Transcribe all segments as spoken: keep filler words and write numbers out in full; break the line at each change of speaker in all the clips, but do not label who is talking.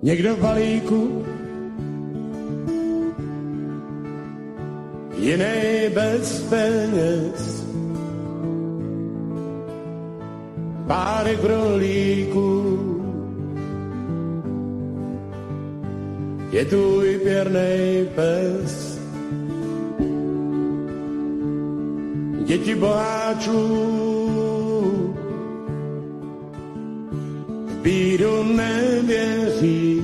někdo v balíku, jiný bez peněz, párek rolíků, je tvůj pěrnej pes. Děti boháčů v bídu nevěří,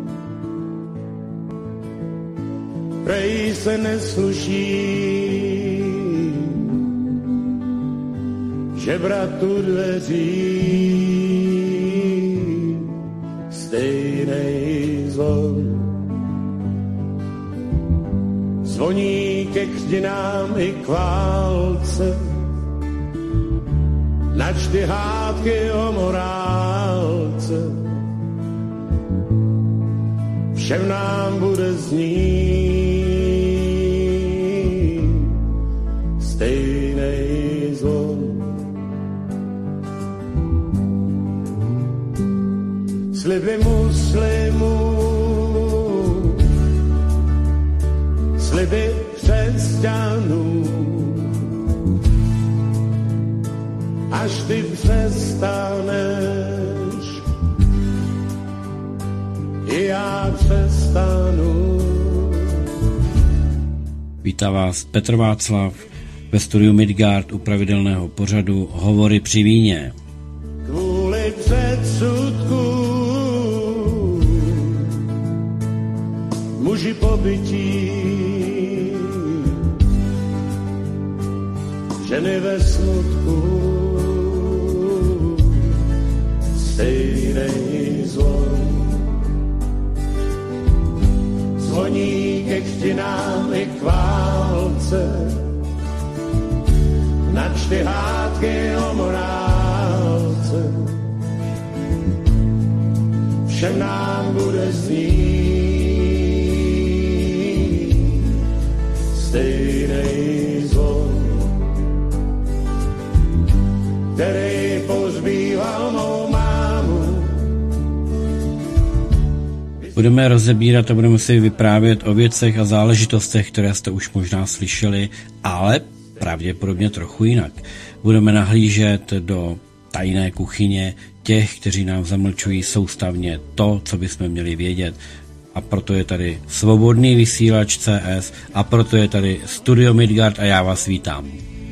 prej se nesluší žebratu dveří, stejnej zvon zvoní ke křtinám i k válce, načty hádky o morálce, všem nám bude znít stejnej zvon. Sliby muslimů, sliby křesťanů, až ty přestaneš, i já přestanu.
Vítá vás Petr Václav ve studiu Midgard u pravidelného pořadu Hovory při víně.
Kvůli předsudku muži pobytí, ženy ve smutku, stejnej zvon zvoní ke křtinám i k válce, načty hádky o morálce, všem nám bude znít stejnej zvon, který pozbýval mou mámu.
Budeme rozebírat a budeme si vyprávět o věcech a záležitostech, které jste už možná slyšeli, ale pravděpodobně trochu jinak. Budeme nahlížet do tajné kuchyně těch, kteří nám zamlčují soustavně to, co bychom měli vědět. A proto je tady Svobodný vysílač C S a proto je tady Studio Midgard a já vás vítám.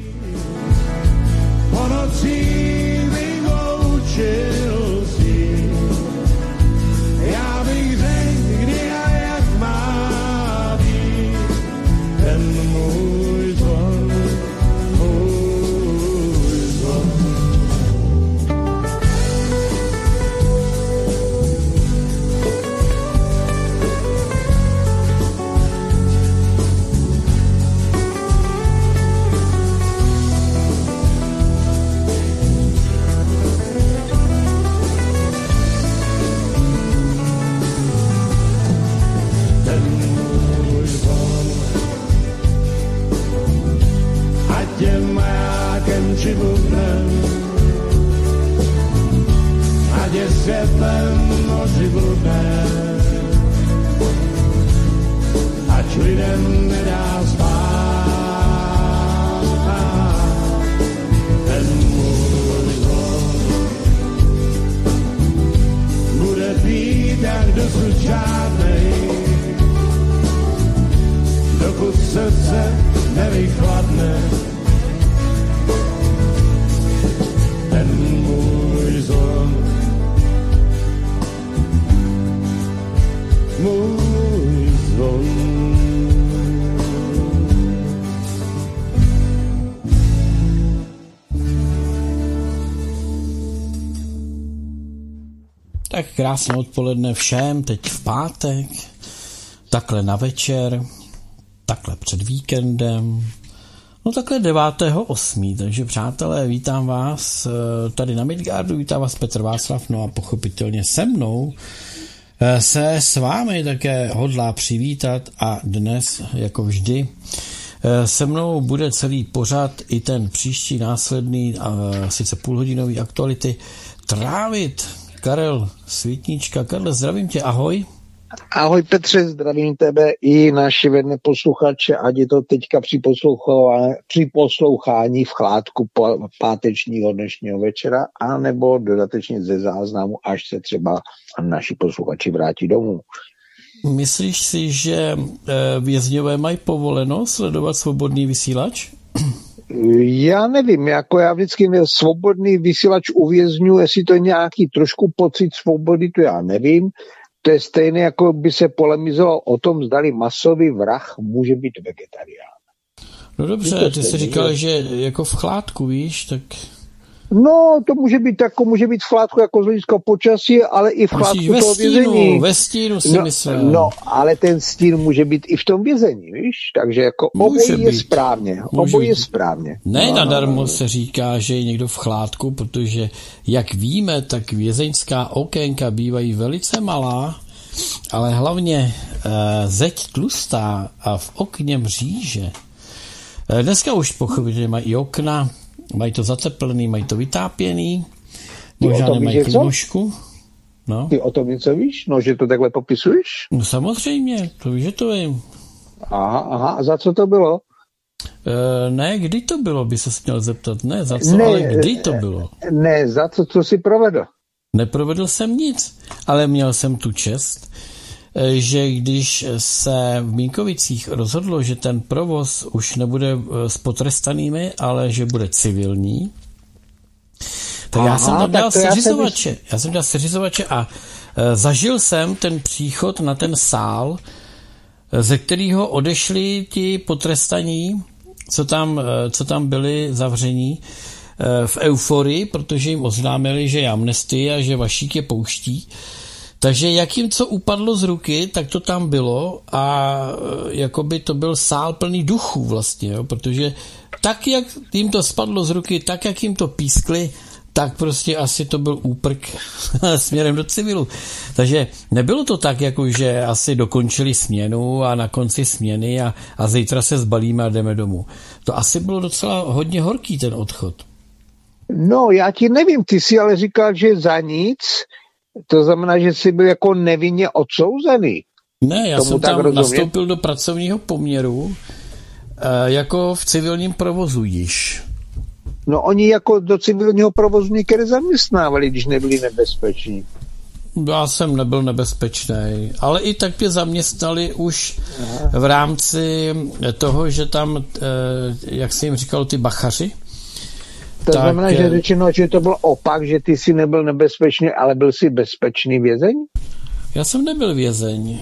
Tak krásné odpoledne všem, teď v pátek, takhle na večer, takhle před víkendem, no takhle devátého osmého Takže přátelé, vítám vás tady na Midgardu, vítám vás Petr Václav, no a pochopitelně se mnou se s vámi také hodlá přivítat a dnes, jako vždy, se mnou bude celý pořad i ten příští následný, sice půlhodinový aktuality, trávit Karel Svítnička. Karle, zdravím tě, ahoj.
Ahoj Petře, zdravím tebe i naše vedné posluchače, ať je to teďka při, při poslouchání v chládku pátečního dnešního večera, anebo dodatečně ze záznamu, až se třeba naši posluchači vrátí domů.
Myslíš si, že vězňové mají povoleno sledovat svobodný vysílač?
Já nevím, jako já vždycky svobodný vysílač uvězňuji, jestli to je nějaký trošku pocit svobody, to já nevím. To je stejné, jako by se polemizovalo o tom, zdali masový vrah může být vegetarián.
No dobře, ty jsi říkal, že jako v chládku, víš, tak...
No, to může být jako, může být v chládku jako z hlediska počasí, ale i v chládku toho vězení.
Ve stínu si
no,
myslel.
No, ale ten stín může být i v tom vězení, víš? Takže jako obojí je správně. Obojí je správně.
Ne
no,
nadarmo
no, no.
se říká, že je někdo v chládku, protože jak víme, tak vězeňská okénka bývají velice malá, ale hlavně uh, zeď tlustá a v okně mříže. Uh, dneska už pochopitelně mají i okna, mají to zateplený, mají to vytápěný, možná nemají klímošku. No.
Ty o tom něco víš? No, že to takhle popisuješ?
No samozřejmě, to víš, že to vím.
Aha, aha, a za co to bylo?
E, ne, kdy to bylo, by se měl zeptat. Ne, za co, ne, ale kdy to bylo?
Ne, za co, co jsi provedl?
Neprovedl jsem nic, ale měl jsem tu čest, že když se v Mínkovicích rozhodlo, že ten provoz už nebude s potrestanými, ale že bude civilní, tak Aha, já jsem tam dělal seřizovače. Já, já jsem dělal seřizovače a e, zažil jsem ten příchod na ten sál, ze kterého odešli ti potrestaní, co tam, e, co tam byli zavření, e, v euforii, protože jim oznámili, že je amnestie a že Vašík je pouští. Takže jak jim co upadlo z ruky, tak to tam bylo a jakoby to byl sál plný duchů vlastně, jo, protože tak, jak jim to spadlo z ruky, tak, jak jim to pískli, tak prostě asi to byl úprk směrem do civilu. Takže nebylo to tak, jako že asi dokončili směnu a na konci směny a, a zítra se zbalíme a jdeme domů. To asi bylo docela hodně horký ten odchod.
No, já ti nevím, ty jsi ale říkal, že za nic, to znamená, že jsi byl jako nevinně odsouzený.
Ne, já Tomu jsem tam rozumět? nastoupil do pracovního poměru e, jako v civilním provozu již.
No oni jako do civilního provozu někde zaměstnávali, když nebyli nebezpeční.
Já jsem nebyl nebezpečný, ale i tak mě zaměstnali už v rámci toho, že tam, e, jak jsem jim říkal, ty bachaři.
To tak, znamená, že řečeno, že to byl opak, že ty jsi nebyl nebezpečný, ale byl jsi bezpečný vězeň?
Já jsem nebyl vězeň.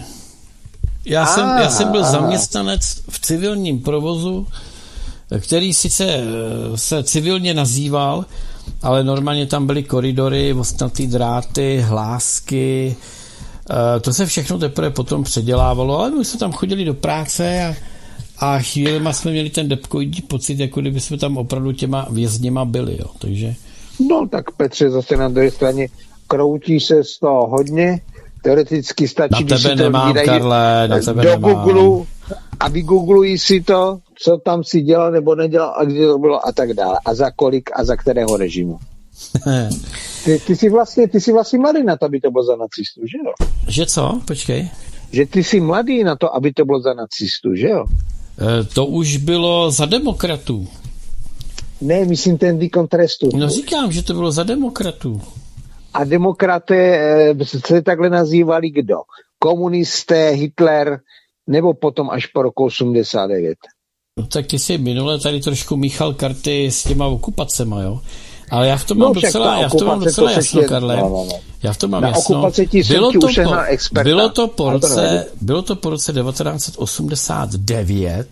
Já, jsem, já jsem byl zaměstnanec v civilním provozu, který sice se civilně nazýval, ale normálně tam byly koridory, ostnatý dráty, hlásky, to se všechno teprve potom předělávalo, ale my jsme tam chodili do práce a A chvílema jsme měli ten depkoidní pocit, jako kdyby jsme tam opravdu těma vězněma byli, jo, takže...
No tak Petře, zase na druhé straně kroutí se z toho hodně, teoreticky stačí,
když si to nemám, lidi Karle, na tebe
do
nemám.
Google a vygooglují si to, co tam si dělal nebo nedělal a kdy to bylo a tak dále. A za kolik a za kterého režimu. ty, ty, jsi vlastně, ty jsi vlastně mladý na to, aby to bylo za nacistů, že jo?
Že co? Počkej.
Že ty jsi mladý na to, aby to bylo za nacistů, že jo?
To už bylo za demokratů.
Ne, myslím ten výkon trestu.
No říkám, že to bylo za demokratů.
A demokraté se takhle nazývali kdo? Komunisté, Hitler, nebo potom až po roku osmdesát devět?
No tak ty jsi minule tady trošku míchal karty s těma okupacema, jo? Ale já v tom mám no, docela, já v tom mám docela jasno, Karle. No, no, no. Já v tom mám
na
jasno. Bylo to, po, bylo, to po roce, bylo to po roce devatenáct osmdesát devět,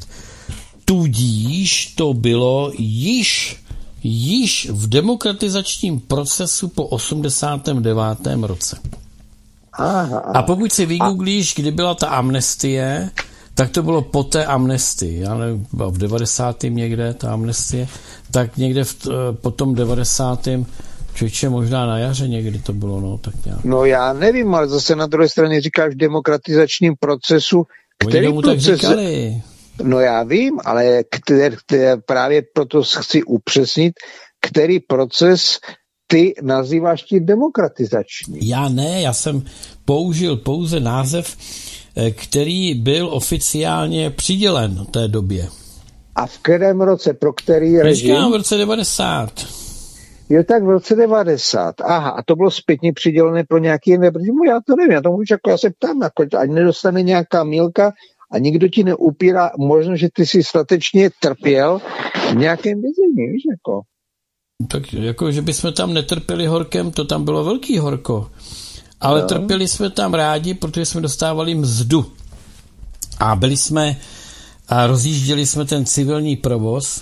tudíž to bylo již, již v demokratizačním procesu po osmdesátém devátém roce.
Aha,
a pokud si vygooglíš, kdy byla ta amnestie, tak to bylo po té amnestii. Já nevím, v devadesátém někde ta amnestie, tak někde v, po tom devadesátém Člověče, možná na jaře někdy to bylo, no, tak nějak.
No já nevím, ale zase na druhé straně říkáš v demokratizačním procesu, který
Oni
proces...
tak říkali.
No já vím, ale který, který, právě proto chci upřesnit, který proces ty nazýváš ti demokratizační.
Já ne, já jsem použil pouze název, který byl oficiálně přidělen té době.
A v kterém roce, pro který režim?
Říkám v roce devadesát.
Jo, tak v roce devadesát. Aha, a to bylo zpětně přidělené pro nějaký jiný režim? Já to nevím, já to můžu, jako já se ptám, jako, ať nedostane nějaká milka a nikdo ti neupírá, možno, že ty si statečně trpěl v nějakém vězení, víš, jako.
Tak jako, že bychom tam netrpěli horkem, to tam bylo velký horko. Ale no. Trpěli jsme tam rádi, protože jsme dostávali mzdu. A byli jsme a rozjížděli jsme ten civilní provoz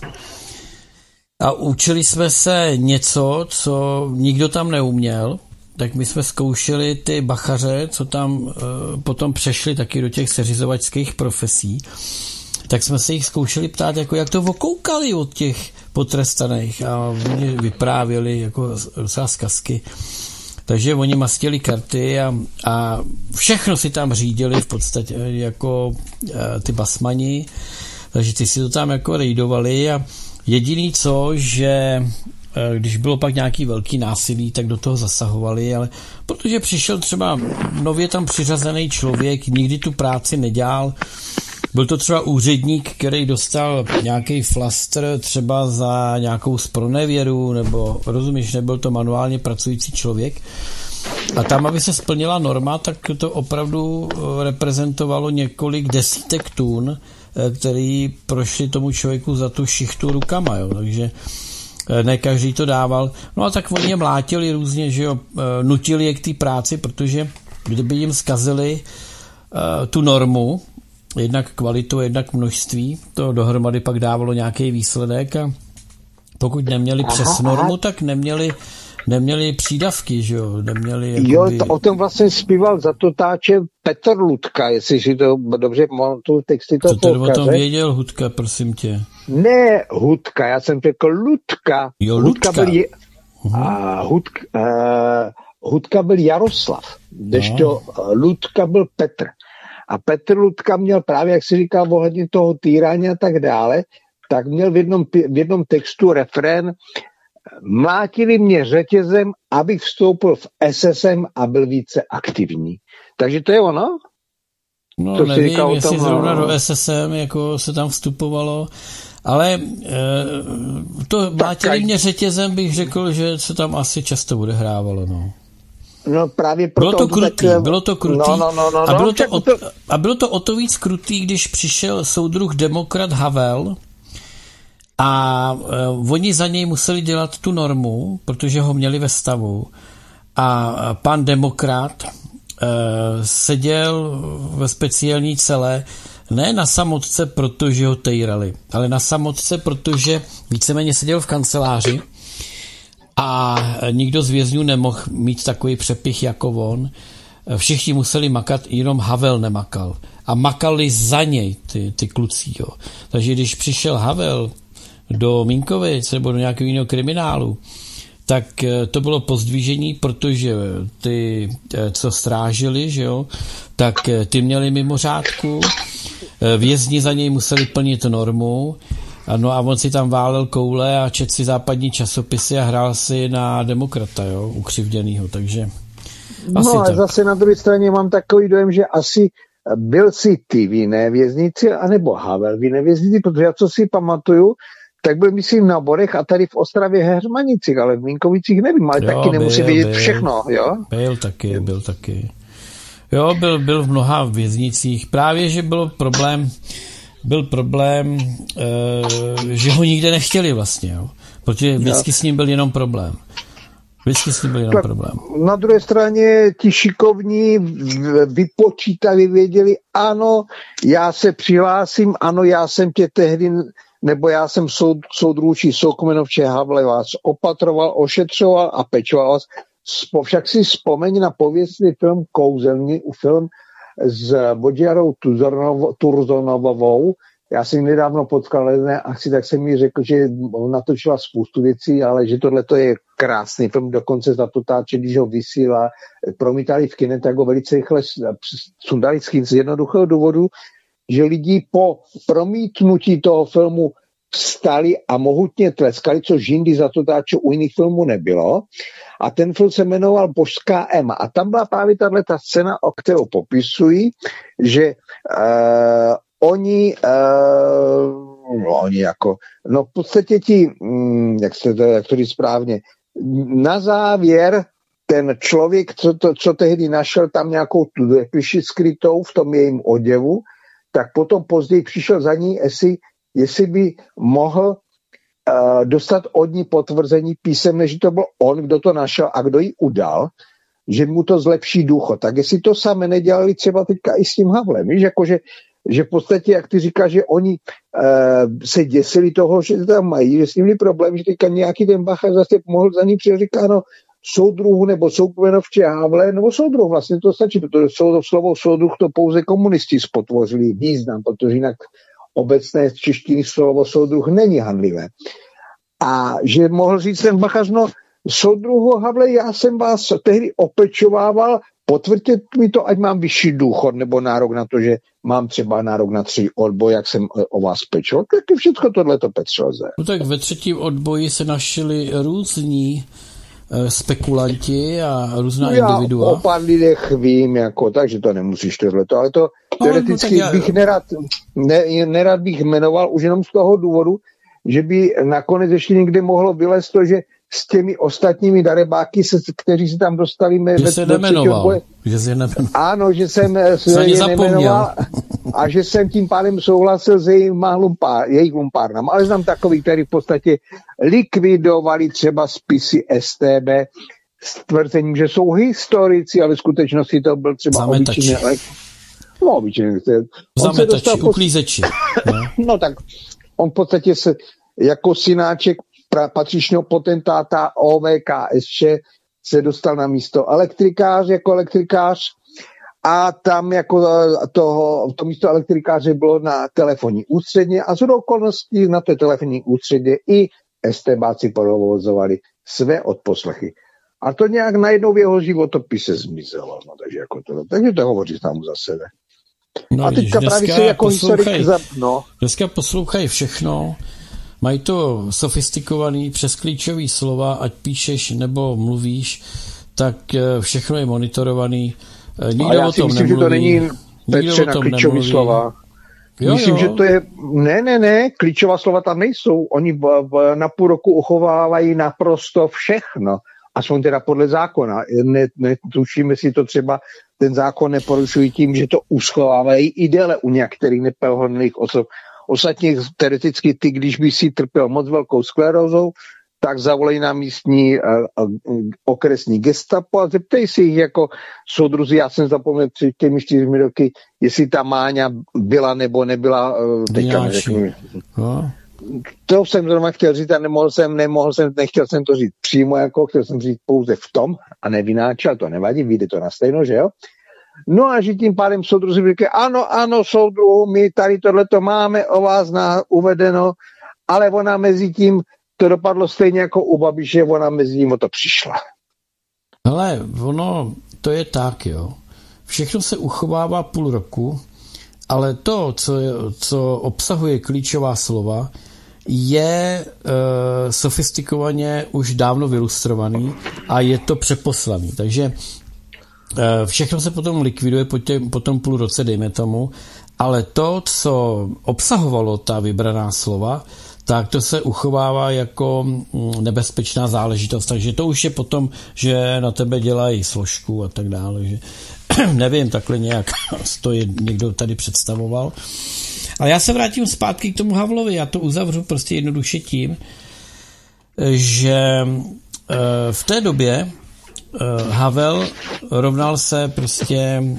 a učili jsme se něco, co nikdo tam neuměl. Tak my jsme zkoušeli ty bachaře, co tam e, potom přešli taky do těch seřizovačských profesí. Tak jsme se jich zkoušeli ptát, jako jak to okoukali od těch potrestaných a oni vyprávěli jako docela zkazky. Takže oni mastili karty a, a všechno si tam řídili v podstatě jako e, ty basmani, takže ty si to tam jako rejdovali a jediný co, že e, když bylo pak nějaký velký násilí, tak do toho zasahovali, ale protože přišel třeba nově tam přiřazený člověk, nikdy tu práci nedělal, byl to třeba úředník, který dostal nějaký flastr třeba za nějakou zpronevěru, nebo rozumíš, nebyl to manuálně pracující člověk. A tam, aby se splnila norma, tak to opravdu reprezentovalo několik desítek tun, který prošli tomu člověku za tu šichtu rukama, jo. Takže ne každý to dával. No a tak oni je mlátili různě, že jo, nutili je k té práci, protože kdyby jim zkazili uh, tu normu, jednak kvalitu, jednak množství, to dohromady pak dávalo nějaký výsledek a pokud neměli aha, přes normu, aha. tak neměli, neměli přídavky, že jo, neměli jakoby...
Jo, to, o tom vlastně zpíval za to táče Petr Ludka, jestli si to dobře pamatuju texty toho
polka. Co ty o tom věděl, Hudka, prosím tě?
Ne, Hudka, já jsem řekl Ludka.
Jo, Ludka.
Hudka byl, je, uh-huh. a, Hudka, uh, Hudka byl Jaroslav, kdežto no. Ludka byl Petr. A Petr Ludka měl právě, jak si říkal, ohledně toho týrání a tak dále, tak měl v jednom, v jednom textu refrén: mlátili mě řetězem, abych vstoupil v S S M a byl více aktivní. Takže to je ono?
No to nevím, jestli tom, zrovna do S S M jako se tam vstupovalo, ale e, to mlátili mě řetězem, bych řekl, že se tam asi často odehrávalo, no.
No právě proto
bylo to krutý,
tak,
bylo to krutý
no, no, no, no,
a, bylo
no,
to o, a bylo to o to víc krutý, když přišel soudruh demokrat Havel a uh, oni za něj museli dělat tu normu, protože ho měli ve stavu a pan demokrat uh, seděl ve speciální cele ne na samotce, protože ho tejrali, ale na samotce, protože víceméně seděl v kanceláři a nikdo z vězňů nemohl mít takový přepich jako on. Všichni museli makat, jenom Havel nemakal. A makali za něj ty, ty kluci. Jo. Takže když přišel Havel do Mínkovic nebo do nějakého jiného kriminálu, tak to bylo pozdvižení, protože ty, co strážili, že jo, tak ty měli mimořádku, vězni za něj museli plnit normu. No a on si tam válel koule a četl si západní časopisy a hrál si na demokrata, jo, ukřivděnýho, takže
no a tak. Zase na druhé straně mám takový dojem, že asi byl si ty v jiné věznici, anebo Havel v jiné věznici, protože já co si pamatuju, tak byl myslím na Borech a tady v Ostravě Heřmanicích, ale v Mínkovicích nevím, ale jo, taky byl, nemusí vědět byl, všechno, jo?
Byl taky, byl taky. Jo, byl, byl v mnoha věznicích. Právě, že byl problém byl problém, e, že ho nikde nechtěli vlastně, jo. Protože vždycky s ním byl jenom problém. Vždycky s ním byl jenom tak problém.
Na druhé straně ti šikovní vypočítali, věděli, ano, já se přihlásím, ano, já jsem tě tehdy, nebo já jsem soud, soudručí Soukmenovče Havle vás opatroval, ošetřoval a pečoval vás. Však si vzpomeň na pověstný film Kouzelný, film s Bodjarou Turzonovou. Já jsem nedávno potkal jedné akci, tak jsem mi řekl, že on natočila spoustu věcí, ale že tohle je krásný film, dokonce za to táče, když ho vysílá, promítali v kine, tak ho velice rychle sundali z jednoduchého důvodu, že lidi po promítnutí toho filmu vstali a mohutně tleskali, což jindy za to táče u jiných filmů nebylo. A ten film se jmenoval Božská Ema. A tam byla právě tato scéna, o kterou popisují, že uh, oni, uh, no, oni jako, no v podstatě ti, um, jak se to, jak to říct správně, na závěr ten člověk, co, to, co tehdy našel tam nějakou tu depiši skrytou v tom jejím oděvu, tak potom později přišel za ní, jestli, jestli by mohl uh, dostat od ní potvrzení písemné, že to byl on, kdo to našel a kdo ji udal, že mu to zlepší ducho. Tak jestli to samé nedělali třeba teďka i s tím Havlem, víš, jakože že v podstatě, jak ty říkáš, že oni uh, se děsili toho, že tam mají, že s nimi problém, že teďka nějaký ten Bacha zase mohl za ní přijít, říká, no, soudruhu nebo soukmenovče Havle, nebo soudruh, vlastně to stačí, protože slovo soudruh to pouze komunisti spotvořili význam, protože jinak obecné češtiny slovo soudruh není hanlivé. A že mohl říct ten Bachař, no, soudruhu Havle, já jsem vás tehdy opečovával, potvrďte mi to, ať mám vyšší důchod nebo nárok na to, že mám třeba nárok na tři odboj, jak jsem o vás pečoval. Tak všechno tohleto Petře lze.
No tak ve třetím odboji se našli různí spekulanti a různá
no
individua.
Já o pár lidech vím, jako, takže to nemusíš tohleto, ale to teoreticky no, no, bych já... nerad, ne, nerad bych jmenoval už jenom z toho důvodu, že by nakonec ještě někde mohlo vylézt to, že s těmi ostatními darebáky, se, kteří se tam dostali
že
ve,
se nemenoval. Že se nemenoval.
Ano, že jsem se je nemenoval a že jsem tím pádem souhlasil s jejich lumpár, jejich lumpárnám. Ale znám takový, který v podstatě likvidovali třeba spisy S T B s tvrzením, že jsou historici, ale v skutečnosti to byl třeba obyčejný. No, obyčejný.
Zametači, uklízeči.
No. no tak on v podstatě se jako synáček patřičného potentáta O V K S Č se dostal na místo elektrikář jako elektrikář a tam jako toho, to místo elektrikáře bylo na telefonní ústředně a z okolností na té telefonní ústředě i estébáci provozovali své odposlechy. A to nějak najednou v jeho životopise zmizelo. No, takže, jako to, takže to hovoří tam za sebe.
No,
a teďka právě se jako historik... Za, no.
Dneska poslouchají všechno. Mají to sofistikovaný přes klíčový slova, ať píšeš nebo mluvíš, tak všechno je monitorovaný. Nikdo
a já
o
si
tom
myslím,
nemluví.
Že to není Petře na klíčový slova. Jo, myslím, jo. Že to je... Ne, ne, ne, klíčová slova tam nejsou. Oni v, v, na půl roku uchovávají naprosto všechno. Aspoň teda podle zákona. Netušíme si to třeba, ten zákon neporušují tím, že to uschovávají i déle u některých nepohodlných osob. Ostatně teoreticky ty, když by si trpěl moc velkou sklerózou, tak zavolej na místní uh, uh, okresní gestapo a zeptej si jich jako soudruzi, já jsem zapomněl před těmi čtyřmi roky, jestli ta Máňa byla nebo nebyla, uh, teďka neřeknu. No. To jsem zrovna chtěl říct a nemohl jsem, nemohl jsem, nechtěl jsem to říct přímo, jako chtěl jsem říct pouze v tom a nevináčel, to nevadí, vyjde to na stejno, že jo? No a že tím pádem soudruzi říkají, ano, ano, soudruhu, my tady tohleto máme o vás na, uvedeno, ale ona mezi tím, to dopadlo stejně jako u Babiše, ona mezi tím o to přišla.
Hele, ono, to je tak, jo. Všechno se uchovává půl roku, ale to, co, je, co obsahuje klíčová slova, je e, sofistikovaně už dávno vylustrovaný a je to přeposlaný. Takže všechno se potom likviduje po, tě, po tom půl roce, dejme tomu, ale to, co obsahovalo ta vybraná slova, tak to se uchovává jako nebezpečná záležitost, takže to už je potom, že na tebe dělají složku a tak dále, že nevím, takhle nějak to je, někdo tady představoval. Ale já se vrátím zpátky k tomu Havlovi, já to uzavřu prostě jednoduše tím, že v té době Havel rovnal se prostě e,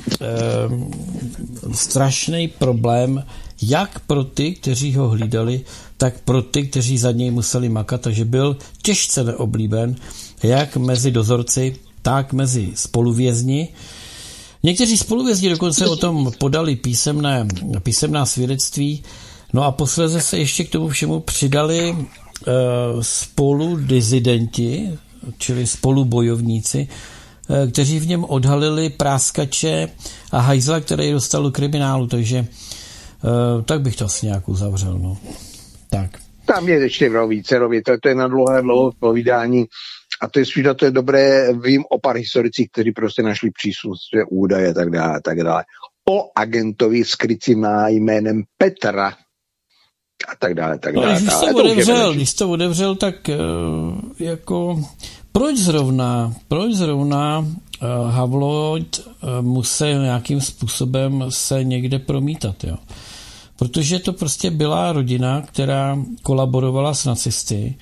strašný problém jak pro ty, kteří ho hlídali, tak pro ty, kteří za něj museli makat, takže byl těžce neoblíben jak mezi dozorci, tak mezi spoluvězni. Někteří spoluvězni dokonce o tom podali písemné, písemná svědectví, no a posléze se ještě k tomu všemu přidali e, spoludizidenti, čili spolubojovníci, kteří v něm odhalili práskače a hajzla, který dostal do kriminálu, takže tak bych to asi nějak uzavřel. No. Tak.
Tam je ještě mnoho vícerově, to, to je na dlouhé dlouhé povídání a to je spíš na to je dobré, vím o pár historicích, kteří prostě našli příslušné údaje a tak dále, tak dále. O agentovi skrytým jménem Petra a tak dále, tak dále.
No, když jsi to odevřel, když to odevřel, tak jako proč zrovna, proč zrovna uh, Havloid uh, musel nějakým způsobem se někde promítat, jo? Protože to prostě byla rodina, která kolaborovala s nacisty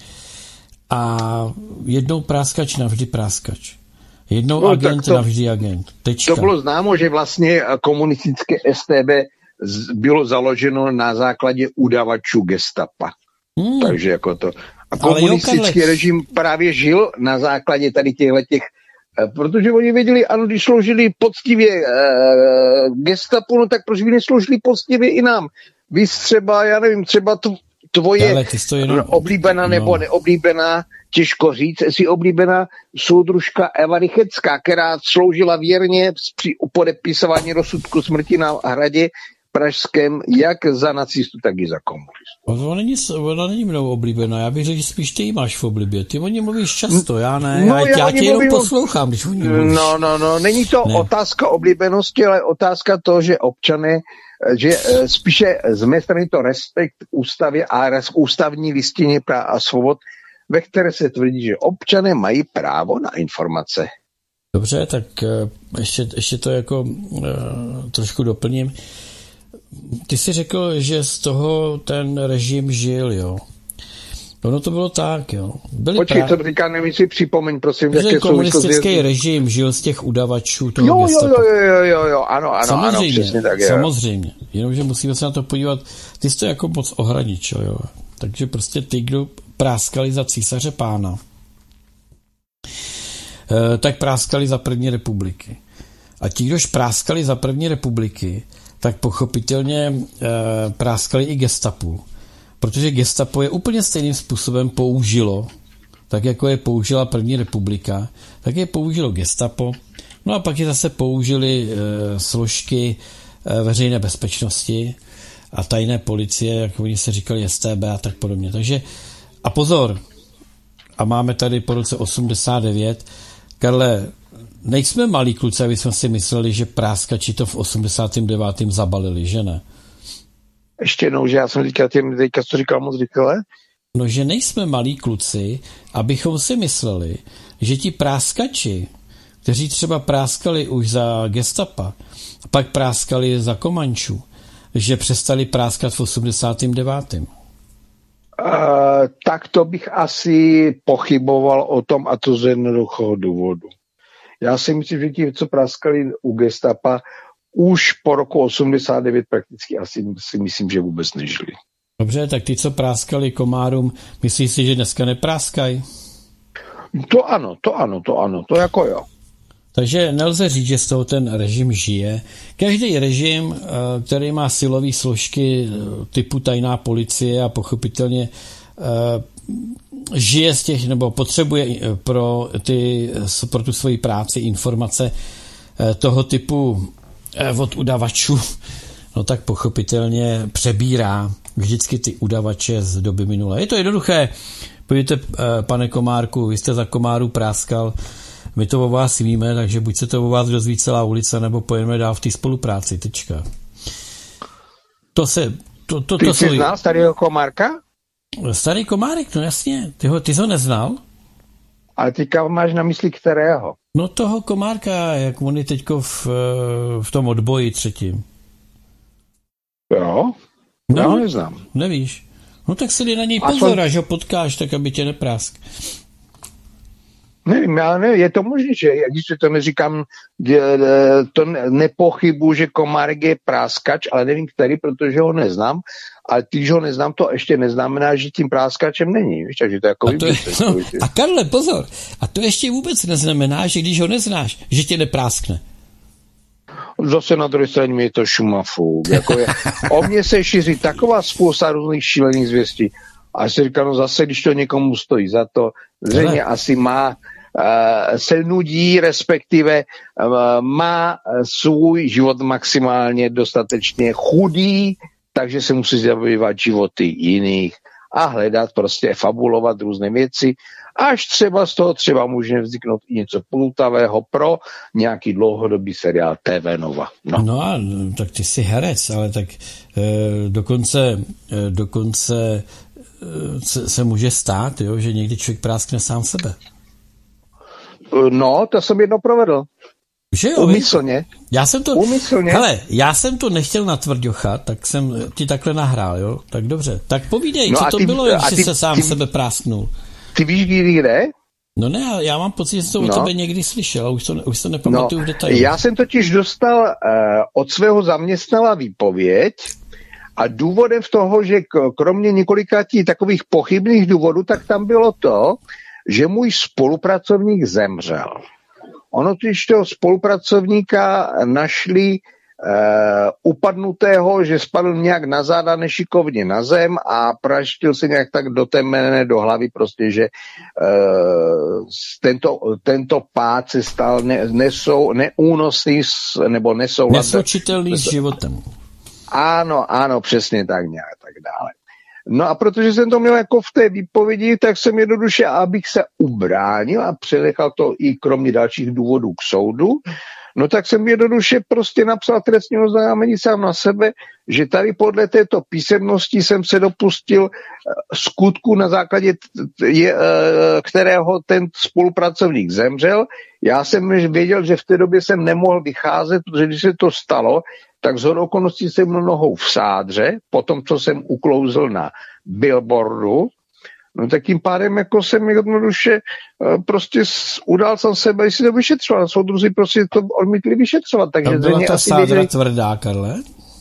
a jednou práskač, navždy práskač. Jednou no, agent, to, navždy agent. Tečka.
To bylo známo, že vlastně komunistické S T B bylo založeno na základě udavačů gestapa. Hmm. Takže jako to. A komunistický jo, režim právě žil na základě tady těchto těch, protože oni věděli, ano, když sloužili poctivě uh, gestapu, no tak proč by nesloužili poctivě i nám? Vy třeba, já nevím, třeba to, tvoje jenom... oblíbená nebo no. neoblíbená, těžko říct, jestli oblíbená soudružka Eva Rychecká, která sloužila věrně při podepisování rozsudku smrti na hradě pražském, jak za nacistu, tak i za komunistů.
Ona není, ona není mnou oblíbená, já bych řekl, že spíš ty jí máš v oblibě. Ty o ní mluvíš často, já ne,
no,
já, já, já tě jenom
mluvím...
poslouchám, když o ní mluvíš.
No, no, no, není to ne. otázka oblíbenosti, ale otázka toho, že občané, že spíše z mé strany to respekt ústavě a ústavní listině práv a svobod, ve které se tvrdí, že občané mají právo na informace.
Dobře, tak ještě, ještě to jako uh, trošku doplním. Ty jsi řekl, že z toho ten režim žil, jo. Ono to bylo tak, jo. Byli
Počkej,
prá...
to říká, nevím si připomeň, prosím,
jaké komunistický režim žil z těch udavačů toho
jo,
gestapa.
Jo, jo, jo, jo, jo, ano, ano,
samozřejmě,
ano, přesně tak je.
Samozřejmě, jenomže musíme se na to podívat, ty jsi to jako moc ohraničil, jo. Takže prostě ty, kdo práskali za císaře pána, tak práskali za první republiky. A ti, kdož práskali za první republiky, tak pochopitelně e, práskali i gestapu. Protože gestapo je úplně stejným způsobem použilo, tak jako je použila první republika, tak je použilo gestapo. No a pak je zase použili e, složky e, veřejné bezpečnosti a tajné policie, jak oni se říkali S T B a tak podobně. Takže a pozor, a máme tady po roce osmdesát devět, Karle, nejsme malí kluci, aby jsme si mysleli, že práskači to v osmdesátém devátém zabalili, že ne?
Ještě jednou, že já jsem říkal těm, teďka to říkal moc rychle.
No, že nejsme malí kluci, abychom si mysleli, že ti práskači, kteří třeba práskali už za gestapa, a pak práskali za Komančů, že přestali práskat v osmdesátém devátém
Uh, tak to bych asi pochyboval o tom, a to z jednoduchého důvodu. Já si myslím, že ti, co praskali u gestapa, už po roku osmdesát devět prakticky asi si myslím, že vůbec nežili.
Dobře, tak ty, co práskali komárům, myslíš si, že dneska nepráskají?
To ano, to ano, to ano, to jako jo.
Takže nelze říct, že z toho ten režim žije. Každý režim, který má silové složky typu tajná policie a pochopitelně žije z těch, nebo potřebuje pro, ty, pro tu svoji práci informace toho typu od udavačů, no tak pochopitelně přebírá vždycky ty udavače z doby minulé. Je to jednoduché. Pojďte, pane Komárku, vy jste za Komáru práskal, my to o vás víme, takže buď se to o vás dozví celá ulice, nebo pojedeme dál v té spolupráci, tečka. To se... To, to,
ty
to
jsi
jsou...
znal starého Komárka?
Starý Komárek, no jasně. Ty ho, ty jsi ho neznal?
Ale teďka máš na mysli kterého?
No toho Komárka, jak on je teďko v, v tom odboji třetím.
Jo?
No,
já ho neznám.
Nevíš. No tak si dej na něj pozor, až ho potkáš, tak aby tě neprásk.
Nevím, já ne, je to možné, že když to neříkám, to nepochybu, že Komárek je práskač, ale nevím který, protože ho neznám, ale když ho neznám, to ještě neznamená, že tím práskačem není, víš, takže to je jako
a, to je, no, a Karle, pozor, a to ještě vůbec neznamená, že když ho neznáš, že tě nepráskne.
Zase na druhé straně mi je to šumafů. Jako je, o mně se šíří taková spousta různých šílených zvěstí. A si říkám, no zase, když to někomu stojí za to, zřejmě asi má, uh, se nudí, respektive uh, má svůj život maximálně dostatečně chudý, takže se musí zabývat životy jiných a hledat, prostě fabulovat různé věci, až třeba z toho třeba může vzniknout i něco plutavého pro nějaký dlouhodobý seriál T V Nova. No,
no a tak ty jsi herec, ale tak e, dokonce, e, dokonce e, se, se může stát, jo, že někdy člověk práskne sám sebe.
No, to jsem jedno provedl.
Že jo,
Umyslně.
Já jsem to,
Umyslně.
hele, já jsem to nechtěl natvrdochat, tak jsem ti takhle nahrál, jo? Tak dobře. Tak povídej, no co to ty, bylo, jak jsi se sám ty, sebe prásknul.
Ty víš, kdy kde?
No ne, já mám pocit, že jsem to no. o tebe někdy slyšel, a už to, už to nepamatuju
no,
v detailu.
Já jsem totiž dostal uh, od svého zaměstnala výpověď a důvodem v toho, že kromě několika tí takových pochybných důvodů, tak tam bylo to, že můj spolupracovník zemřel. Ono totiž toho spolupracovníka našli uh, upadnutého, že spadl nějak na záda nešikovně na zem a praštil se nějak tak do temene do hlavy prostě, že uh, tento, tento pád se stal ne, nesou, neúnosný nebo nesouhlasný.
Neslučitelný s životem.
Ano, ano, přesně tak nějak tak dále. No a protože jsem to měl jako v té výpovědi, tak jsem jednoduše, abych se ubránil a přenechal to i kromě dalších důvodů k soudu, no tak jsem jednoduše prostě napsal trestní oznámení sám na sebe, že tady podle této písemnosti jsem se dopustil skutku, na základě kterého ten spolupracovník zemřel. Já jsem věděl, že v té době jsem nemohl vycházet, protože když se to stalo, tak shodou okolností jsem byl nohou v sádře, potom, co jsem uklouzl na billboardu, no tak tím pádem jako jsem jednoduše prostě udal jsem sebe, jestli to vyšetřoval. Soudruzi prostě to odmítli vyšetřovat. Takže
tak byla ta sádra věděli... tvrdá, Karle?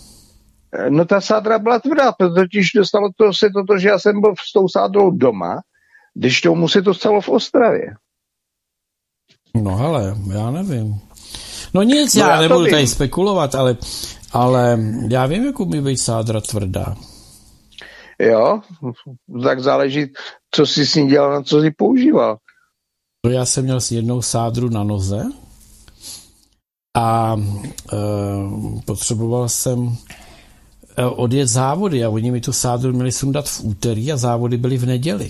No ta sádra byla tvrdá, totiž dostalo to se toto, že já jsem byl s tou sádrou doma, když tomu se to stalo v Ostravě.
No hele, já nevím. No nic,
no
já,
já
nebudu tady spekulovat, ale, ale já vím, jak umí být sádra tvrdá.
Jo, tak záleží, co jsi s ní dělal, na co jsi používal.
No já jsem měl jednou sádru na noze a e, potřeboval jsem e, odjet závody a oni mi tu sádru měli sundat v úterý a závody byly v neděli.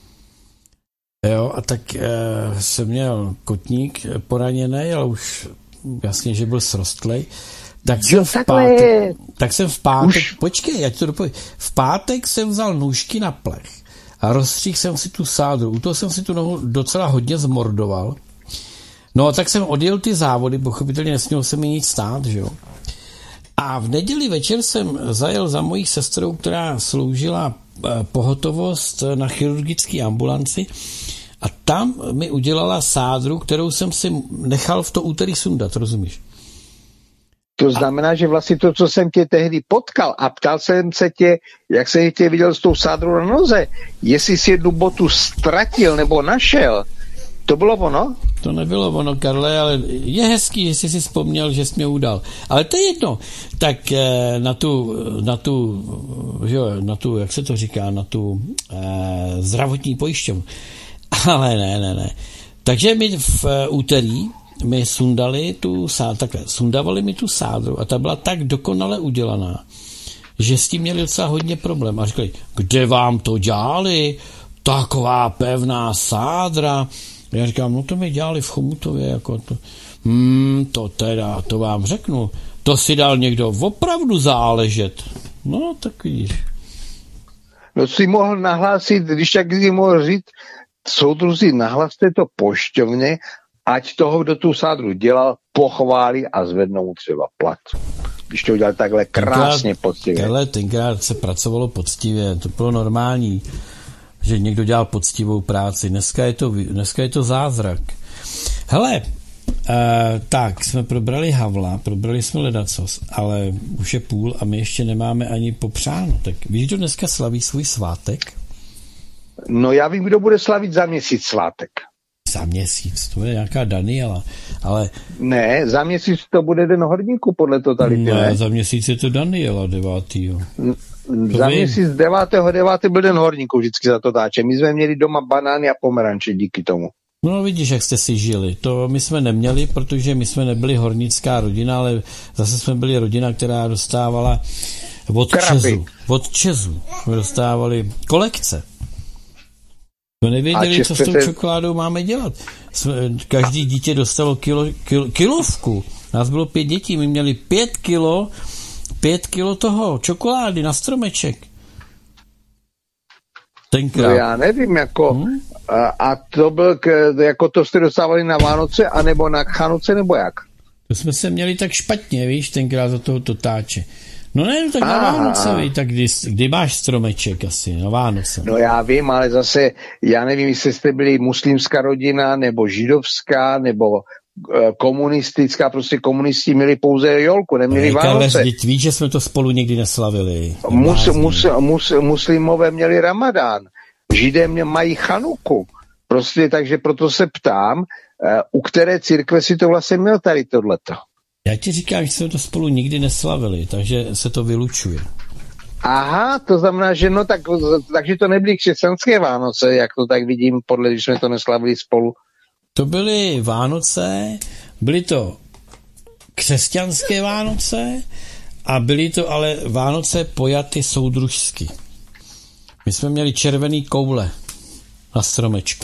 Jo, a tak e, jsem měl kotník poraněný, ale už jasně, že byl srostlej. Tak jsem, v pátek, tak jsem v pátek, Už. počkej, já ti to dopovím, v pátek jsem vzal nůžky na plech a rozstříhl jsem si tu sádru. U toho jsem si tu nohu docela hodně zmordoval. No a tak jsem odjel ty závody, pochopitelně nesmělo se mi nic stát, že jo. A v neděli večer jsem zajel za mojí sestrou, která sloužila pohotovost na chirurgické ambulanci a tam mi udělala sádru, kterou jsem si nechal v to úterý sundat, rozumíš?
To znamená, a... že vlastně to, co jsem tě tehdy potkal a ptal jsem se tě, jak se tě viděl s tou sádrou na noze, jestli jsi jednu botu ztratil nebo našel, to bylo ono?
To nebylo ono, Karle, ale je hezký, že jsi si vzpomněl, že jsi mě udal. Ale to je jedno. Tak na tu, na tu, že jo, na tu, jak se to říká, na tu eh, zdravotní pojišťovnu. Ale ne, ne, ne. Takže mi v úterý mi sundali tu sádru, takhle, sundavali mi tu sádru a ta byla tak dokonale udělaná, že s tím měli docela hodně problém. A říkali, kde vám to dělali? Taková pevná sádra. Já říkám, no to mi dělali v Chomutově, jako to. Hmm, to teda, to vám řeknu. To si dal někdo opravdu záležet. No, tak vidíš.
No si mohl nahlásit, když tak si mohl říct, soudruzi, nahlaste to pošťovně, ať toho, kdo tu sádru dělal, pochválí a zvednou mu třeba plat. Když to udělal takhle krásně poctivě.
Takhle tenkrát se pracovalo poctivě, to bylo normální, že někdo dělal poctivou práci. Dneska je to, dneska je to zázrak. Hele, Uh, tak, jsme probrali Havla, probrali jsme ledacos, ale už je půl a my ještě nemáme ani popřáno. Tak víš, kdo dneska slaví svůj svátek?
No já vím, kdo bude slavit za měsíc svátek.
Za měsíc, to bude nějaká Daniela, ale...
Ne, za měsíc to bude Den horníků podle totality, ne?
Ne, za měsíc je to Daniela devátýho.
N- za vím. Měsíc devátého devátý byl Den horníků vždycky za to táče. My jsme měli doma banány a pomeranče díky tomu.
No vidíš, jak jste si žili. To my jsme neměli, protože my jsme nebyli hornická rodina, ale zase jsme byli rodina, která dostávala Od Česu. Od Česu. Jsme dostávali kolekce. To nevěděli, co s tou čokoládou máme dělat. Jsme, každý dítě dostalo kilo, kilo, kilovku. Nás bylo pět dětí, my měli pět kilo, pět kilo toho čokolády na stromeček. Tenkrát.
No já nevím, jako hmm? a, a to byl, k, jako to jste dostávali na Vánoce, anebo na Chanuce, nebo jak?
To jsme se měli tak špatně, víš, tenkrát za toho totáče. No ne, no tak na Aha. Vánoce, víš, tak kdy, kdy máš stromeček asi, na Vánoce.
No já vím, ale zase, já nevím, jestli jste byli muslimská rodina, nebo židovská, nebo komunistická, prostě komunisti měli pouze jolku, neměli Ej, Vánoce.
Karle, víš, že jsme to spolu nikdy neslavili.
Mus, mus, mus, muslimové měli Ramadán, Židé mě mají Chanuku. Prostě, takže proto se ptám, u které církve si to vlastně měl tady tohleto?
Já ti říkám, že jsme to spolu nikdy neslavili, takže se to vylučuje.
Aha, to znamená, že no tak, takže to nebyly křesťanské Vánoce, jak to tak vidím, podle, když jsme to neslavili spolu.
To byly Vánoce, byly to křesťanské Vánoce a byly to ale Vánoce pojaty soudružsky. My jsme měli červený koule na stromečku.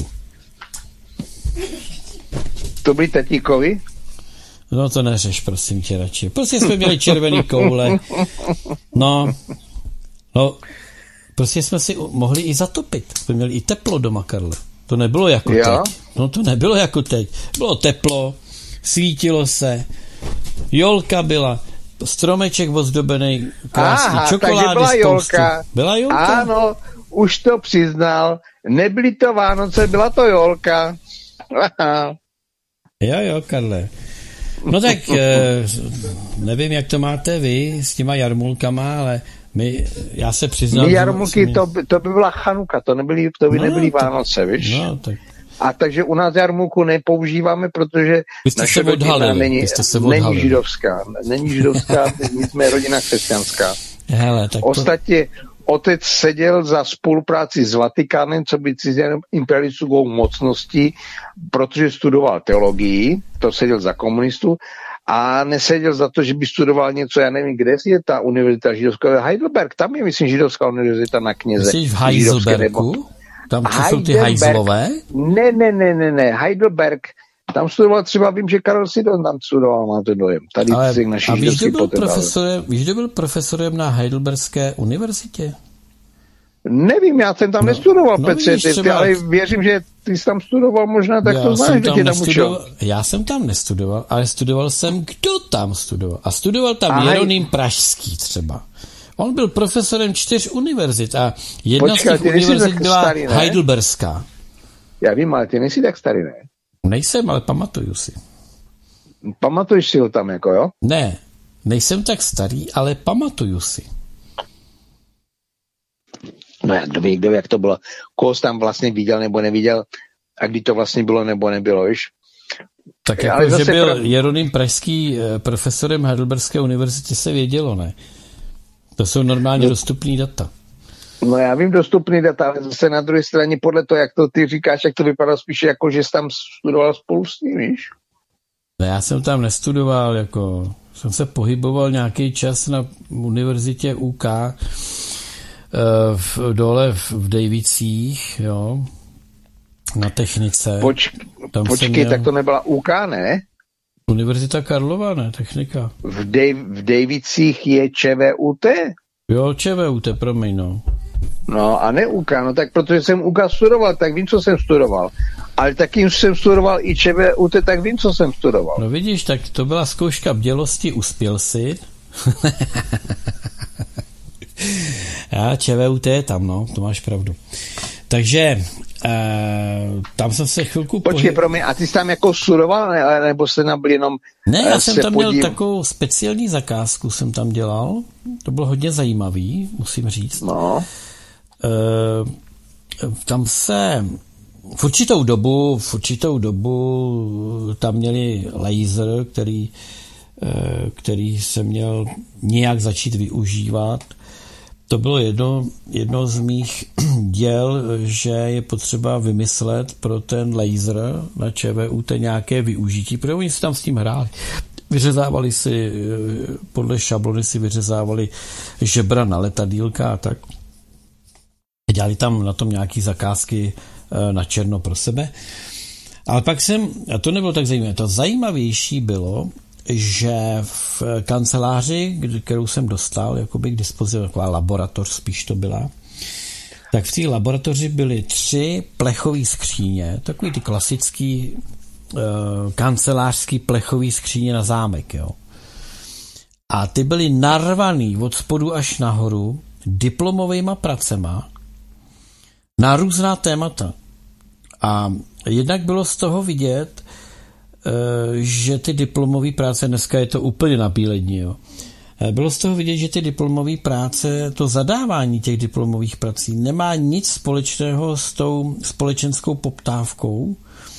To byly tatíkovi?
No to neřeš, prosím tě radši. Prostě jsme měli červený koule. No, no, prostě jsme si mohli i zatopit. Jsme měli i teplo doma, Karle. To nebylo jako jo? teď. No to nebylo jako teď. Bylo teplo, svítilo se, jolka byla, stromeček ozdobený, krásný,
Aha,
čokolády
byla
spoustu.
Jolka.
Byla jolka?
Ano, už to přiznal. Nebyly to Vánoce, byla to jolka.
Jo, jo, Karle. No tak, nevím, jak to máte vy s těma jarmulkama, ale my, já se přiznám...
My jarmulky, jsme... to, by, to by byla Chanuka, to, nebyly, to by no, nebyly to... Vánoce, víš?
No, tak...
A takže u nás jarmulku nepoužíváme, protože naše rodina není, není židovská. Není židovská, my jsme rodina křesťanská.
Hele, tak
Ostatně to... otec seděl za spolupráci s Vatikánem, co by cizím imperialistickou mocností, protože studoval teologii, to seděl za komunistů, a neseděl za to, že by studoval něco, já nevím, kde je ta univerzita židovská, Heidelberg, tam je, myslím, židovská univerzita na kněze.
Myslíš v Heidelbergu? Tam, co jsou ty hajzlové?
Ne, ne, ne, ne, ne, Heidelberg, tam studoval třeba, vím, že Karel Sidon tam studoval, má to dojem. Tady
ale,
naší
a víš, kdo byl profesorem, víš, kdo byl profesorem na Heidelberské univerzitě?
Nevím, já jsem tam no, nestudoval,
no,
Petře, ty, třeba... ale věřím, že ty jsi tam studoval, možná tak já to znáš, že tě tam učil.
Já jsem tam nestudoval, ale studoval jsem, kdo tam studoval. A studoval tam Aha. Jeroným Pražský třeba. On byl profesorem čtyř univerzit a jedna Počkej, z těch univerzit byla starý, Heidelberská.
Já vím, ale ty nejsi tak starý, ne?
Nejsem, ale pamatuju si.
Pamatuješ si ho tam, jako jo?
Ne, nejsem tak starý, ale pamatuju si.
No jak kdo ví, kdo ví, jak to bylo. Koho jsi tam vlastně viděl nebo neviděl a kdy to vlastně bylo nebo nebylo, víš?
Tak jako, že byl prav... Jeroným Pražský profesorem Heidelberské univerzity se vědělo, ne? To jsou normálně no, dostupný data.
No já vím dostupný data, ale zase na druhé straně podle toho, jak to ty říkáš, jak to vypadá spíš jako, že jsi tam studoval spolu s ním, víš?
Ne, já jsem tam nestudoval, jako jsem se pohyboval nějaký čas na univerzitě U K v, dole v, v Dejvicích, jo, na technice.
Poč, počkej, měl... tak to nebyla U K, ne?
Univerzita Karlova, ne, technika.
V, Dej, v Dejvicích je ČVUT?
Jo, ČVUT, promiň, no.
No a ne U K, no tak protože jsem U K studoval, tak vím, co jsem studoval. Ale taky jsem studoval i ČVUT, tak vím, co jsem studoval.
No vidíš, tak to byla zkouška bdělosti, uspěl si. Já, ČVUT je tam, no, to máš pravdu. Takže Uh, tam jsem se chvilku...
Počkej, pohyb... promiň, a ty jsi tam jako studoval, ne, nebo jste tam byl jenom...
Ne, já jsem tam podív... měl takovou speciální zakázku, jsem tam dělal, to bylo hodně zajímavý, musím říct.
No.
Uh, tam se v určitou dobu, v určitou dobu tam měli laser, který, uh, který se měl nějak začít využívat. To bylo jedno, jedno z mých děl, že je potřeba vymyslet pro ten laser na ČVUT nějaké využití, protože oni se tam s tím hráli. vyřezávali si, podle šablony si vyřezávali žebra na letadýlka a tak. Dělali tam na tom nějaký zakázky na černo pro sebe. Ale pak jsem, a to nebylo tak zajímavé, to zajímavější bylo, že v kanceláři, kterou jsem dostal, jakoby k dispozici, taková laboratoř spíš to byla, tak v té laboratoři byly tři plechové skříně, takový ty klasický uh, kancelářský plechový skříně na zámek, jo. A ty byly narvaný od spodu až nahoru diplomovejma pracema na různá témata. A jednak bylo z toho vidět, že ty diplomové práce, dneska je to úplně nabílední, jo. Bylo z toho vidět, že ty diplomové práce, to zadávání těch diplomových prací nemá nic společného s tou společenskou poptávkou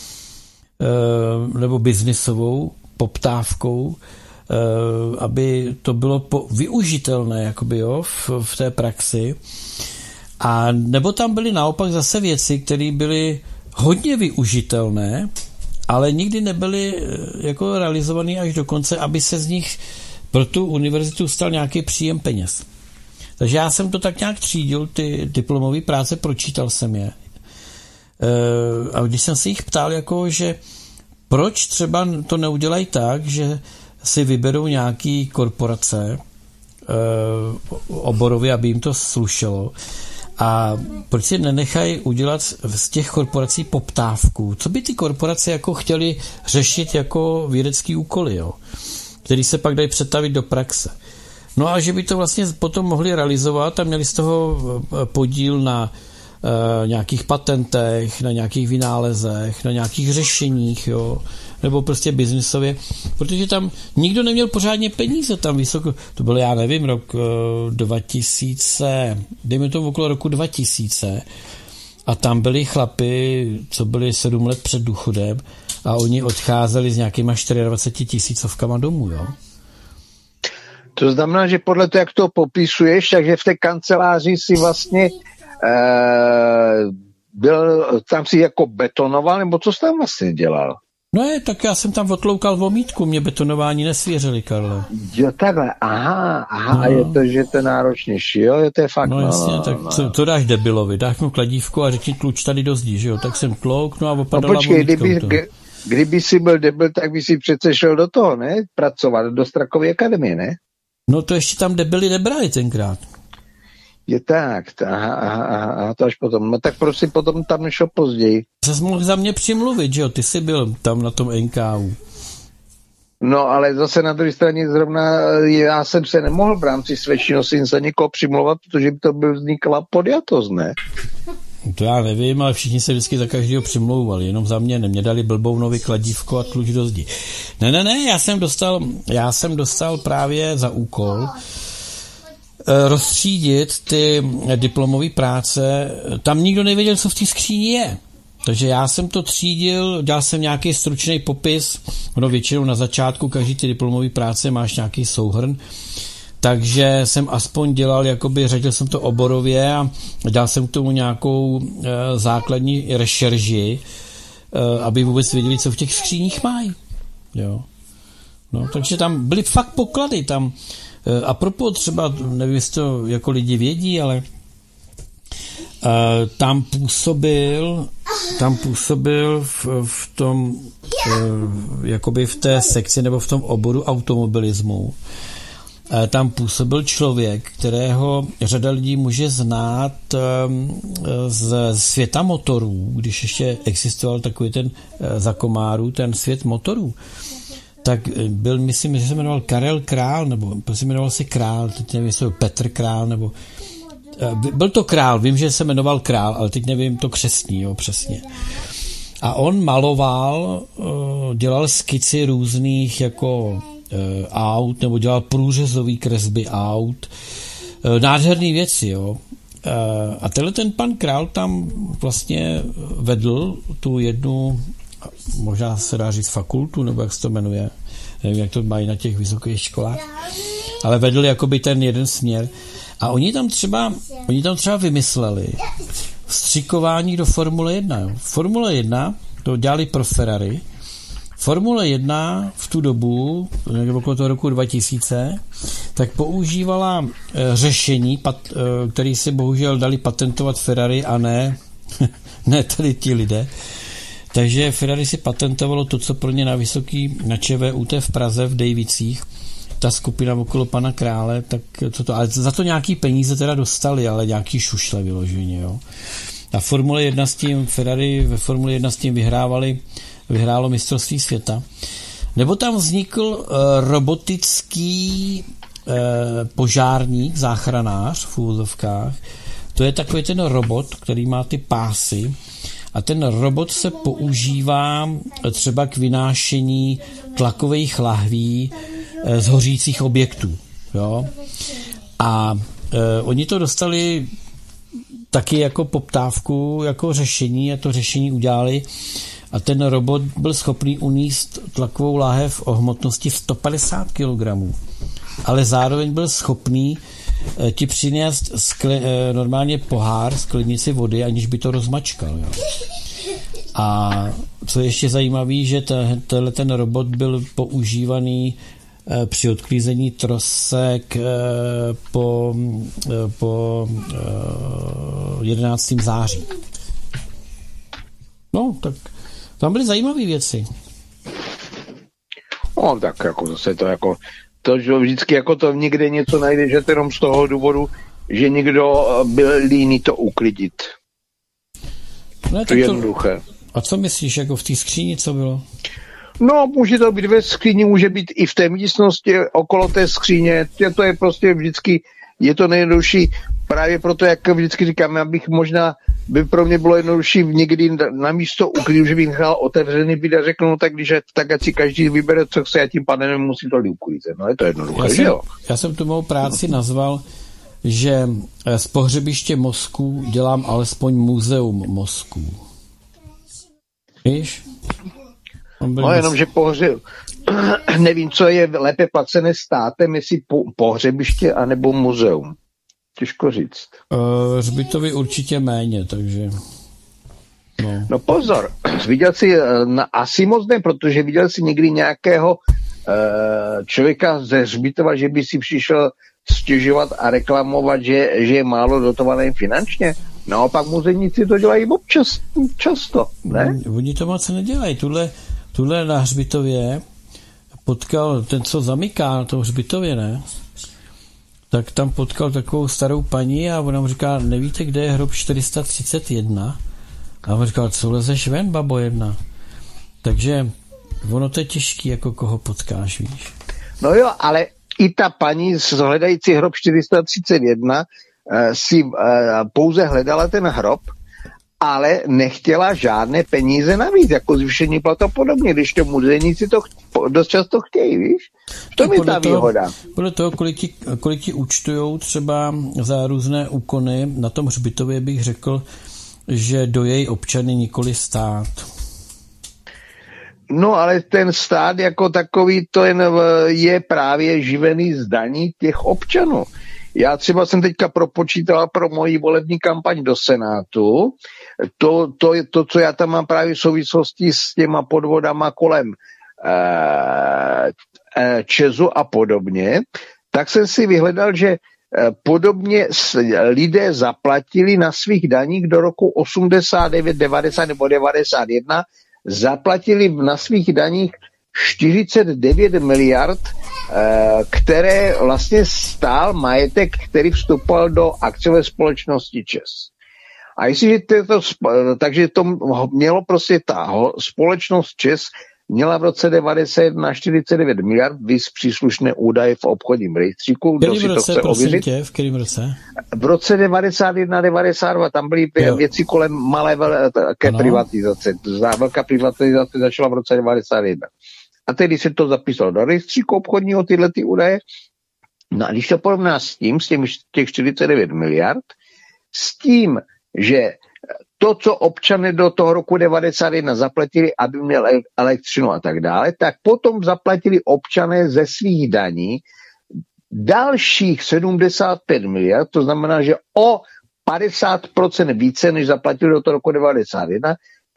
nebo biznisovou poptávkou, aby to bylo využitelné jakoby, jo, v, v té praxi. A nebo tam byly naopak zase věci, které byly hodně využitelné, ale nikdy nebyly jako realizovaný až do konce, aby se z nich pro tu univerzitu stal nějaký příjem peněz. Takže já jsem to tak nějak třídil, ty diplomové práce, pročítal jsem je. A když jsem se jich ptal, jako, že proč třeba to neudělají tak, že si vyberou nějaký korporace oborově, aby jim to slušelo, a proč si nenechají udělat z těch korporací poptávku? Co by ty korporace jako chtěly řešit jako vědecký úkoly, jo? Který se pak dají přetavit do praxe. No a že by to vlastně potom mohli realizovat a měli z toho podíl na uh, nějakých patentech, na nějakých vynálezech, na nějakých řešeních, jo? Nebo prostě biznisově, protože tam nikdo neměl pořádně peníze, tam vysoko, to byl, já nevím, rok dva tisíce, dejme to okolo roku dva tisíce, a tam byli chlapi, co byli sedm let před důchodem, a oni odcházeli s nějakýma dvacet čtyři tisícovkama domů, jo.
To znamená, že podle toho, jak to popisuješ, takže v té kanceláři si vlastně eh, byl, tam si jako betonoval, nebo co jsi tam vlastně dělal?
No je, tak já jsem tam otloukal vomítku, mě betonování nesvěřili, Karle.
Jo, takhle, aha, aha, no. A je to, že to je náročnější, jo, je to je fakt.
No, no jasně, no, tak no. Co, to dáš debilovi, dáš mu kladívku a řekni tluč tady do zdí, že jo, tak jsem tlouk, no a opadala
no, počkej,
vomítkou.
Kdyby, kdyby jsi byl debil, tak by si přece šel do toho, ne? Pracovat do Strakovy akademie, ne?
No to ještě tam debili nebrali tenkrát.
Je tak, aha, aha, aha, to až potom. No tak prosím, potom tam nešel později.
Jsi mohl za mě přimluvit, že jo? Ty jsi byl tam na tom N K U.
No, ale zase na druhé straně zrovna já jsem se nemohl v rámci své činnosti za někoho přimlouvat, protože by to byl vznikla podjatost, ne?
To já nevím, ale všichni se vždycky za každého přimlouvali, jenom za mě ne. Mě dali blbounovi kladívko a tluč do zdi. Ne, ne, ne, já jsem dostal, já jsem dostal právě za úkol rozstřídit ty diplomové práce. Tam nikdo nevěděl, co v té skříni je. Takže já jsem to třídil, dělal jsem nějaký stručný popis, no většinou na začátku každý ty diplomové práce máš nějaký souhrn, takže jsem aspoň dělal, jakoby řadil jsem to oborově a dělal jsem k tomu nějakou e, základní rešerži, e, aby vůbec věděli, co v těch skříních mají. Jo. No, takže tam byly fakt poklady, tam e, a propos třeba, nevím, jestli to jako lidi vědí, ale e, tam působil tam působil v, v tom e, jakoby v té sekci nebo v tom oboru automobilismu. E, tam působil člověk, kterého řada lidí může znát e, z světa motorů, když ještě existoval takový ten e, za komáru, ten svět motorů. Tak byl, myslím, že se jmenoval Karel Král, nebo se jmenoval se Král, teď nevím, jestli to Petr Král, nebo byl to Král, vím, že se jmenoval Král, ale teď nevím to křestní, jo, přesně. A on maloval, dělal skici různých jako aut, nebo dělal průřezový kresby aut, nádherný věci, jo. A tenhle ten pan Král tam vlastně vedl tu jednu, možná se dá říct fakultu, nebo jak se to jmenuje, nevím, jak to mají na těch vysokých školách, ale vedl jakoby ten jeden směr. A oni tam třeba, oni tam třeba vymysleli vstřikování do Formule jedna. Jo. Formule jedna to dělali pro Ferrari Formule jedna v tu dobu, okolo toho roku dva tisíce, tak používala řešení, který si bohužel dali patentovat Ferrari a ne, ne tady ti lidé. Takže Ferrari si patentovalo to, co pro ně na vysoký, na ČVUT v Praze, v Dejvicích, ta skupina okolo pana Krále, tak co to, ale za to nějaký peníze teda dostali, ale nějaký šušle vyloženě, jo. A Formule jedna s tím, Ferrari ve Formule jedna s tím vyhrávali, vyhrálo mistrovství světa. Nebo tam vznikl uh, robotický uh, požárník, záchranář v úvodovkách. To je takový ten robot, který má ty pásy, a ten robot se používá třeba k vynášení tlakových lahví z hořících objektů. Jo? A e, oni to dostali taky jako poptávku, jako řešení, a to řešení udělali. A ten robot byl schopný uníst tlakovou láhev o hmotnosti sto padesát kilogramů. Ale zároveň byl schopný e, ti přinést skle, e, normálně pohár, sklenici vody, aniž by to rozmačkal. Jo? A co je ještě zajímavé, že te, tenhle ten robot byl používaný e, při odklízení trosek e, po, e, po e, jedenáctého září. No, tak tam byly zajímavé věci.
No, tak jako zase to jako, to, že vždycky jako to někde něco najde, že to jenom z toho důvodu, že někdo byl líný to uklidit.
Ne,
to je jednoduché.
A co myslíš, jako v té skříni, co bylo?
No, může to být ve skříni, může být i v té místnosti okolo té skříně, to je prostě vždycky, je to nejjednodušší, právě proto, jak vždycky říkám, abych možná, by pro mě bylo jednodušší někdy na místo uklidu, že bych nechal otevřený byt a řekl, no tak když je, tak ať si každý vybere, co chce, a tím pádem nemusí to uklízet. No je to jednoduché, že jo?
Já jsem tu mou práci nazval, že z pohřebiště mozku dělám alespoň muzeum mozků. Víš?
No jenom, že pohřeb... Nevím, co je lépe placené státem, jestli po, pohřebiště anebo muzeum. Těžko říct.
Uh, Hřbitovy určitě méně, takže... No,
no pozor, viděl jsi, na, asi moc ne, protože viděl jsi někdy nějakého uh, člověka ze hřbitova, že by si přišel stěžovat a reklamovat, že, že je málo dotované finančně. Naopak muzejníci to dělají občas, často, ne?
Oni to moc nedělají. Tuhle, tuhle na hřbitově potkal ten, co zamyká na tom hřbitově, ne? Tak tam potkal takovou starou paní a ona mu říká, nevíte, kde je hrob čtyři sta třicet jedna? A on říkal, co lezeš ven, babo jedna? Takže ono to je těžký, jako koho potkáš, víš?
No jo, ale i ta paní z hledající hrob čtyři sta třicet jedna uh, si uh, pouze hledala ten hrob, ale nechtěla žádné peníze navíc, jako zvýšení platu a podobně, když to muzejníci to dost často chtějí, víš? To je ta výhoda.
Podle toho, kolik ti, kolik ti účtujou třeba za různé úkony, na tom hřbitově bych řekl, že dojejí občany, nikoli stát.
No ale ten stát jako takový, to jen je právě živený z daní těch občanů. Já třeba jsem teďka propočítal pro moji volební kampaň do Senátu, to, to, to co já tam mám právě v souvislosti s těma podvodama kolem eh, eh, Česu a podobně, tak jsem si vyhledal, že eh, podobně lidé zaplatili na svých daních do roku osmdesát devět, devadesát nebo devadesát jedna, zaplatili na svých daních čtyřicet devět miliard, které vlastně stál majetek, který vstupoval do akciové společnosti ČES. A jestliže to, takže to mělo prostě ta společnost ČES měla v roce devadesát jedna čtyřicet devět miliard, vys příslušné údaje v obchodním rejstříku. Kdo si to chce ověřit?
Tě, v kterém roce?
V roce devadesát jedna devadesát dva, tam byly jo. věci kolem malé velké privatizace. Velká privatizace začala v roce devadesát jedna. A tedy se to zapisalo do rejstříku obchodního, tyhle ty údaje. No a když to porovná s tím, s těmi těch čtyřicet devět miliard, s tím, že to, co občané do toho roku devadesát jedna zaplatili, aby měl elektřinu a tak dále, tak potom zaplatili občané ze svých daní dalších sedmdesát pět miliard, to znamená, že o padesát procent více, než zaplatili do toho roku devadesát jedna,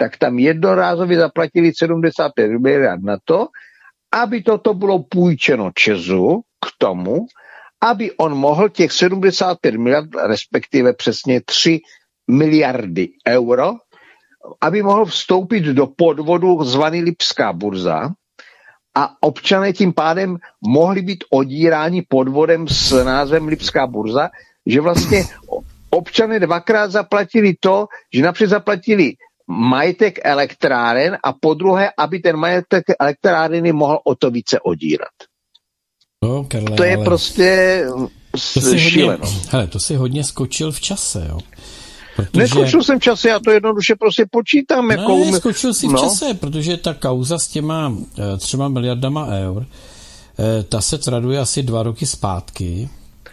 tak tam jednorázově zaplatili sedmdesát pět miliard na to, aby toto bylo půjčeno Česu k tomu, aby on mohl těch sedmdesát pět miliard, respektive přesně tři miliardy euro, aby mohl vstoupit do podvodu zvaný Lipská burza a občané tím pádem mohli být odíráni podvodem s názvem Lipská burza, že vlastně občané dvakrát zaplatili to, že napřed zaplatili majetek elektráren a po druhé, aby ten majetek elektrárny mohl o to více odírat.
No, Karle,
to je
ale...
prostě
to
šíleno.
Hodně, hele, to si hodně skočil v čase, jo. Protože...
Neskočil jsem v čase, já to jednoduše prostě počítám.
Ne,
jako um...
skočil si v
no.
čase, protože ta kauza s těma třema miliardama eur, ta se traduje asi dva roky zpátky,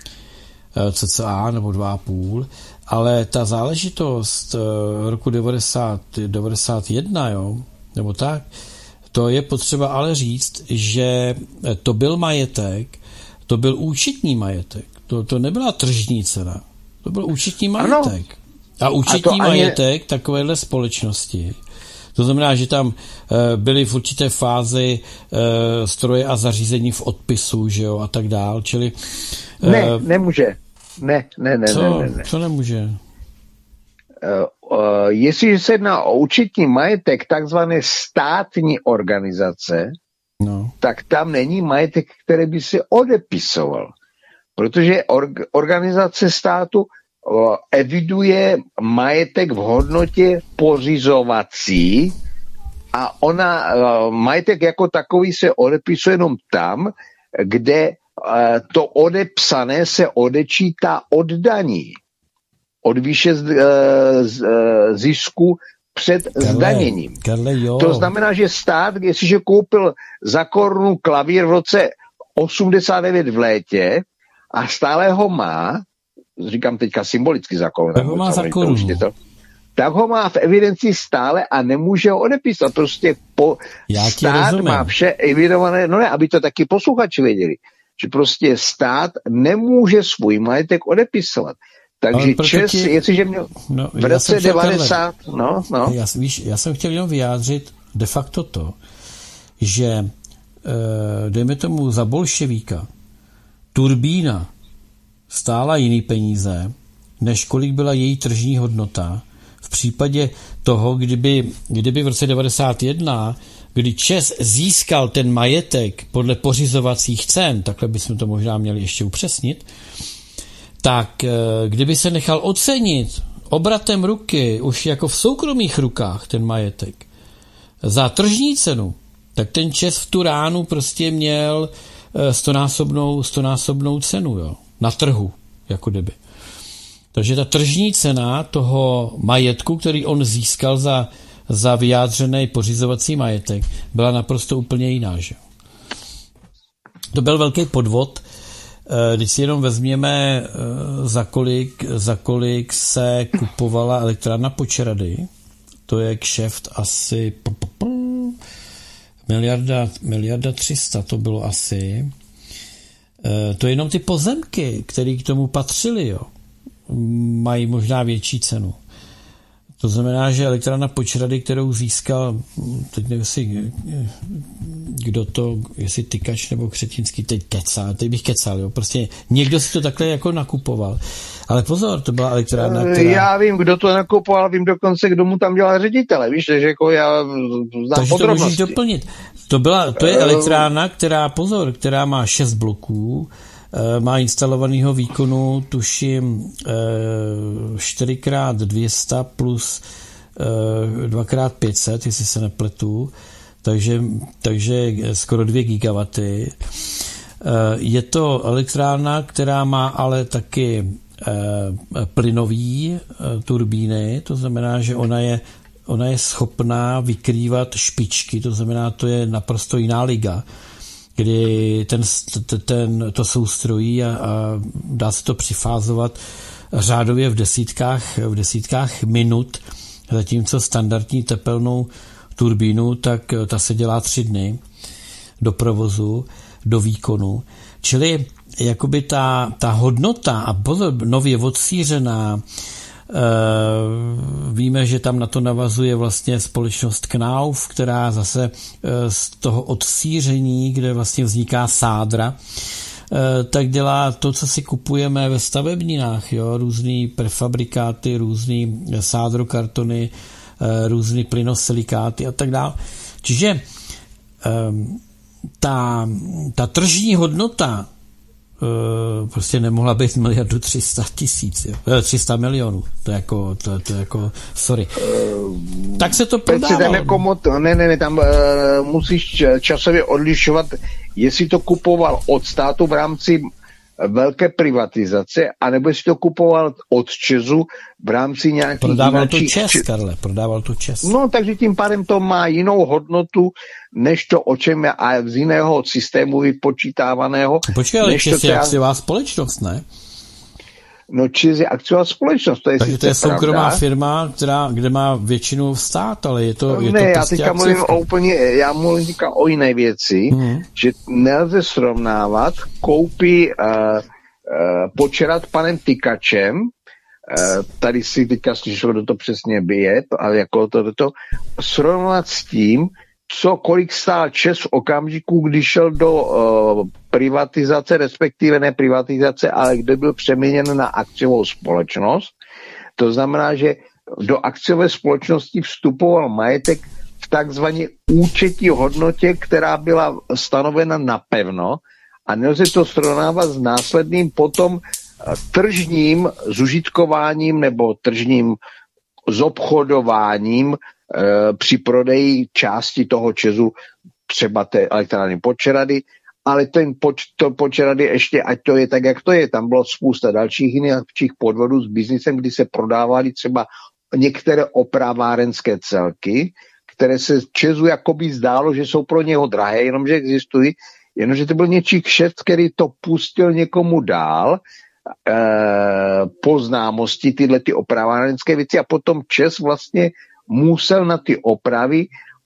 cca, nebo dva a půl, ale ta záležitost roku devadesát, devadesát jedna, jo, nebo tak, to je potřeba ale říct, že to byl majetek, to byl účetní majetek, to, to nebyla tržní cena, to byl účetní majetek. Ano. A účetní a majetek ani... takovéhle společnosti, to znamená, že tam e, byly v určité fázi e, stroje a zařízení v odpisu, že jo, a tak dál, čili... E,
ne, nemůže. Ne, ne, ne,
co,
ne, ne, ne.
Co nemůže?
Uh, uh, jestliže se jedná o účetní majetek takzvané státní organizace, no. tak tam není majetek, který by se odepisoval. Protože org, organizace státu uh, eviduje majetek v hodnotě pořizovací a ona, uh, majetek jako takový se odepisuje jenom tam, kde to odepsané se odečítá od daní. Od výše z, z, zisku před Karle, zdaněním.
Karle, jo.
To znamená, že stát, jestliže koupil za korunu klavír v roce osmdesát devět v létě a stále ho má, říkám teďka symbolicky za korunu,
tak ho má za korunu.
To, tak ho má v evidenci stále a nemůže ho odepisat. Prostě po, stát rozumím. Má vše evidované, no ne, aby to taky posluchači věděli, že prostě stát nemůže svůj majetek odepisovat. Takže Čes, ti... jestliže měl no, v roce devadesát, no, no.
Já, víš, já jsem chtěl jenom vyjádřit de facto to, že e, dejme tomu za bolševíka turbína stála jiný peníze, než kolik byla její tržní hodnota. V případě toho, kdyby, kdyby v roce devadesát jedna, kdy ČEZ získal ten majetek podle pořizovacích cen, takhle bychom to možná měli ještě upřesnit, tak kdyby se nechal ocenit obratem ruky, už jako v soukromých rukách ten majetek, za tržní cenu, tak ten ČEZ v tu ránu prostě měl stonásobnou, stonásobnou cenu, jo, na trhu, jako kdyby. Takže ta tržní cena toho majetku, který on získal za, za vyjádřený pořizovací majetek, byla naprosto úplně jiná. Že? To byl velký podvod. Když si jenom vezměme, za kolik, za kolik se kupovala elektrárna Počerady, to je kšeft asi miliarda, miliarda třista, to bylo asi. To je jenom ty pozemky, které k tomu patřily, jo. Mají možná větší cenu. To znamená, že elektrárna Počerady, kterou získal, teď nevím, jestli, kdo to, jestli Tykač nebo Křetinský, teď kecal, teď bych kecal, jo, prostě někdo si to takhle jako nakupoval. Ale pozor, to byla elektrárna, která...
Já vím, kdo to nakupoval, vím dokonce, kdo mu tam dělal ředitele, víš, že jako já znám
takže
podrobnosti.
To můžeš doplnit. To, byla, to je elektrárna, která, pozor, která má šest bloků, má instalovanýho výkonu, tuším, čtyři krát dvě stě plus dva krát pět set, jestli se nepletu, takže, takže skoro dvě gigawaty. Je to elektrárna, která má ale taky plynový turbíny, to znamená, že ona je, ona je schopná vykrývat špičky, to znamená, to je naprosto jiná liga, kdy ten, ten, to soustrojí a, a dá se to přifázovat řádově v desítkách, v desítkách minut, zatímco standardní tepelnou turbínu, tak ta se dělá tři dny do provozu, do výkonu. Čili jakoby ta, ta hodnota a nově odsířená Víme, že tam na to navazuje vlastně společnost Knauf, která zase z toho odsíření, kde vlastně vzniká sádra, tak dělá to, co si kupujeme ve stavebninách, jo? Různý prefabrikáty, různý sádrokartony, různý plynosilikáty a tak dále. Čiže ta, ta tržní hodnota prostě nemohla být miliardu tři sta tisíc, tři sta milionů, to je jako, to, to je jako, sorry. Tak se to prodávalo.
Jako, ne, ne, ne, tam uh, musíš časově odlišovat, jestli to kupoval od státu v rámci velké privatizace, anebo jestli to kupoval od ČEZu v rámci nějakých...
Prodával to ČEZ, Karle, prodával to ČEZ.
No, takže tím pádem to má jinou hodnotu, než to, o čem je, a z jiného systému vypočítávaného.
Počkej, ale ČEZ je akciová společnost, ne?
No, ČEZ je akciová společnost, to je
takže
sice
to je soukromá
pravda.
firma, která, kde má většinu stát, ale je to, je
ne,
to
já
prostě
teďka mluvím o úplně, já mluvím teďka o jiné věci, hmm. že nelze srovnávat koupy uh, uh, Počerat panem Tykačem, uh, tady si teďka slyšel, kdo to přesně bije, to, ale jako to, to, to, srovnat s tím, co kolik stál ČEZ v okamžiku, když šel do uh, privatizace, respektive ne privatizace, ale kde byl přeměněn na akciovou společnost. To znamená, že do akciové společnosti vstupoval majetek v takzvané účetní hodnotě, která byla stanovena napevno, a nelze to srovnávat s následným potom tržním zužitkováním nebo tržním zobchodováním e, při prodeji části toho ČEZu, třeba té elektrárny Počerady, ale ten poč, to Počerady ještě, ať to je tak, jak to je, tam bylo spousta dalších jiných podvodů s biznisem, kdy se prodávaly třeba některé opravárenské celky, které se ČEZu jakoby zdálo, že jsou pro něho drahé, jenomže existují, jenomže to byl něčí kšeft, který to pustil někomu dál, po známosti tyhle ty opravárenské věci, a potom ČEZ vlastně musel na ty opravy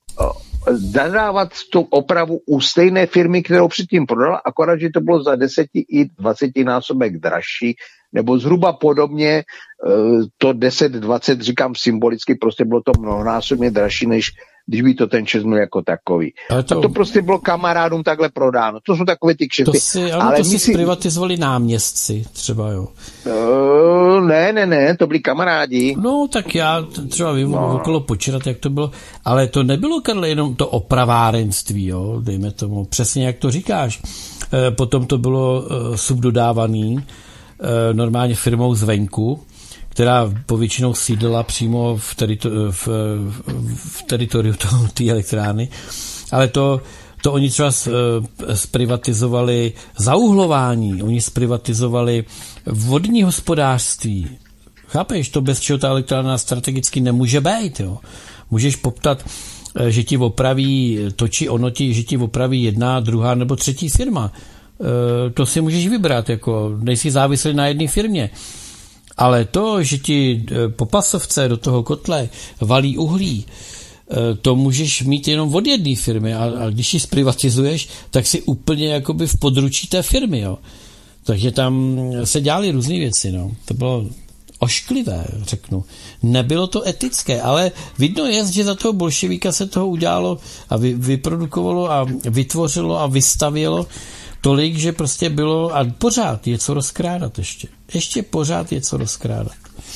zadávat tu opravu u stejné firmy, kterou předtím prodala, akorát, že to bylo za deseti i dvaceti násobek dražší, nebo zhruba podobně, to deset dvacet, říkám symbolicky, prostě bylo to mnohonásobně dražší, než když by to ten ČEZ měl jako takový. To... A to prostě bylo kamarádům takhle prodáno. To jsou takové ty kšefty.
To si, ale to si zprivatizovali náměstci třeba, jo?
Uh, ne, ne, ne, to byli kamarádi.
No, tak já třeba vím no. okolo Počerat, jak to bylo, ale to nebylo, Karle, jenom to opravárenství, jo, dejme tomu, přesně jak to říkáš. E, potom to bylo e, subdodávaný e, normálně firmou zvenku, která povětšinou sídlila přímo v, terito- v, v teritoriu té elektrárny, ale to, to oni třeba zprivatizovali zauhlování, oni zprivatizovali vodní hospodářství. Chápeš, to bez čeho ta elektrárna strategicky nemůže být, jo. Můžeš poptat, že ti opraví to či ono ti, že ti opraví jedna, druhá nebo třetí firma. To si můžeš vybrat, jako nejsi závislý na jedné firmě. Ale to, že ti po pasovce do toho kotle valí uhlí, to můžeš mít jenom od jedné firmy, a, a když ji zprivatizuješ, tak si úplně jakoby v područí té firmy, jo. Takže tam se dělaly různé věci, no. To bylo ošklivé, řeknu. Nebylo to etické, ale vidno je, že za toho bolševíka se toho udělalo a vy, vyprodukovalo a vytvořilo a vystavělo tolik, že prostě bylo, a pořád je co rozkrádat ještě. Ještě pořád je co rozkrádat.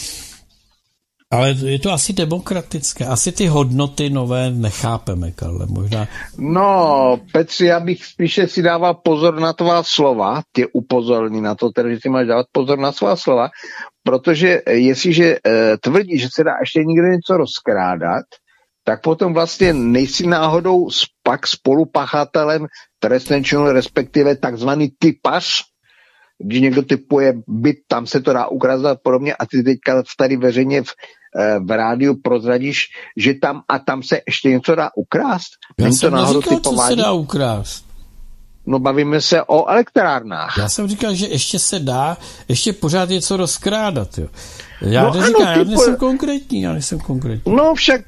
Ale je to asi demokratické. Asi ty hodnoty nové nechápeme, Karle, možná.
No, Petři, já bych spíše si dával pozor na tvá slova, tě upozorní na to, tedy, že si máš dávat pozor na svá slova, protože jestliže e, tvrdí, že se dá ještě někde něco rozkrádat, tak potom vlastně nejsi náhodou pak spolupachatelem trestného činu, respektive takzvaný typař, když někdo typuje byt, tam se to dá ukázat podobně, a ty teďka tady veřejně v, v rádiu prozradíš, že tam a tam se ještě něco dá ukrást.
Já jsem to neříkal, co se dá ukrást.
No bavíme se o elektrárnách.
Já jsem říkal, že ještě se dá, ještě pořád je co rozkrádat, jo. Já
no
neříkám,
ano,
já nejsem
po...
konkrétní, já nejsem konkrétní.
No však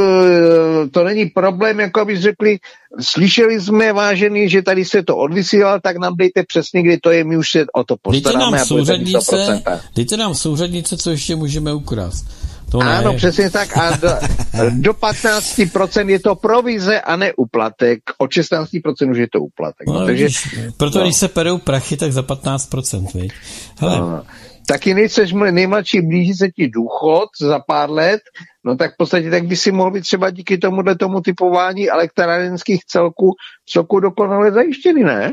to není problém, jako abys řekli, slyšeli jsme, vážený, že tady se to odvysílal, tak nám dejte přesně, kdy to je, my už se o to postaráme.
Dejte nám, dejte nám souřadnice, co ještě můžeme ukrást. To
ano, ne. Přesně tak. A do, do patnáct procent je to provize a ne úplatek. Od šestnáct procent už je to úplatek.
No,
no, takže,
když, proto, no. Když se perou prachy, tak za patnáct procent, viď? Hele.
No, taky nejseš nejmladší, blíží se ti důchod za pár let, no tak v podstatě tak by si mohl být třeba díky tomuhle tomu typování elektrárenských celků celku dokonale zajištěný, ne?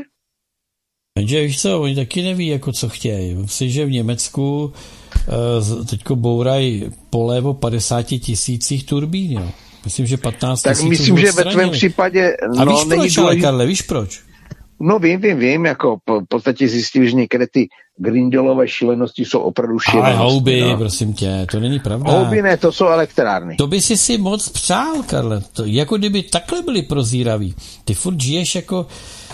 Takže víš co, oni taky neví, jako co chtějí. Myslím, že v Německu uh, teďko bourají pole o padesáti tisících turbín, jo. Myslím, že patnáct tisíc.
Tak myslím, že ve tvém případě...
A
no,
víš
není
proč, ale Karle, víš proč?
No vím, vím, vím, jako v podstatě zjistil, že některé ty Grindelové šílenosti jsou opravdu šílenosti.
Ale houby,
no.
Prosím tě, to není pravda.
Houby ne, to jsou elektrárny.
To by si si moc přál, Karle, to, jako kdyby takhle byli prozíraví. Ty furt žiješ jako,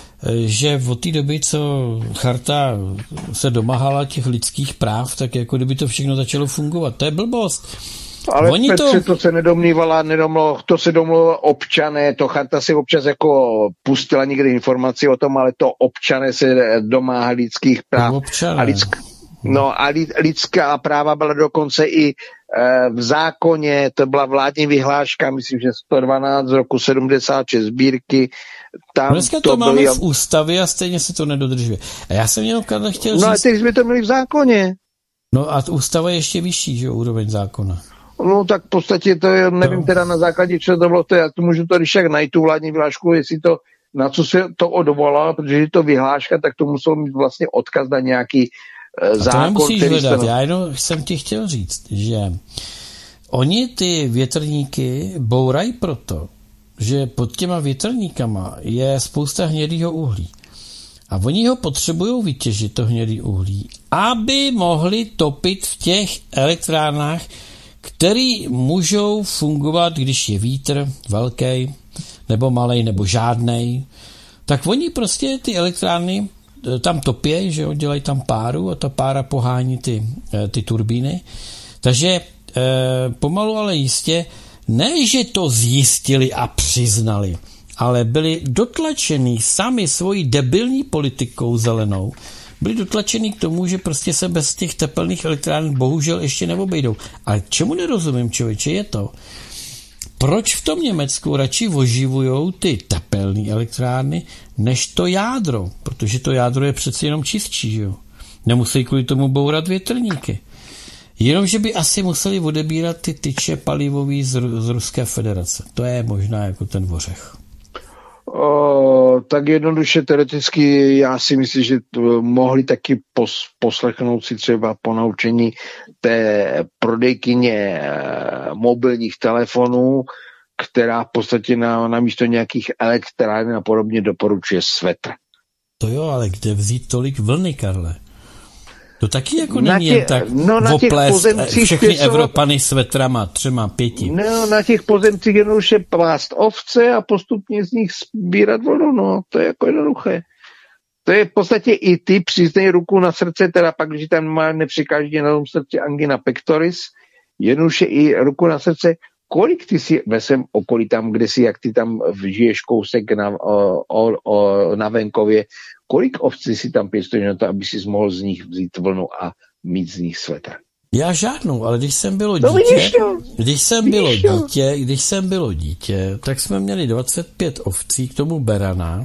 že od té doby, co charta se domáhala těch lidských práv, tak jako kdyby to všechno začalo fungovat. To je blbost.
Ale Oni Petře, to... to se nedomnívala, nedomlo, to se domluvilo občané, to charta si občas jako pustila někde informaci o tom, ale to občané se domáhá lidských práv. A lidsk... No a lidská práva byla dokonce i e, v zákoně, to byla vládní vyhláška, myslím, že sto dvanáct z roku sedmdesát šest sbírky. Tam
dneska to, to máme byli... v ústavě a stejně se to nedodržuje. A já jsem jenom Karle chtěl říct...
No a teď jsme to měli v zákoně.
No a ústava je ještě vyšší, že úroveň zákona.
No tak v podstatě to je, nevím no. teda na základě, co to bylo, to já to můžu to když jak najít tu vládní vyhlášku, jestli to, na co se to odvolalo, protože je to vyhláška, tak to musel mít vlastně odkaz na nějaký uh, zákon. A to nemusíš hledat,
to... já jenom jsem ti chtěl říct, že oni ty větrníky bourají proto, že pod těma větrníkama je spousta hnědýho uhlí. A oni ho potřebují vytěžit, to hnědý uhlí, aby mohli topit v těch elektrárnách, který můžou fungovat, když je vítr velký, nebo malej, nebo žádnej. Tak oni prostě ty elektrárny tam topějí, že jo, dělají tam páru a ta pára pohání ty, ty turbíny. Takže e, pomalu, ale jistě, ne, že to zjistili a přiznali, ale byli dotlačení sami svojí debilní politikou zelenou, byli dotlačeni k tomu, že prostě se bez těch tepelných elektráren bohužel ještě neobejdou. Ale čemu nerozumím, člověče, je to, proč v tom Německu radši oživujou ty tepelné elektrárny, než to jádro, protože to jádro je přeci jenom čistší, že jo? Nemusí kvůli tomu bourat větrníky. Jenomže by asi museli odebírat ty tyče palivový z, z Ruské federace. To je možná jako ten ořech.
O, tak jednoduše teoreticky já si myslím, že to mohli taky pos, poslechnout si třeba po naučení té prodejkyně mobilních telefonů, která v podstatě na, na místo nějakých elektráren a podobně doporučuje svetr.
To jo, ale kde vzít tolik vlny, Karle? To taky jako není jen tak
no
oplést všechny jsou... Evropany svetrama, třema, pěti.
No, na těch pozemcích jednoduše plást ovce a postupně z nich sbírat vodu, no, to je jako jednoduché. To je v podstatě i ty přiznej ruku na srdce, teda pak, když tam má nepřikáždě na tom srdci angina pectoris, jednoduše i ruku na srdce, kolik ty si ve svém okolí tam, kde si, jak ty tam žiješ kousek na, o, o, o, na venkově, kolik ovcí si tam pěstuješ na to, aby si mohl z nich vzít vlnu a mít z nich svetr?
Já žádnou, ale když jsem bylo dítě, no, vidíš to. když jsem vidíš bylo to. dítě, když jsem bylo dítě, tak jsme měli dvacet pět ovcí, k tomu berana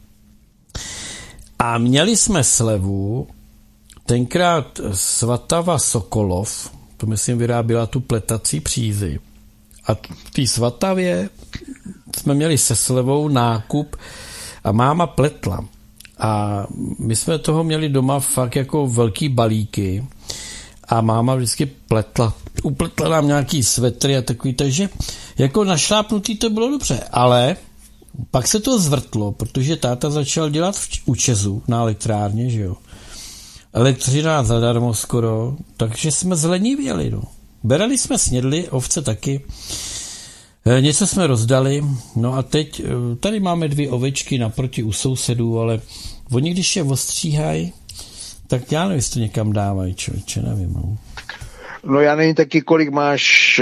a měli jsme slevu, tenkrát Svatava Sokolov, to myslím vyráběla tu pletací přízy. A v té Svatavě jsme měli se slevou nákup a máma pletla. A my jsme toho měli doma fakt jako velký balíky a máma vždycky pletla. Upletla nám nějaký svetry a takový, takže jako našlápnutý to bylo dobře, ale pak se to zvrtlo, protože táta začal dělat v, u Česu na elektrárně, že jo. Elektřina zadarmo skoro, takže jsme zlenivěli, no. Berali jsme, snědli, ovce taky. Něco jsme rozdali, no a teď tady máme dvě ovečky naproti u sousedů, ale oni když je ostříhají, tak já nevím, jestli to někam dávají, člověče, nevím. No.
No já nevím taky, kolik máš,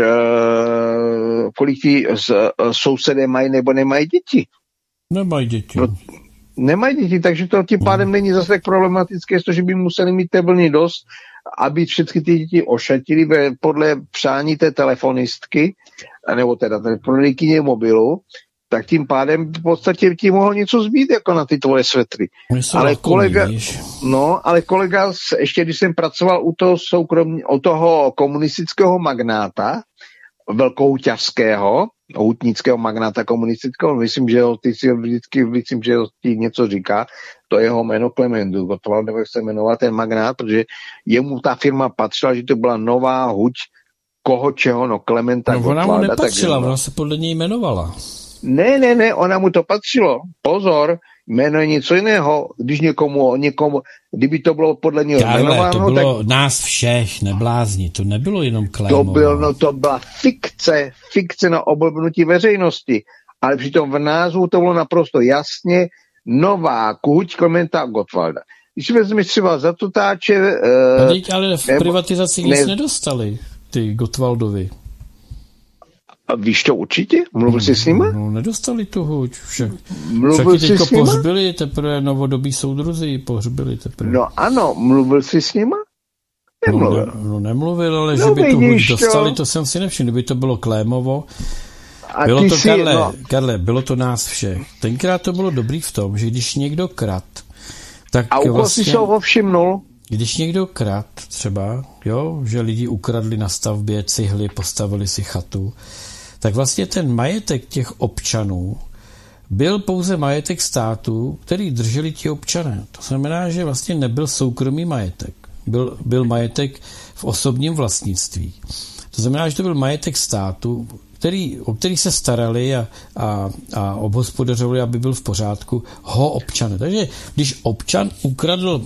uh, kolik ti uh, sousedé mají nebo nemají děti.
Nemají děti.
No, nemají děti, takže to tím pádem no. není zase tak problematické, že by museli mít té vlny dost, aby všechny ty děti ošatili podle přání té telefonistky, nebo teda té prodejkyně mobilu, tak tím pádem v podstatě ti mohlo něco zbýt jako na ty tvoje svetry. Ale kolega, no, ale kolega, ještě když jsem pracoval u toho soukromí, u toho komunistického magnáta, velkohuťavského, hutnického magnáta komunistického, myslím, že ho, ty si vždycky, myslím, že ho ti něco říká, to je jeho jméno Klemendu, Gottwald, nebo jak se jmenoval ten magnát, protože jemu ta firma patřila, že to byla nová huť koho čeho, no Klementa
no,
Gottwalda.
Ona mu nepatřila, ona se podle něj jmenovala.
Ne, ne, ne, ona mu to patřilo. Pozor, jméno je něco jiného. Když někomu, někomu, kdyby to bylo podle něho jmenováno,
to bylo
tak...
nás všech, neblázni, to nebylo jenom Klémova.
To, byl, no, to byla fikce, fikce na oblbnutí veřejnosti, ale přitom v názvu to bylo naprosto jasně nová kuť Klementa Gottwalda. Když si vezmeš třeba za tutáče...
Uh, teď ale v nebo, privatizaci nic ne, nedostali, ty Gottwaldovi.
A víš to určitě? Mluvil jsi s nima?
No, nedostali tu huť. Však,
mluvil
však
jsi s nima?
Pohřbili teprve novodobí soudruzi, pohřbili teprve.
No ano, mluvil jsi s nima? Nemluvil.
No, ne, no nemluvil, ale
no,
že by tu huť
to.
dostali, to jsem si nevšiml. Kdyby to bylo Klémovo.
A
bylo to,
si,
Karle,
no.
Karle, bylo to nás všech. Tenkrát to bylo dobrý v tom, že když někdo krad, tak
a u
vlastně...
si ho všimnul?
Když někdo krad třeba, jo, že lidi ukradli na stavbě cihly, postavili si chatu, tak vlastně ten majetek těch občanů byl pouze majetek státu, který drželi ti občané. To znamená, že vlastně nebyl soukromý majetek. Byl, byl majetek v osobním vlastnictví. To znamená, že to byl majetek státu, který, o který se starali a, a, a obhospodařovali, aby byl v pořádku, ho občané. Takže když občan ukradl,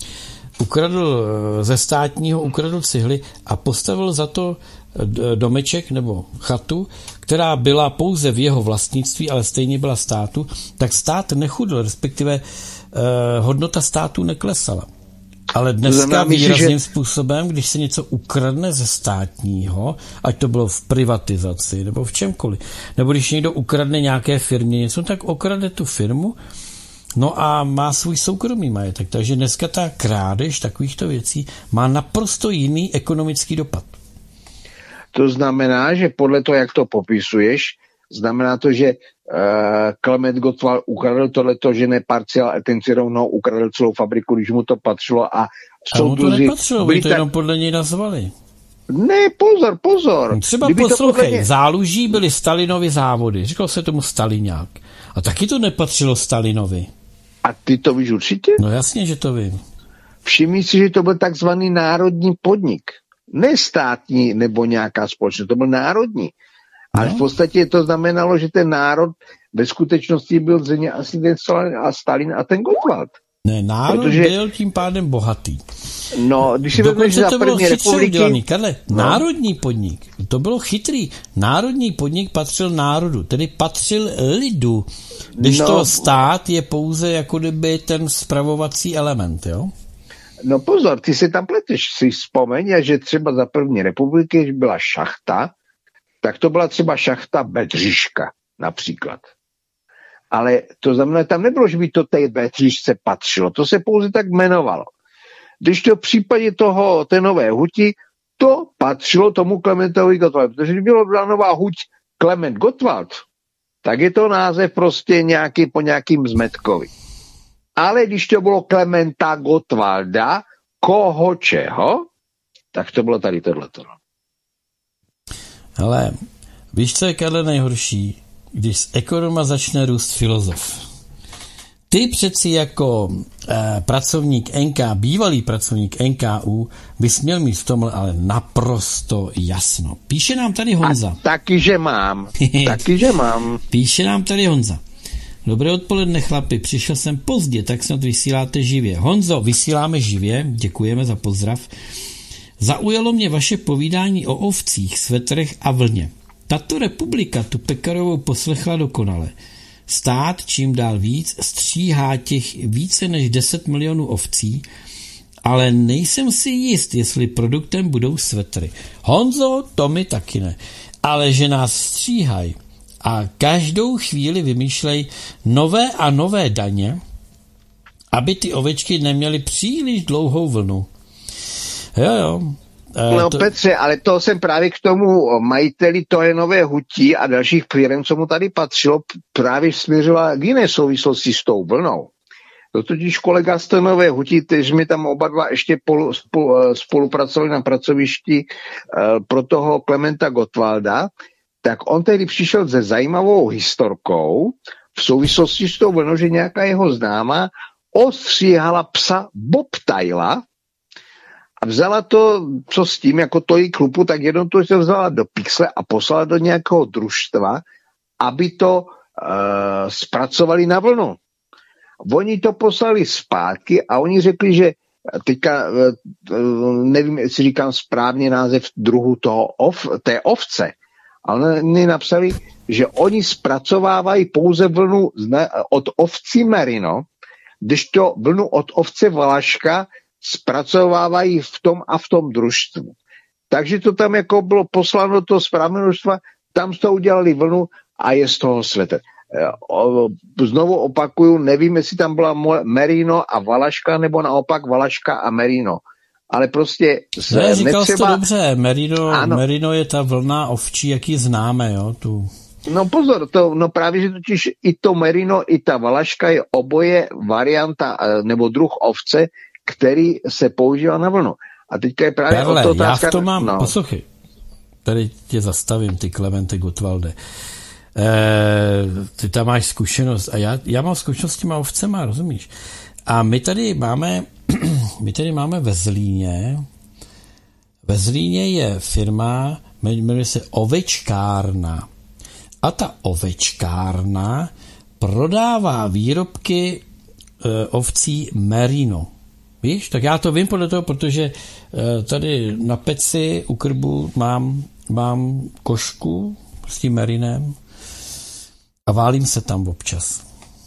ukradl ze státního, ukradl cihly a postavil za to domeček nebo chatu, která byla pouze v jeho vlastnictví, ale stejně byla státu, tak stát nechudl, respektive eh, hodnota státu neklesala. Ale dneska výrazným že... způsobem, když se něco ukradne ze státního, ať to bylo v privatizaci nebo v čemkoliv, nebo když někdo ukradne nějaké firmě něco, tak okrade tu firmu, no a má svůj soukromý majetek. Takže dneska ta krádež takovýchto věcí má naprosto jiný ekonomický dopad.
To znamená, že podle toho, jak to popisuješ, znamená to, že uh, Klement Gottwald ukradl tohleto, že ne parciál, ten si rovnou ukradl celou fabriku, když mu to patřilo a
a mu to nepatřilo, byli to tak... jenom podle něj nazvali.
Ne, pozor, pozor.
Třeba Kdyby poslouchej, ně... v Záluží byly Stalinovy závody, říkal se tomu Staliňák. A taky to nepatřilo Stalinovi.
A ty to víš určitě?
No jasně, že to vím.
Všimni si, že to byl takzvaný národní podnik. Ne státní nebo nějaká společnost, to byl národní. Ale no. v podstatě to znamenalo, že ten národ ve skutečnosti byl zřejmě asi ten Stalin a Stalin a ten Gottwald.
Ne, národ Protože... byl tím pádem bohatý.
No, když si vezmeš za první republiky...
Udělaný. Karle, no. Národní podnik, to bylo chytrý. Národní podnik patřil národu, tedy patřil lidu. Když no. to stát je pouze jako kdyby ten spravovací element, jo?
No pozor, ty se tam pleteš. Si vzpomeň, že třeba za první republiky, když byla šachta, tak to byla třeba šachta Bedřiška například. Ale to znamená, tam nebylo, že by to té Bedřišce patřilo. To se pouze tak jmenovalo. Když to v případě toho, té nové huti, to patřilo tomu Klementovi Gottwaldu. Protože když byla nová huť Klement Gottwald, tak je to název prostě nějaký po nějakým zmetkovi. Ale když to bylo Klementa Gottwalda, koho čeho, tak to bylo tady tohleto.
Ale víš, co je, Karle, nejhorší? Když z ekonoma začne růst filozof. Ty přeci jako eh, pracovník N K, bývalý pracovník N K U, bys měl mít v tomhle ale naprosto jasno. Píše nám tady Honza.
A taky, že mám. taky, že mám.
Píše nám tady Honza. Dobré odpoledne, chlapi, přišel jsem pozdě, tak snad vysíláte živě. Honzo, vysíláme živě, děkujeme za pozdrav. Zaujalo mě vaše povídání o ovcích, svetrech a vlně. Tato republika tu Pekarovou poslechla dokonale. Stát čím dál víc stříhá těch více než deset milionů ovcí, ale nejsem si jist, jestli produktem budou svetry. Honzo, to mi taky ne. Ale že nás stříhají a každou chvíli vymýšlej nové a nové daně, aby ty ovečky neměly příliš dlouhou vlnu. Jo, jo.
E, no to... Petře, ale to jsem právě k tomu majiteli Toje Nové hutí a dalších firm, co mu tady patřilo, právě směřoval k jiné souvislosti s tou vlnou. To totiž kolega z té Nové hutí, kteří mi tam oba dva ještě spolu, spolu, spolupracovali na pracovišti e, pro toho Klementa Gottwalda, tak on tehdy přišel se zajímavou historkou v souvislosti s tou vlnou, že nějaká jeho známá ostříhala psa Bobtaila a vzala to, co s tím, jako to jí klupu, tak jednou to se vzala do pixle a poslala do nějakého družstva, aby to uh, zpracovali na vlnu. Oni to poslali zpátky a oni řekli, že teďka, uh, nevím, jestli říkám správně název druhu toho ov, té ovce, ale oni napsali, že oni zpracovávají pouze vlnu od ovci merino, když to vlnu od ovce valaška zpracovávají v tom a v tom družstvu. Takže to tam jako bylo posláno do toho správného družstva, tam z toho udělali vlnu a je z toho svetr. Znovu opakuju, nevím, jestli tam byla merino a valaška, nebo naopak valaška a merino. Ale prostě...
Ne, říkal netřeba... jsi to dobře, merino, merino je ta vlna ovčí, jaký známe, jo, tu...
No pozor, to, no právě, že totiž i to merino, i ta valaška je oboje varianta, nebo druh ovce, který se používá na vlnu. A teďka je právě
Karle,
o to otázka...
já v tom mám, no. Poslouchej, tady tě zastavím, ty Klemente Gottwalde. E, ty tam máš zkušenost a já, já mám zkušenost s těma ovcema, rozumíš? A my tady máme, my tady máme ve Zlíně, ve Zlíně je firma, jmenuje se Ovečkárna. A ta ovečkárna prodává výrobky e, ovcí merino. Víš? Tak já to vím podle toho, protože e, tady na peci u krbu mám, mám košku s tím merinem a válím se tam občas.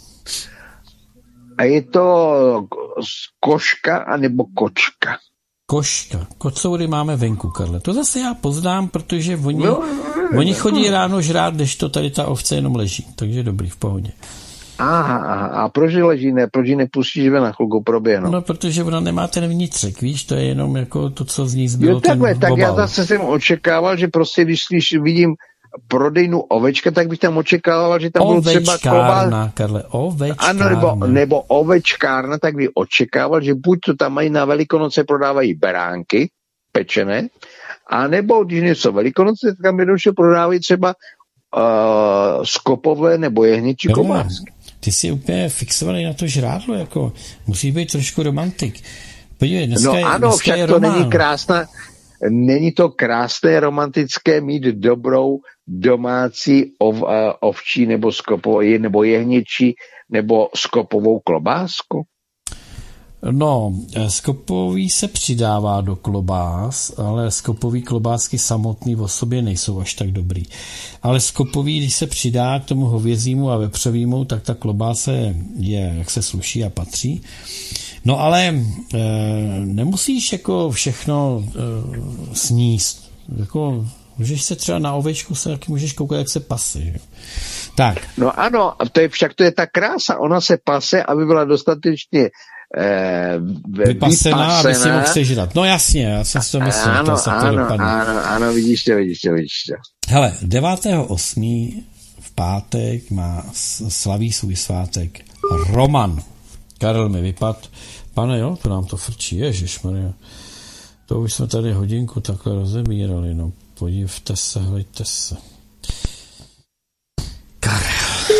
A je to koška anebo kočka?
Koška. Kocoury máme venku, Karle. To zase já poznám, protože oni, no, oni chodí ráno žrát, když to tady ta ovce jenom leží. Takže dobrý, v pohodě.
Aha, aha. A proč leží? Ne, proč ji nepustíš ven na chvilku proběhnout?
No, protože ona nemá ten vnitřek, víš, to je jenom jako to, co z ní zbylo.
Jo, takhle,
ten
tak
obal.
Já zase jsem očekával, že prostě, když slyš, vidím prodejnu ovečka, tak bych tam očekával, že tam budou třeba
klobá... Karle, ovečkárna.
Ano, nebo, nebo ovečkárna, tak bych očekával, že buď to tam mají na Velikonoce, prodávají beránky pečené, a nebo když něco Velikonoce, tak tam jednoduše prodávají třeba uh, skopové nebo jehněčí klobásky.
Ty jsi úplně fixovaný na to žrádlo, jako musí být trošku romantik. Podívej, dneska
no
je,
ano,
dneska
však
je
to
román.
není krásná, není to krásné, romantické mít dobrou domácí ov, uh, ovčí nebo skopovou, nebo jehněčí nebo skopovou klobásku?
No, skopový se přidává do klobás, ale skopový klobásky samotný o sobě nejsou až tak dobrý. Ale skopový, když se přidá k tomu hovězímu a vepřovýmu, tak ta klobása je, je jak se sluší a patří. No ale e, nemusíš jako všechno e, sníst. Jako, můžeš se třeba na ovečku se taky můžeš koukat, jak se pase. Že? Tak.
No ano, to je, však to je ta krása. Ona se pase, aby byla dostatečně eh,
vypasená,
vypasená,
aby si mohl sežrat. No jasně, já jsem si to myslel.
Ano,
to
ano, to ano, ano, vidíš to, vidíš to, vidíš to.
Hele, devátého osmého v pátek má slaví svůj svátek Roman. Karel mi vypad. Pane, jo, to nám to frčí, ježišmarja. To už jsme tady hodinku takhle rozebírali, no. Podívejte se, hleďte se. Karel.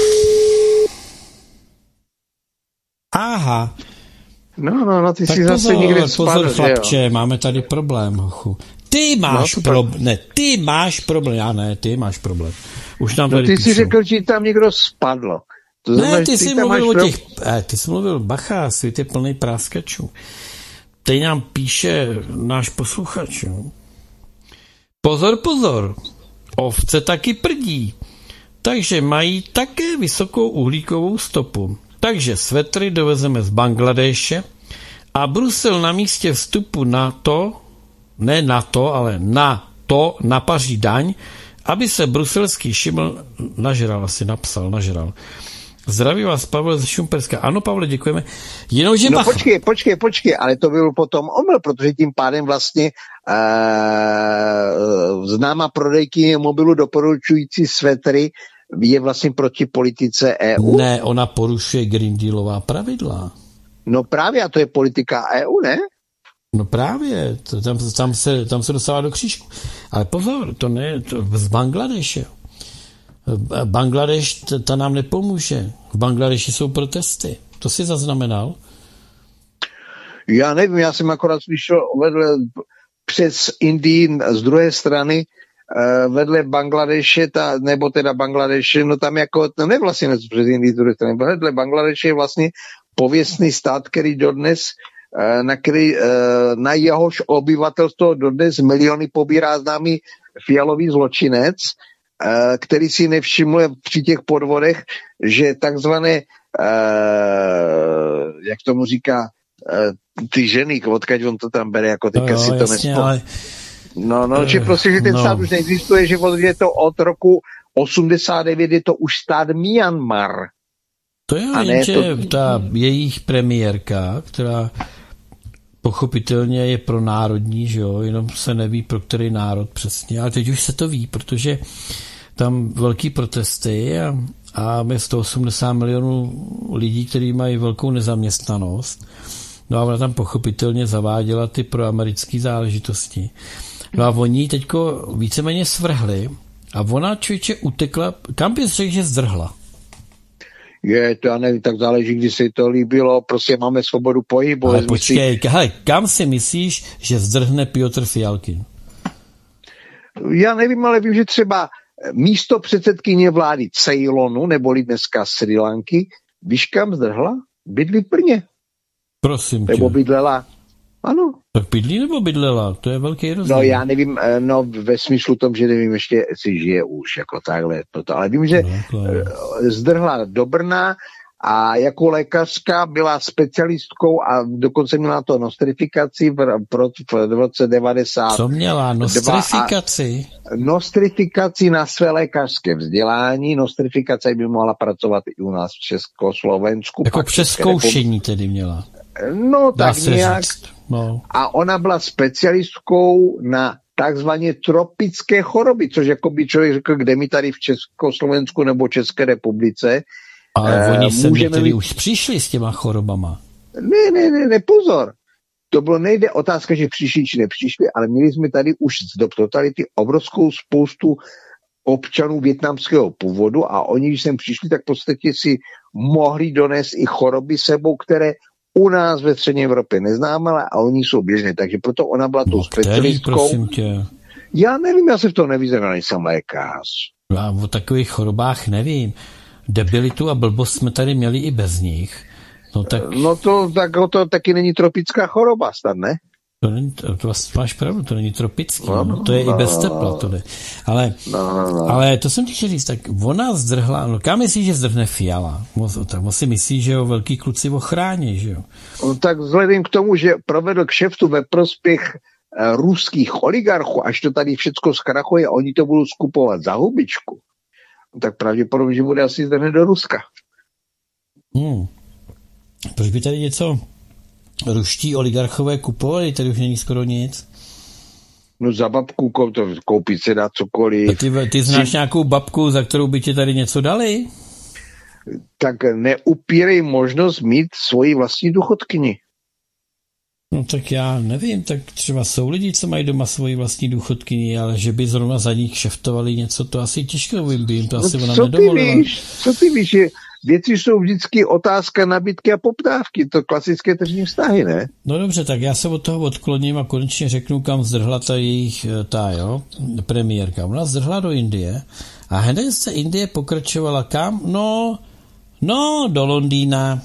Aha.
No, no, no, ty
tak
si
pozor,
zase někde spadl,
pozor, chlapče, máme tady problém, hochu. Ty máš no, problém, ne, ty máš problém, já ne, ty máš problém. Už nám
no,
tady
ty
píšou.
jsi řekl, že tam někdo spadlo. To
ne,
znamená,
ty
ty
jsi mluvil o těch, eh, ty jsi mluvil, bacha, svět je plný práskačů. Teď nám píše náš posluchač, jo. Pozor, pozor, Ovce taky prdí, takže mají také vysokou uhlíkovou stopu. Takže svetry dovezeme z Bangladéše a Brusel na místě vstupu na to, ne na to, ale na to napaří daň, aby se bruselský šiml nažral, asi napsal, nažral. Zdraví vás, Pavel ze Šumperska. Ano, Pavle, děkujeme. Jenomže
no
bach...
počkej, počkej, počkej, ale to byl potom omyl, protože tím pádem vlastně uh, známá prodejkyně mobilu doporučující svetry je vlastně proti politice E U.
Ne, ona porušuje Green Dealová pravidla.
No právě, a to je politika E U, ne?
No právě, to, tam, tam, se, tam se dostává do křížku. Ale pozor, to ne, to z Bangladeše. Bangladeš, ta nám nepomůže. V Bangladeši jsou protesty. To si zaznamenal?
Já nevím, já jsem akorát slyšel vedle přes Indii z druhé strany vedle Bangladeše, ta, nebo teda Bangladeše, no tam jako, no ne vlastně přes Indii z druhé strany, vedle Bangladeše je vlastně pověstný stát, který dodnes, na, který, na jehož obyvatelstvo dodnes miliony pobírá známý fialový zločinec, který si nevšiml při těch podvodech, že takzvané, jak tomu říká, ty ženy, odkud on to tam bere, jako teďka no, si to nespoň. Ale... No, no, že prostě, že ten no. stát už neexistuje, že je to od roku osmdesát devět, je to už stát Myanmar.
To je jenže to... ta jejich premiérka, která pochopitelně je pro národní, že jo, jenom se neví, pro který národ přesně, ale teď už se to ví, protože tam velký protesty a, a máme sto osmdesát milionů lidí, kteří mají velkou nezaměstnanost. No a ona tam pochopitelně zaváděla ty proamerické záležitosti. No a oni teďko víceméně svrhli a ona člověče utekla, kam bys řekl, že zdrhla?
Je, to já nevím, tak záleží, kdy se to líbilo, prostě máme svobodu pohybu.
Ale počkej, si... hele, kam si myslíš, že zdrhne Piotr Fialkin?
Já nevím, ale vím, že třeba místo předsedkyně vlády Ceylonu, neboli dneska Srí Lanky, víš kam zdrhla? Bydlí v Brně.
Prosím tě.
Nebo bydlela. Ano.
Tak bydlí nebo bydlela? To je velký rozdíl.
No já nevím, no ve smyslu tom, že nevím ještě, jestli žije už, jako takhle. Toto. Ale vím, že no, zdrhla do Brna a jako lékařka byla specialistkou a dokonce měla to nostrifikaci v, v, v roce devadesát.
Co měla? Nostrifikaci?
Nostrifikaci na své lékařské vzdělání. Nostrifikace by mohla pracovat i u nás v Československu.
Jako přezkoušení tedy měla?
No tak nějak.
No.
A ona byla specialistkou na takzvaně tropické choroby, což jako by člověk řekl, kde mi tady v Československu nebo České republice.
Ale uh, oni se někteří mít... už přišli s těma chorobama.
Ne, ne, ne, ne, pozor. To bylo nejde otázka, že přišli či nepřišli, ale měli jsme tady už z dob totality obrovskou spoustu občanů vietnamského původu a oni, když sem přišli, tak v podstatě si mohli donést i choroby sebou, které u nás ve střední Evropě neznáme, a oni jsou běžné, takže proto ona byla tou
no,
specialistkou.
Prosím tě?
Já nevím, já se v tom nevyznám, nejsem lékař.
Já o takových chorobách nevím. Debilitu a blbost jsme tady měli i bez nich. No, tak...
no to, tak, to taky není tropická choroba, snad ne?
To, není, to, to máš pravdu, to není tropický, no, no, to je no, i bez tepla. To jde. Ale, no, no, no. ale to jsem ti chtěl říct, tak ona zdrhla, no kam myslíš, že zdrhne Fiala? Tak on si myslí, že ho velký kluci ochrání, že jo?
No, tak vzhledem k tomu, že provedl kšeftu ve prospěch uh, ruských oligarchů, až to tady všecko zkrachuje a oni to budou skupovat za hubičku, tak pravděpodobně, že bude asi zdrhne do Ruska.
Hmm. Proč by tady něco ruští oligarchové kupovali, tady už není skoro nic.
No za babku koupit se dá cokoliv.
Ty, ty znáš si... nějakou babku, za kterou by ti tady něco dali?
Tak neupírej možnost mít svoji vlastní důchodkyni.
No tak já nevím, tak třeba jsou lidi, co mají doma svoji vlastní důchodkyni, ale že by zrovna za ní kšeftovali něco, to asi těžko by jim to
no
asi ona
co
nedovolila.
Ty víš, co ty víš, že věci jsou vždycky otázka nabídky a poptávky, to klasické tržní vztahy, ne?
No dobře, tak já se od toho odkloním a konečně řeknu, kam zdrhla ta jejich, ta jo, premiérka. Ona zdrhla do Indie a hned se Indie pokračovala kam? No, no, do Londýna.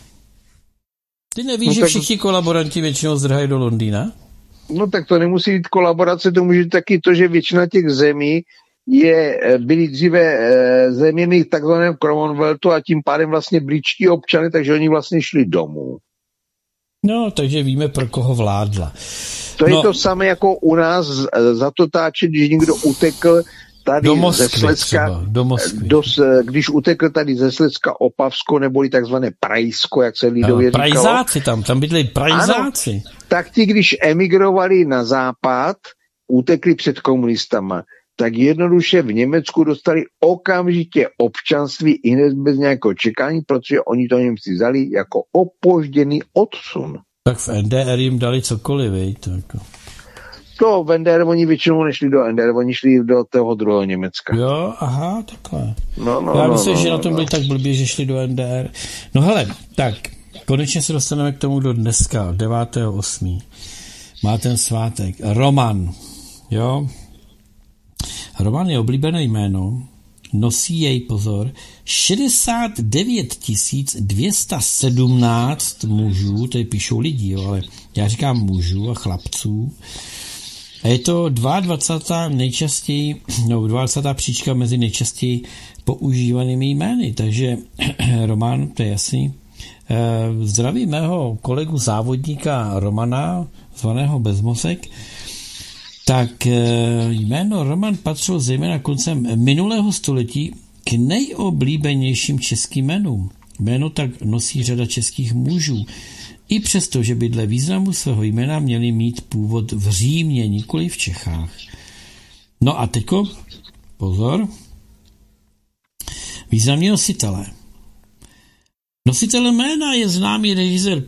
Ty nevíš, no že tak... všichni kolaboranti většinou zdrhají do Londýna?
No tak to nemusí být kolaborace, to může být taky to, že většina těch zemí je, byli dříve zeměmi v takzvaném Commonwealthu a tím pádem vlastně britští občany, takže oni vlastně šli domů.
No, takže víme, pro koho vládla.
To
no,
je to samé jako u nás za to táče, když někdo utekl tady
do Moskvy,
ze Slezska,
třeba, do Moskvy.
Do, když utekl tady ze Slezska Opavsko, neboli takzvané Prajsko, jak se lidově
no,
říkalo.
Prajzáci tam, tam bydli Prajzáci.
Ano, tak ti, když emigrovali na západ, utekli před komunistama, tak jednoduše v Německu dostali okamžitě občanství i hned bez nějakého čekání, protože oni to Němci vzali jako opožděný odsun.
Tak v N D R jim dali cokoliv, vej, to jako...
To v N D R oni většinou nešli do N D R, oni šli do toho druhého Německa.
Jo, aha, takhle.
No, no,
Já
no,
myslím,
no,
že
no,
na tom
no.
byli tak blbě, že šli do N D R. No hele, tak, konečně se dostaneme k tomu do dneska, devátého osmého Má ten svátek. Roman, jo. Roman je oblíbené jméno, nosí jej, pozor, šedesát devět tisíc dvě stě sedmnáct mužů, tady píšou lidi, jo, ale já říkám mužů a chlapců. A je to dvacátá nejčastěji, no dvacátá příčka mezi nejčastěji používanými jmény, takže Roman, to je jasný. Zdraví mého kolegu závodníka Romana, zvaného Bezmozek. Tak jméno Roman patřilo zejména koncem minulého století k nejoblíbenějším českým jménům. Jméno tak nosí řada českých mužů. I přesto, že by dle významu svého jména měli mít původ v Římě, nikoli v Čechách. No a teďko, pozor, významní nositelé. Nositelem jména je známý režisér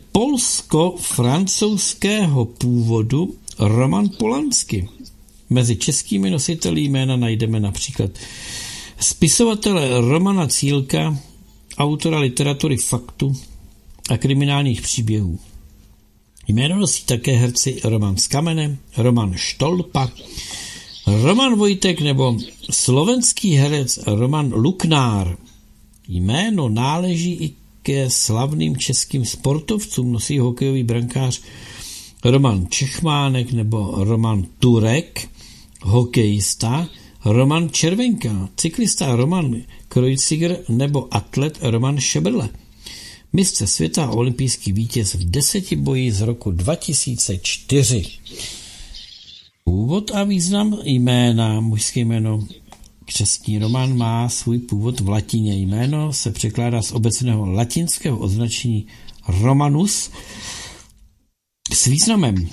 polsko-francouzského původu Roman Polanský. Mezi českými nositeli jména najdeme například spisovatele Romana Cílka, autora literatury faktu a kriminálních příběhů. Jméno nosí také herci Roman Skamene, Roman Štolpa, Roman Vojtek nebo slovenský herec Roman Luknár. Jméno náleží i ke slavným českým sportovcům, nosí hokejový brankář Roman Čechmánek nebo Roman Turek, hokejista, Roman Červenka, cyklista Roman Kreuziger nebo atlet Roman Šebrle. Mistr světa a olympijský vítěz v desetiboji z roku dva tisíce čtyři. Původ a význam jména, mužské jméno křestní Roman má svůj původ v latině. Jméno se překládá z obecného latinského označení Romanus s významem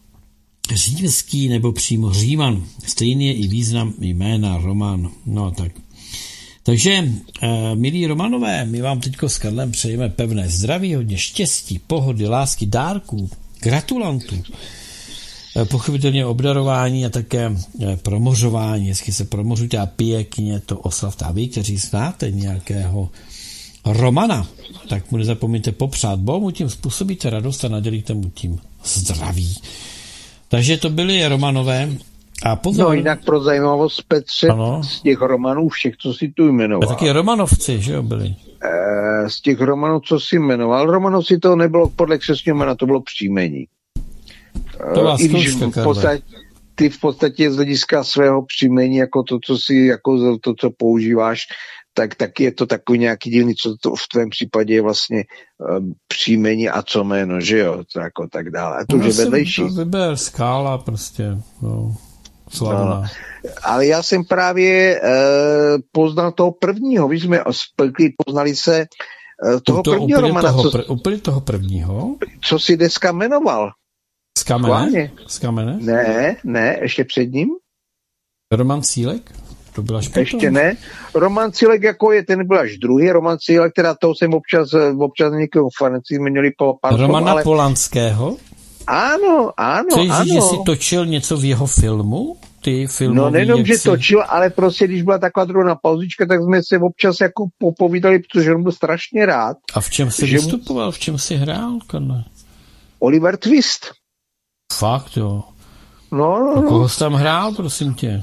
římský nebo přímo Říman. Stejný je i význam jména Roman. No tak. Takže, eh, milí Romanové, my vám teďko s Karlem přejeme pevné zdraví, hodně štěstí, pohody, lásky, dárků, gratulantů, eh, pochopitelně obdarování a také eh, promořování. Jestli se promořujte a pěkně to oslavte. A vy, kteří znáte nějakého Romana, tak mu nezapomeňte popřát, bo mu tím způsobíte radost a nadělíte mu tím zdraví. Takže to byly Romanové. A pozor.
No jinak pro zajímavost, Petře,
ano.
Z těch Romanů všech, co si tu jmenoval.
A taky Romanovci, že jo, byli?
E, z těch Romanů, co si jmenoval, Romanovci to nebylo podle křestního jména, to bylo příjmení.
To byla
e, I když
zkouška,
v podstatě, ty v podstatě z hlediska svého příjmení, jako to, co si, jako to, co používáš, tak taky je to takový nějaký divný, co to v tvém případě je vlastně um, příjmení a co jméno, že jo, to jako tak dále. A to
no,
už je vedlejší.
To vyber skála prostě, no, slavná.
No, ale já jsem právě uh, poznal toho prvního, víš, jsme spolkli, poznali se uh, toho
to,
prvního Romana.
Toho,
co,
pr- úplně toho prvního?
Co si dneska jmenoval?
Z Kamene? Z Kamene?
Ne, ne, ještě před ním.
Roman Cílek? To byla špatná.
Ještě ne. Roman Cílek jako je, ten byl až druhý. Roman Cílek, teda toho jsem občas, občas někoho fanci měli po pár
Romana
ale...
Polanského?
Ano, ano,
Chceš
ano.
říct, že jsi točil něco v jeho filmu? Ty filmový,
no nejenom, že
si...
točil, ale prostě, když byla taková druhá pauzička, tak jsme se občas jako popovídali, protože on byl strašně rád.
A v čem jsi
že...
vystupoval? V čem jsi hrál, Karle?
Oliver Twist.
Fakt, jo.
No, no,
A
no.
koho jsi tam hrál, prosím tě?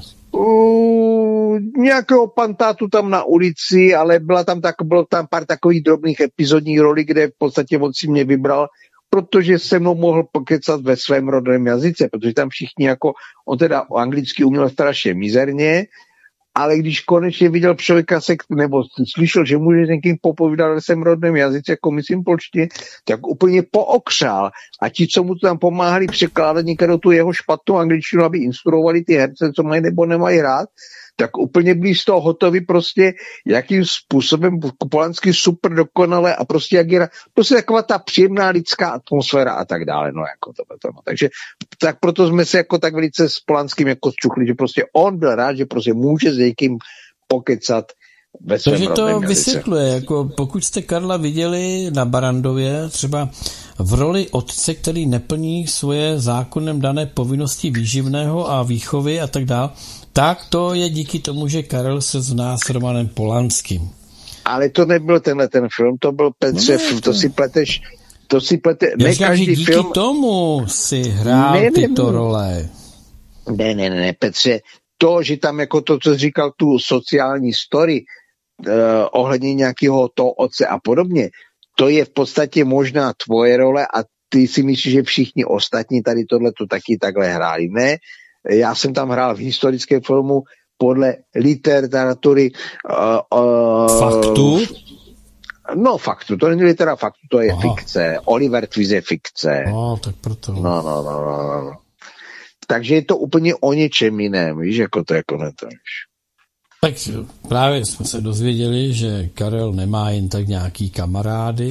Uh, nějakého pantátu tam na ulici, ale byla tam tak, bylo tam pár takových drobných epizodních rolí, kde v podstatě on si mě vybral, protože se mnou mohl pokecat ve svém rodném jazyce, protože tam všichni jako, on teda anglicky uměl strašně mizerně ale když konečně viděl člověka, se, nebo slyšel, že může s někým popovídat ve svém rodném jazyce, jako myslím polštině, tak úplně pookřál. A ti, co mu tam pomáhali překládat někdo tu jeho špatnou angličtinu, aby instruovali ty herce, co mají nebo nemají rád, tak úplně byli z toho hotovi prostě, jakým způsobem polanský super dokonale a prostě jak je, prostě taková ta příjemná lidská atmosféra a tak dále, no jako to, to no. Takže tak proto jsme se jako tak velice s Polanským jako zčuchli, že prostě on byl rád, že prostě může s někým pokecat ve svém
rodném jazyce.
To
vysvětluje, jako pokud jste Karla viděli na Barandově, třeba v roli otce, který neplní svoje zákonem dané povinnosti výživného a výchovy a tak dále, tak to je díky tomu, že Karel se zná s Romanem Polanským.
Ale to nebyl tenhle ten film, to byl Petře, no ne, to... to si pleteš, to si plete,
ne
říkám,
každý díky
film...
tomu si hrál
ne, ne,
tyto
ne,
role.
Ne, ne, ne, Petře, to, že tam jako to, co říkal tu sociální story eh, ohledně nějakého toho otce a podobně, to je v podstatě možná tvoje role a ty si myslíš, že všichni ostatní tady tohle to taky takhle hráli. Ne, já jsem tam hrál v historickém filmu podle literatury uh, uh,
faktu?
No faktu, to není litera faktu, to je Aha. fikce. Oliver Twist je fikce.
No, tak proto.
No, no, no, no, no. Takže je to úplně o něčem jiném, víš, jako to jako neto.
Tak právě jsme se dozvěděli, že Karel nemá jen tak nějaký kamarády.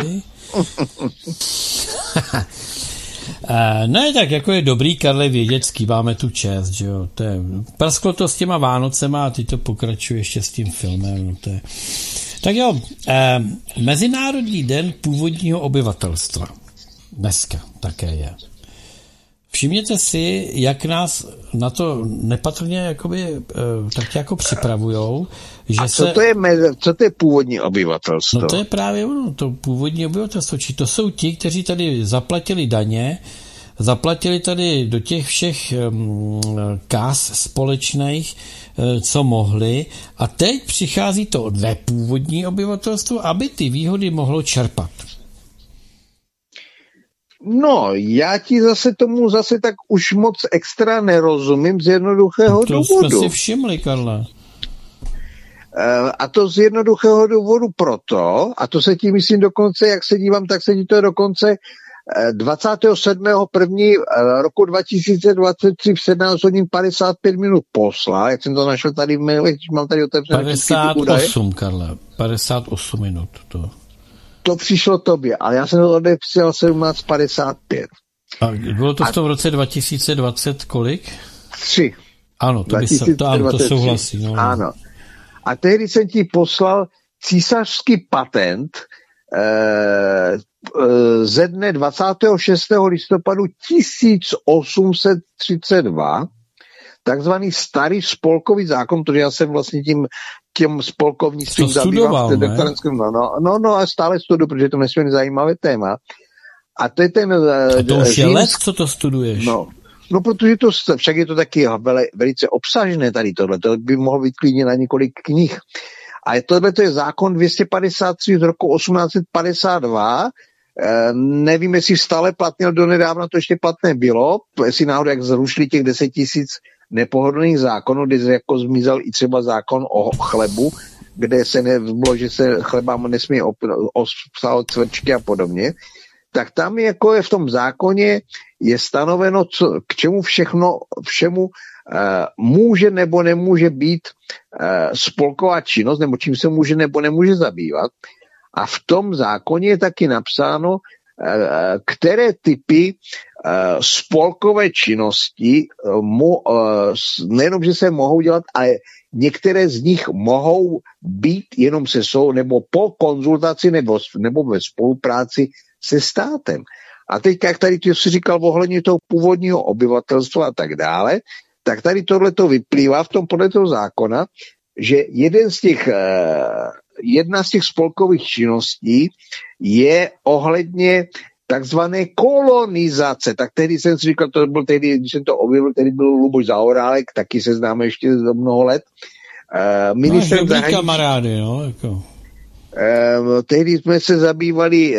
Ne, tak jako je dobrý Karle Věděcký, máme tu čest, že jo. To je, prasklo to s těma Vánocema a ty to pokračuje ještě s tím filmem. No to je. Tak jo, eh, Mezinárodní den původního obyvatelstva. Dneska také je. Všimněte si, jak nás na to nepatrně jakoby, eh, tak jako připravujou. Že
a co,
se...
to je, co to je původní obyvatelstvo?
No to je právě ono, to původní obyvatelstvo. Či to jsou ti, kteří tady zaplatili daně, zaplatili tady do těch všech um, kas společných, uh, co mohli, a teď přichází to nepůvodní obyvatelstvo, aby ty výhody mohlo čerpat.
No, já ti zase tomu zase tak už moc extra nerozumím z jednoduchého
to
důvodu.
To jsme si všimli, Karla.
A to z jednoduchého důvodu proto, a to se ti myslím dokonce, jak se dívám, tak se ti to dokonce dvacátého sedmého prvního roku dva tisíce dvacet tři v sedmnáct hodin padesát pět minut poslal, jak jsem to našel tady v mailech, když mám tady otevřené
padesát osm, Karla, padesát osm minut. To.
to přišlo tobě, ale já jsem to odepsal sedmnáct padesát pět.
A bylo to v tom a... roce dva tisíce dvacet kolik?
Tři.
Ano, to, by se, to, ano, to souhlasí. No.
Ano. A tehdy jsem ti poslal císařský patent eh, ze dne dvacátého šestého listopadu tisíc osm set třicet dva, takzvaný starý spolkový zákon, protože já jsem vlastně tím těm spolkovnictvím zabýval. No, no, no, no a stále studuju, protože to je nesmírně zajímavé téma. A to je ten...
A to už je let, co to studuješ?
No, no, protože to, však je to taky vele, velice obsažné tady tohle, to by mohlo být klidně na několik knih. A tohle to je zákon dvě stě padesát tři z roku osmnáct set padesát dva, e, nevím, jestli stále platný, do nedávna to ještě platné bylo, jestli náhodou, jak zrušili těch deset tisíc nepohodlných zákonů, kde jako zmizel i třeba zákon o chlebu, kde se nebylo, že se chlebám nesmí obsahovat cvrčky a podobně, tak tam jako je v tom zákoně je stanoveno, co, k čemu všechno, všemu uh, může nebo nemůže být uh, spolková činnost, nebo čím se může nebo nemůže zabývat. A v tom zákoně je taky napsáno, uh, které typy uh, spolkové činnosti uh, mu, uh, nejenom, že se mohou dělat, ale některé z nich mohou být jenom se sou, nebo po konzultaci nebo, nebo ve spolupráci se státem. A teď, jak tady ty jsi říkal ohledně toho původního obyvatelstva a tak dále, tak tady tohleto vyplývá v tom podle toho zákona, že jeden z těch, jedna z těch spolkových činností je ohledně takzvané kolonizace. Tak tehdy jsem si říkal, to byl tehdy, když jsem to objevil, tehdy byl Luboš Zaorálek, taky se známe ještě za mnoho let.
Ministrem no, zahraničí... kamarády, no, jako...
Uh, tehdy jsme se zabývali, uh,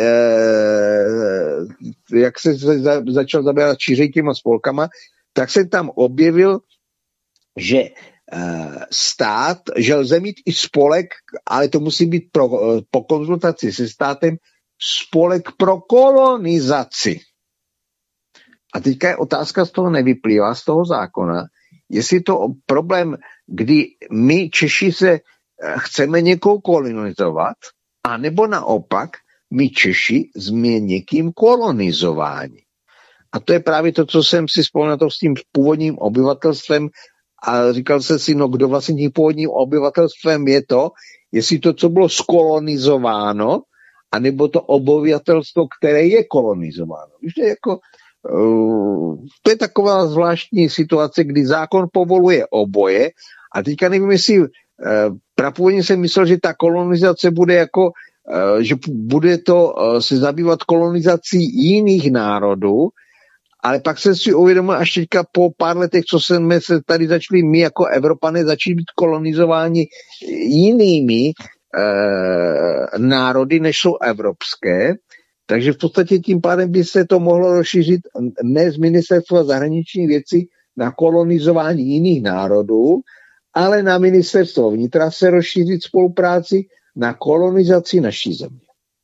jak se za, začal zabývat šířej těma spolkama, tak jsem tam objevil, že stát, že lze mít i spolek, ale to musí být pro, po konzultaci se státem, spolek pro kolonizaci. A teďka je otázka, z toho nevyplývá, z toho zákona, jestli to problém, kdy my Češi se chceme někoho kolonizovat, anebo naopak my Češi jsme někým kolonizováni. A to je právě to, co jsem si vzpomněl s tím původním obyvatelstvem a říkal jsem si, no kdo vlastně tím původním obyvatelstvem je to, jestli to, co bylo skolonizováno, anebo to obyvatelstvo, které je kolonizováno. Víš, jako, uh, to je taková zvláštní situace, kdy zákon povoluje oboje a teďka nevím, jestli uh, prapůvodně jsem myslel, že ta kolonizace bude jako, uh, že bude to uh, se zabývat kolonizací jiných národů, ale pak jsem si uvědomil až teďka po pár letech, co jsme se tady začali my jako Evropané začít být kolonizováni jinými e, národy, než jsou evropské. Takže v podstatě tím pádem by se to mohlo rozšířit ne z ministerstva zahraničních věcí na kolonizování jiných národů, ale na ministerstvo vnitra se rozšířit spolupráci na kolonizaci naší země.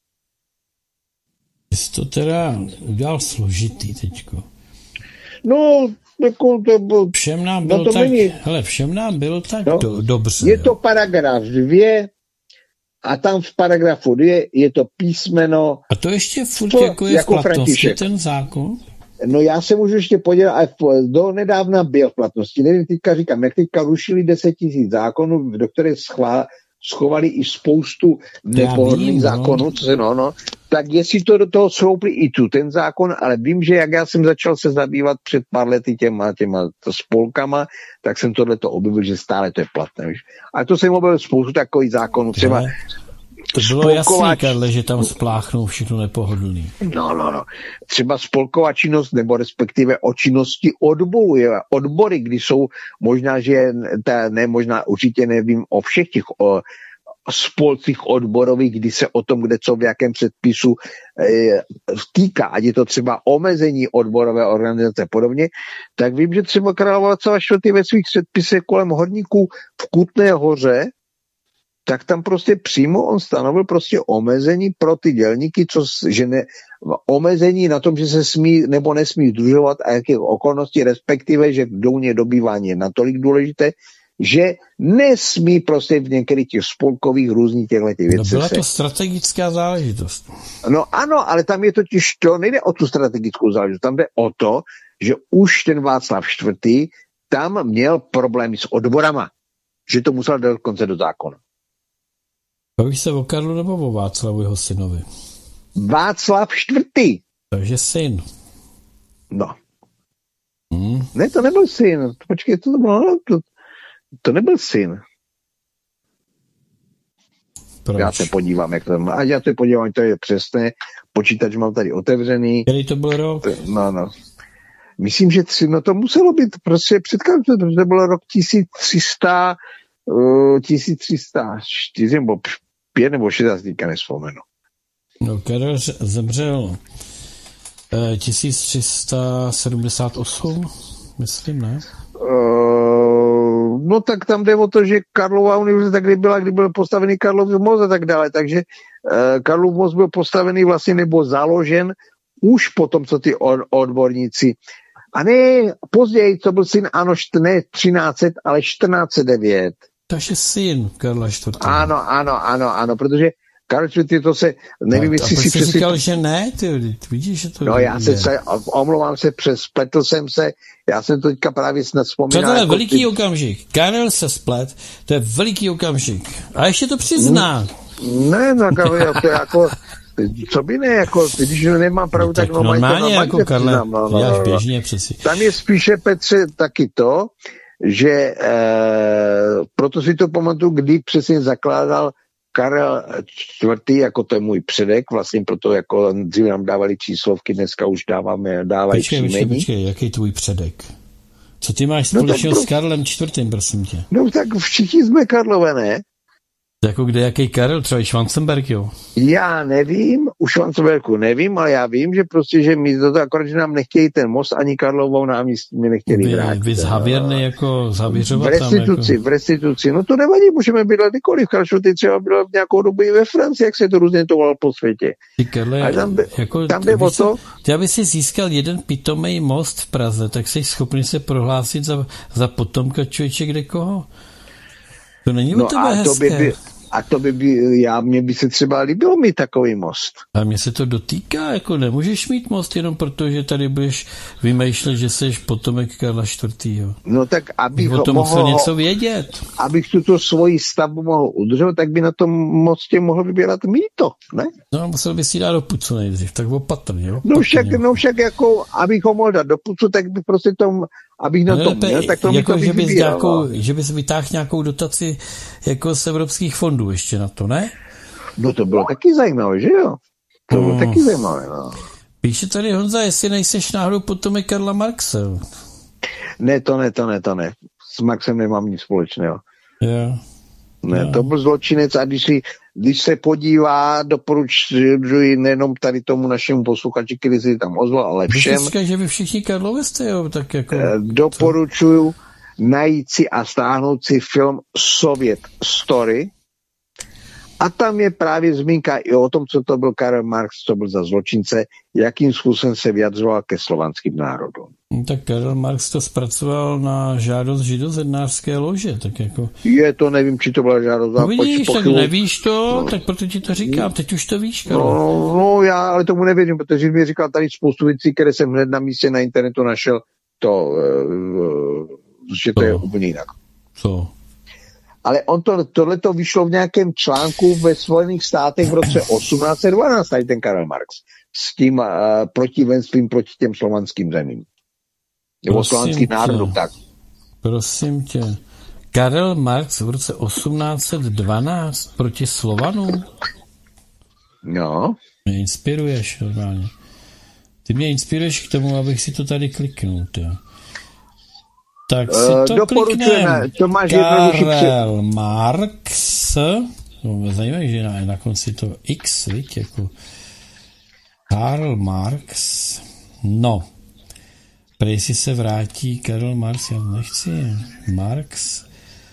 Jsi to teda udělal složitý teďko.
No, jako to bylo...
Všem nám bylo
no
tak,
není...
hele, všem nám bylo tak
no,
do, dobře.
Je
jo.
to paragraf dvě a tam v paragrafu dvě je to písmeno...
A to ještě furt
to,
jako je
jako
v platnosti
František.
Ten zákon?
No já se můžu ještě podělat, ale do nedávna byl v platnosti. Nevím, teďka říkám, jak teďka rušili deset tisíc zákonů, do které schvál, schovali i spoustu nepohodlných zákonů, co se, no, no, tak jestli to do toho sloupli i tu ten zákon, ale vím, že jak já jsem začal se zabývat před pár lety těma, těma spolkama, tak jsem tohleto objevil, že stále to je platné. Víš? A to jsem objevil spoustu takových zákonů, třeba
ne, to bylo jasný, Karle, že tam spláchnou všechno nepohodlný.
No, no, no. Třeba spolková činnost, nebo respektive o činnosti odboru, odbory, kdy jsou možná, že ta, ne, možná určitě nevím o všech těch o, spolcích odborových, kdy se o tom, kde co v jakém předpisu e, týká, ať je to třeba omezení odborové organizace a podobně, tak vím, že třeba Karel Václav čtvrtý ve svých předpisech kolem horníků v Kutné Hoře, tak tam prostě přímo on stanovil prostě omezení pro ty dělníky, co, že ne, omezení na tom, že se smí nebo nesmí sdružovat a jaké okolnosti, respektive, že douně dobývání je natolik důležité, že nesmí prostě v některých těch spolkových různých těchto věcí.
No byla to strategická záležitost.
No ano, ale tam je totiž to, nejde o tu strategickou záležitost, tam jde o to, že už ten Václav čtvrtý tam měl problémy s odborama, že to musel dát dokonce do zákona.
Bavíš se o Karlu nebo o Václavu, jeho synovi?
Václav čtvrtý.
Takže syn.
No.
Hmm.
Ne, to nebyl syn. Počkej, to, bylo, to, to nebyl syn.
Proč?
Já se podívám, jak to má. A já se podívám, to je přesné. Počítač mám tady otevřený.
Který to byl rok?
No, no. Myslím, že tři, no to muselo být prostě předkladem, protože to bylo rok tisíc tři sta, uh, tisíc tři sta čtyři nebo pět nebo šest, já si teďka nevzpomenu.
No, Karel zemřel eh, tisíc tři sta sedmdesát osm, myslím, ne?
Uh, no tak tam jde o to, že Karlova univerzita, kdy byla, kdy byl postavený Karlov most a tak dále, takže uh, Karlov most byl postavený vlastně nebo založen už potom, co ty od, odborníci. A ne, později, to byl syn, ano, ne třináct set, ale čtrnáct set devět.
Takže syn Karla čtvrtého.
Ano, ano, ano, ano, protože Karel čtvrtý, to se, nevím, jestli si
přesvědčil. A proč jsi říkal,
přesvědčil...
že ne, ty, ty vidíš, že to
No
je.
já se, se omlouvám se, přespletl jsem se, já jsem to teďka právě snad vzpomínal.
To je
jako
veliký
ty...
okamžik. Karel se splet, to je veliký okamžik. A ještě to přizná.
Ne, no, to je jako, co by ne, jako, když nemám pravdu,
no,
tak,
tak
no,
normálně, jako
to
Karle,
přiznám, no, no,
děláš
no,
běžně přeci.
Tam je spíše, Petře, taky to, že e, proto si to pamatuju, kdy přesně zakládal Karel čtvrtý, jako to je můj předek, vlastně proto jako dřív nám dávali číslovky, dneska už dáváme, dávají
počkej,
příjmení.
Počkej, počkej, jaký je tvůj předek? Co ty máš společného no s Karlem čtvrtým, prosím tě?
No tak všichni jsme Karlové, ne?
Jako kde, jaký Karel, třeba i Schwarzenberg, jo?
Já nevím, u Schwarzenbergu nevím, ale já vím, že prostě, že mi to akorát, že nám nechtějí ten most, ani Karlovou náměstí mi nechtěli
vy,
vrátit.
Vy zhavěrny jako zavěřovat
v restituci,
jako...
v restituci. No to nevadí, můžeme bydlet kdykoliv. Karlšo, ty třeba byla v nějakou dobu i ve Francii, jak se to různě tovalo po světě.
Ty Karle,
tam, jde,
jako,
tam jde o to...
Ty, aby si získal jeden pitomej most v Praze, tak jsi schopný se prohlásit za, za potomka člověče kde koho? To není
no
u tebe hezké.
To by by, a to by, by já, mě by se třeba líbilo mít takový most.
A mně se to dotýká, jako nemůžeš mít most jenom proto, že tady budeš vymýšlet, že jsi potomek Karla čtvrtého.
No tak abych
o tom
mohl
něco vědět.
Abych tuto svoji stavbu mohl udržovat, tak by na tom mostě mohl vybírat mýto, ne?
No, musel by si dát do pucu nejdřív, tak opatrně, jo?
No však, no však jako, abych ho mohl dát do pucu, tak by prostě tom, abych na tom měl, tak to
jako,
mi to
že bys, nějakou,
no.
že bys vytáhl nějakou dotaci jako z evropských fondů ještě na to, ne?
No to bylo taky zajímavé, že jo? To bylo hmm. taky zajímavé, no.
Píše tady Honza, jestli nejseš náhodou potomek Karla Marxe.
Ne, to ne, to ne, to ne. S Marxem nemám nic společného.
Jo.
Ne,
jo.
To byl zločinec a když, si, když se podívá, doporučuji nejenom tady tomu našemu posluchači, který si tam ozval, ale všem.
Když říká, že vy všichni Karlové jste, jo, tak jako...
Doporučuju najít si a stáhnout si film Sovět Story a tam je právě zmínka i o tom, co to byl Karel Marx, co byl za zločince, jakým způsobem se vyjadřoval ke slovanským národům.
No, tak Karel Marx to zpracoval na žádost židozednářské lože, tak jako...
Je to, nevím, či to byla žádost.
No vidíš, tak nevíš to, no. Tak proto ti to říkám, teď už to víš, Karel.
No, no, já ale tomu nevěřím, protože mi říkal tady spoustu věcí, které jsem hned na místě na internetu našel, to, uh, že to
Co?
je úplně jinak.
Co?
Ale on to, tohleto vyšlo v nějakém článku ve Spojených státech v roce osmnáct set dvanáct, tady ten Karel Marx, s tím uh, protivenstvím proti těm slovanským zemím. Nebo slovanským národům, tak.
Prosím tě. Karel Marx v roce osmnáct set dvanáct proti Slovanům?
No.
Mě inspiruješ normálně. Ty mě inspiruješ k tomu, abych si to tady kliknul, ty. Tak si to uh, kliknem.
To máš
Karel Marx. To mě zajímavé, že na, na konci to X, víš, jako Karl Marx. No. Prej si se vrátí Karel Marx, já nechci. Marx.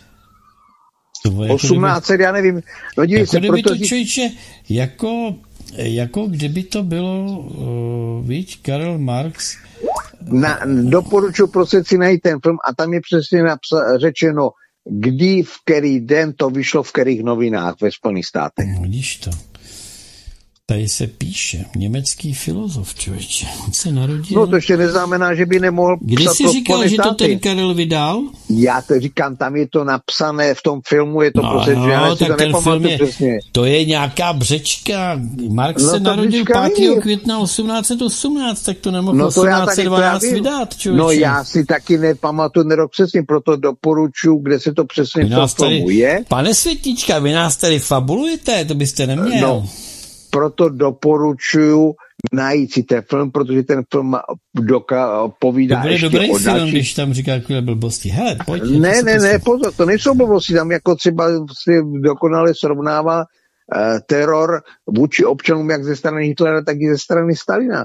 osmnáct set, já nevím. No,
jako
se,
kdyby
proto...
to člověče, jako, jako kdyby to bylo, uh, víš, Karel Marx.
Na, doporučuji prostě si najít ten film a tam je přesně napsa- řečeno, kdy, v který den to vyšlo v kterých novinách ve Spojených státech.
No, vidíš to. Tady se píše, německý filozof, člověče. On se narodil...
No to ještě neznamená, že by nemohl...
Kdy jsi říkal, že to ten Karel vydal?
Já to říkám, tam je to napsané, v tom filmu je to
no,
prostě,
no,
že já si to
ten film je,
přesně.
To je nějaká břečka. Marx
no,
se narodil pátého
není.
května osmnáct set osmnáct, tak to nemohl
no,
osmnáct set dvanáct vydat, člověče.
No já si taky nepamatuju ten rok přesně, proto doporučuji, kde se to přesně v tom filmu je.
Pane Světnička, vy nás tady fabulujete, to byste neměl.
No. Proto doporučuju najít si ten film, protože ten film doka- povídá
to bude
ještě
dobrý
o
film,
další...
když tam říká takové blbosti. Hele, pojď.
Ne, ne, ne, pozor, to nejsou blbosti, tam jako třeba si dokonale srovnává uh, teror vůči občanům jak ze strany Hitlera, tak i ze strany Stalina.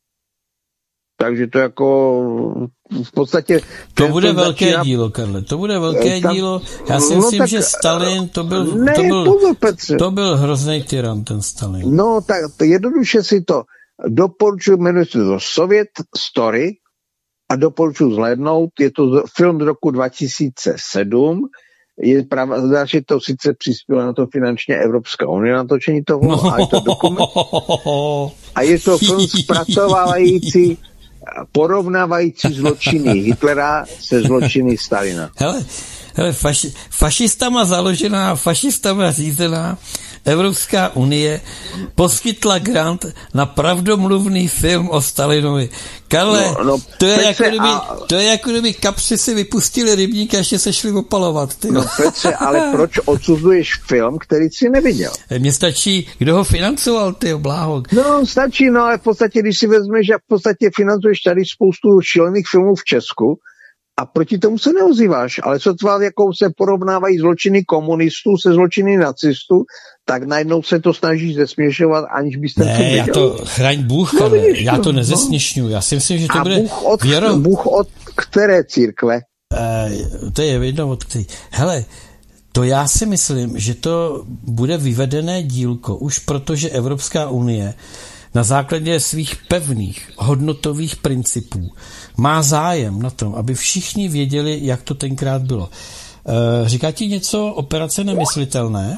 Takže to jako v podstatě...
To bude velké
začíná...
dílo, Karle, to bude velké
tam...
dílo. Já si
no,
myslím,
tak...
že Stalin, to byl,
ne,
to byl,
pozor, Petře.
to byl hrozný tyran, ten Stalin.
No, tak to jednoduše si to doporučuji, jmenuje se to Sovět Story a doporučuji zhlédnout. Je to film z roku dva tisíce sedm. Je pravda, že to sice přispěla na to finančně Evropská unie na točení toho, no. A je to dokument. A je to film zpracovávající porovnávající zločiny Hitlera se zločiny Stalina.
Hele, hele faši, fašistama založená, fašistama řízená Evropská unie poskytla grant na pravdomluvný film o Stalinovi. Karle, no, no, to, je Petře, jako kdyby, a... to je jako kdyby kapři si vypustili rybník a ještě se šli opalovat. Ty.
No Petře, ale proč odsuzuješ film, který jsi neviděl?
Mně stačí, kdo ho financoval, ty bláho.
No stačí, no ale v podstatě, když si vezmeš, že v podstatě financuješ tady spoustu šílených filmů v Česku, a proti tomu se neozýváš. Ale co tvá, jakou se porovnávají zločiny komunistů se zločiny nacistů, tak najednou se to snaží zesměšovat, aniž byste
ne,
to viděl.
Já to, chraň Bůh,
no,
ale já to
no.
nezesměšňuju. Já si myslím, že to
a
bude...
Bůh od,
věro...
Bůh od které církve?
E, to je jedno od který. Hele, to já si myslím, že to bude vyvedené dílko, už protože Evropská unie na základě svých pevných hodnotových principů má zájem na tom, aby všichni věděli, jak to tenkrát bylo. E, říká ti něco operace Nemyslitelné?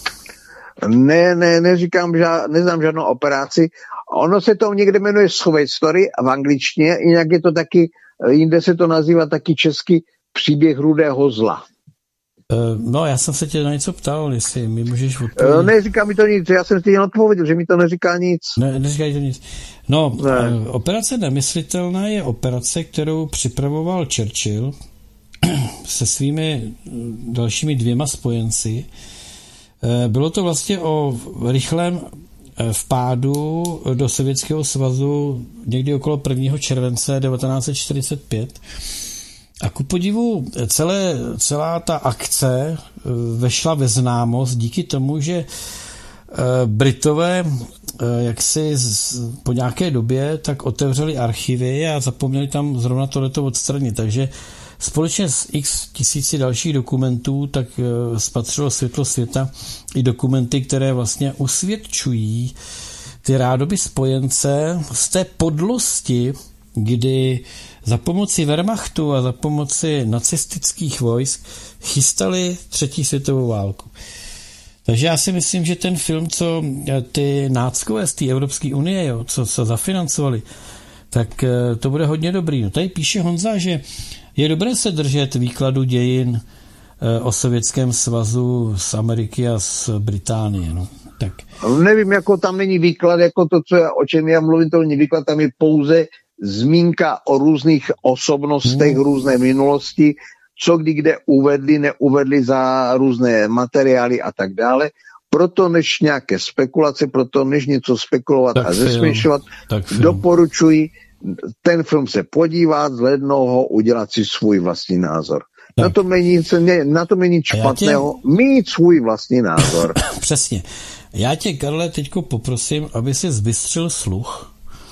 Ne, ne, neříkám, žád, neznám žádnou operaci. Ono se to někde jmenuje Sovět Story v angličtině, jinak je to taky, jinde se to nazývá taky český příběh rudého zla.
No, já jsem se tě na něco ptal, jestli mi můžeš odpovědět.
Ne, říká mi to nic, já jsem ti jen odpověděl, že mi to neříká nic.
Ne, neříká to nic. No, ne. Operace Nemyslitelná je operace, kterou připravoval Churchill se svými dalšími dvěma spojenci. Bylo to vlastně o rychlém vpádu do Sovětského svazu někdy okolo prvního července devatenáct set čtyřicet pět. A ku podivu celé, celá ta akce vešla ve známost díky tomu, že Britové jaksi po nějaké době tak otevřeli archivy a zapomněli tam zrovna tohleto odstranit. Takže společně s x tisíci dalších dokumentů tak spatřilo světlo světa i dokumenty, které vlastně usvědčují ty rádoby spojence z té podlosti, kdy za pomoci Wehrmachtu a za pomoci nacistických vojsk chystali třetí světovou válku. Takže já si myslím, že ten film, co ty náckové z té Evropské unie, jo, co, co zafinancovali, tak to bude hodně dobrý. No, tady píše Honza, že je dobré se držet výkladu dějin o Sovětském svazu z Ameriky a z Británie. No. Tak.
Nevím, jako tam není výklad, jako to, co já, o čem já mluvím, to není výklad, tam je pouze zmínka o různých osobnostech, hmm. různé minulosti, co kdy kde uvedli, neuvedli za různé materiály a tak dále. Proto než nějaké spekulace, proto než něco spekulovat tak a zesměšovat, doporučuji ten film se podívat, zhlédnout ho, udělat si svůj vlastní názor. Tak. Na tom není nic, na tom není nic špatného, tě... mít svůj vlastní názor.
Přesně. Já tě, Karle, teďko poprosím, aby si zbystřil sluch.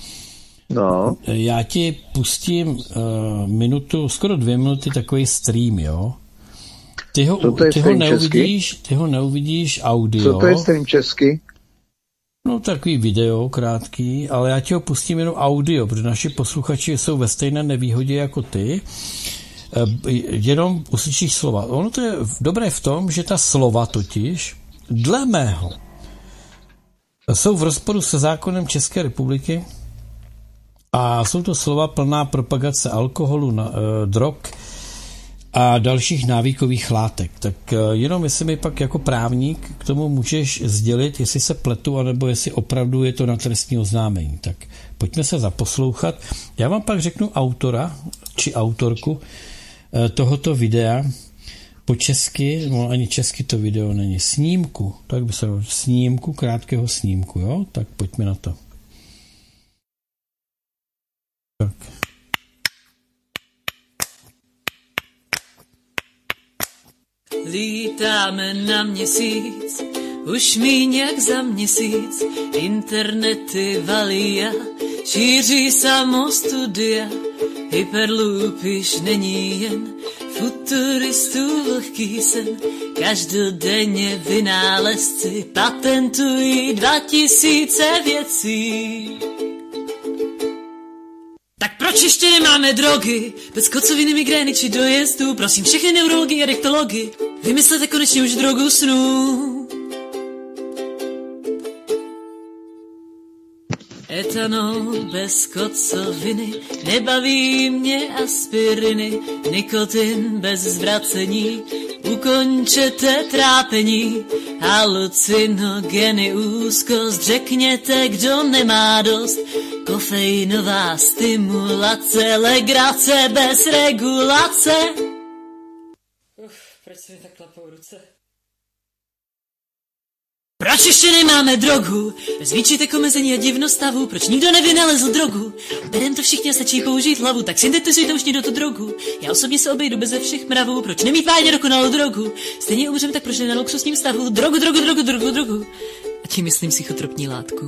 No.
Já ti pustím uh, minutu, skoro dvě minuty takový stream, jo? Ty ho, ty ho neuvidíš, ty ho neuvidíš audio.
Co to je stream česky?
No takový video krátký, ale já ti ho pustím jenom audio, protože naši posluchači jsou ve stejné nevýhodě jako ty. Uh, jenom uslyšíš slova. Ono to je dobré v tom, že ta slova totiž, dle mého, jsou v rozporu se zákonem České republiky. A jsou to slova plná propagace alkoholu, na, e, drog a dalších návykových látek. Tak e, jenom jestli mi pak jako právník k tomu můžeš sdělit, jestli se pletu, anebo jestli opravdu je to na trestní oznámení. Tak pojďme se zaposlouchat. Já vám pak řeknu autora či autorku e, tohoto videa po česky, no ani česky to video není, snímku, tak by se snímku, krátkého snímku, jo? Tak pojďme na to. Tak.
Lítáme na měsíc, už míň jak za měsíc, internety valí a šíří samostudia, hyperloop již není jen futuristů vlhký sen, každodenně vynálezci patentují dva tisíce věcí. Tak proč ještě nemáme drogy? Bez kocoviny, migrény či dojezdu. Prosím všechny neurology a rektology, vymyslete konečně už drogu snů. Etanol bez kocoviny, nebaví mě aspiriny, nikotin bez zvracení, ukončete trápení, halucinogeny, úzkost, řekněte, kdo nemá dost, kofeinová stimulace, legrace bez regulace. Uf, proč se mi tak klapou ruce? Proč ještě nemáme drogu? Bez výčitek omezení a divnostavu. Proč nikdo nevynalezl drogu? Berem to všichni a stačí použít hlavu. Tak syntetizujte už někdo tu drogu. Já osobně se obejdu beze všech mravů. Proč nemít vážně dokonalou drogu? Stejně umřem, tak proč ne na luxusním stavu? Drogu, drogu, drogu, drogu, drogu. A tím myslím psychotropní látku.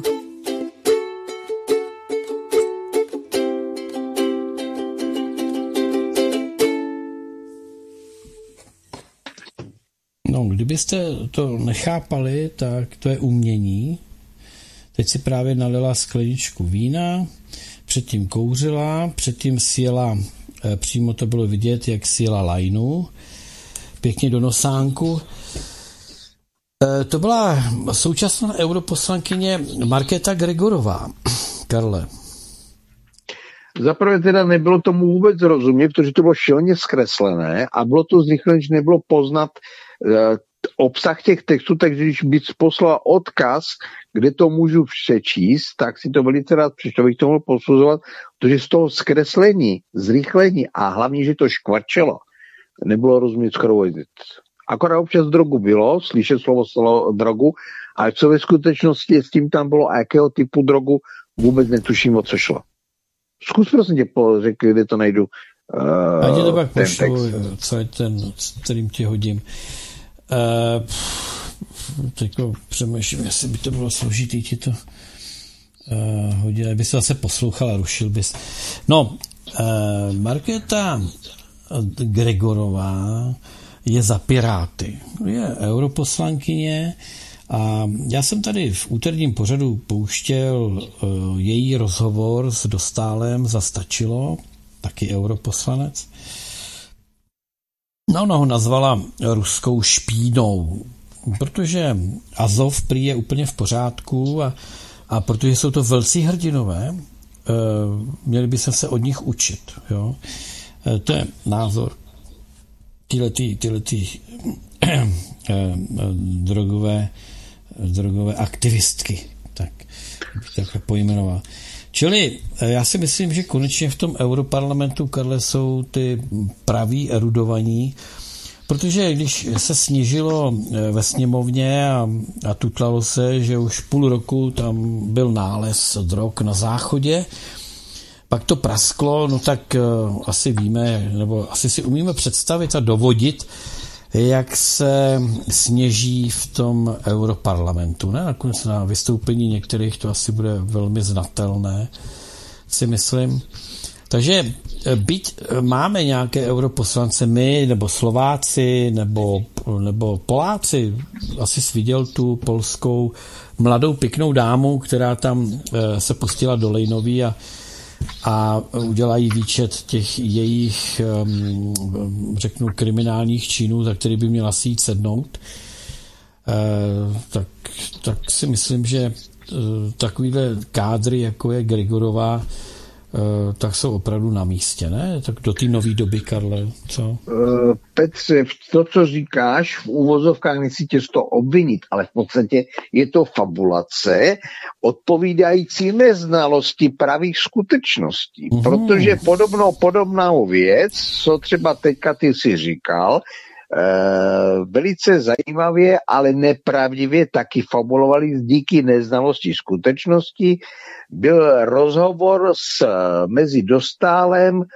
No, kdybyste to nechápali, tak to je umění. Teď si právě nalila skleničku vína, předtím kouřila, předtím sjela, přímo to bylo vidět, jak sjela lajnu, pěkně do nosánku. To byla současná europoslankyně Markéta Gregorová. Karle.
Zaprvé teda nebylo tomu vůbec rozumět, protože to bylo šilně zkreslené a bylo to zrychlené, že nebylo poznat uh, obsah těch textů, takže když bych poslal odkaz, kde to můžu přečíst, tak si to velice rád přečtu, abych to mohl posuzovat, protože z toho zkreslení, zrychlení a hlavně, že to škvarčelo, nebylo rozumět skoro nic. Akorát občas drogu bylo, slyšet slovo, slovo drogu, ale co ve skutečnosti s tím tam bylo a jakého typu drogu, vůbec netuším, o co šlo. Zkus prosím tě, řekl, kde to najdu. Uh,
Ať je to pak pošlu, celý ten, kterým ti hodím. Uh, Teďko přemýšlím, jestli by to bylo složitý ti to uh, hodit, aby se zase poslouchal a rušil bys. No, uh, Markéta Gregorová je za Piráty. Je europoslankyně a já jsem tady v úterním pořadu pouštěl uh, její rozhovor s Dostálem za Stačilo, taky europoslanec. No, ona ho nazvala ruskou špínou, protože Azov prý je úplně v pořádku a, a protože jsou to velcí hrdinové, uh, měli by se od nich učit. Jo? Uh, to je názor tyhletý, tyhletý uh, drogové drogové aktivistky, tak bych takhle pojmenoval. Čili já si myslím, že konečně v tom europarlamentu, Karle, jsou ty praví erudovaní, protože když se snížilo ve sněmovně a, a tutlalo se, že už půl roku tam byl nález drog na záchodě, pak to prasklo, no tak uh, asi víme, nebo asi si umíme představit a dovodit, jak se sněží v tom europarlamentu. Ne? Nakonec na vystoupení některých to asi bude velmi znatelné, si myslím. Takže byť máme nějaké europoslance, my, nebo Slováci, nebo, nebo Poláci, asi jsi viděl tu polskou mladou pěknou dámu, která tam se pustila do Lejnový a a udělají výčet těch jejich, řeknu, kriminálních činů, za který by měla si jít sednout, tak, tak si myslím, že takovýhle kádry, jako je Gregorová, tak jsou opravdu na místě, ne? Tak do té nové doby, Karle, co?
Petře, to, co říkáš, v úvozovkách nechci tě z toho obvinit, ale v podstatě je to fabulace odpovídající neznalosti pravých skutečností. Mm. Protože podobnou, podobnou věc, co třeba teďka ty si říkal, Uh, velice zajímavě, ale nepravdivě taky fabulovali díky neznalosti skutečnosti. Byl rozhovor s, mezi Dostálem uh,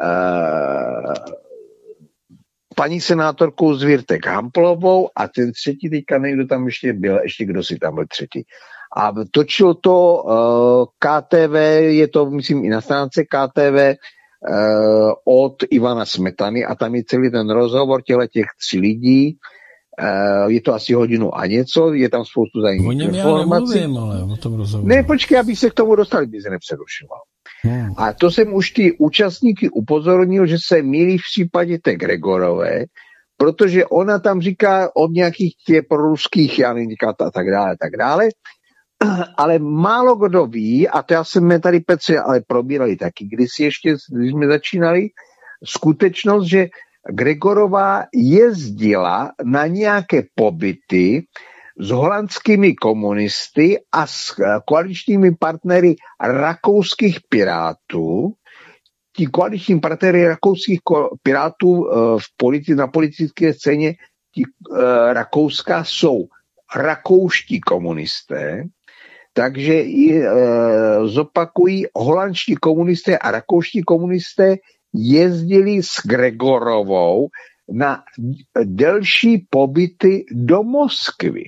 paní senátorkou Zvírtek Hamplovou a ten třetí, teďka někdo tam ještě byl, ještě kdo si tam byl třetí. A točil to uh, K T V, je to myslím i na stránce K T V, Uh, od Ivana Smetany a tam je celý ten rozhovor těle těch tři lidí. Uh, je to asi hodinu a něco, je tam spoustu zajímavých informací.
Já nemluvím, ale o tom rozhovoru.
Ne, počkej, aby se k tomu dostali, by se nepřerušoval. Hmm. A to jsem už ty účastníky upozornil, že se mýlí v případě té Gregorové, protože ona tam říká od nějakých těch proruských, já nevím, a tak dále, tak dále. Ale málo kdo ví, a to já jsem tady, Petře, ale probírali taky, když ještě, když jsme začínali, skutečnost, že Gregorová jezdila na nějaké pobyty s holandskými komunisty a s koaličními partnery rakouských pirátů. Ti koaliční partnery rakouských pirátů v politi- na politické scéně ti, uh, Rakouska jsou rakouští komunisté, takže e, zopakují, holandští komunisté a rakouští komunisté jezdili s Gregorovou na delší pobyty do Moskvy.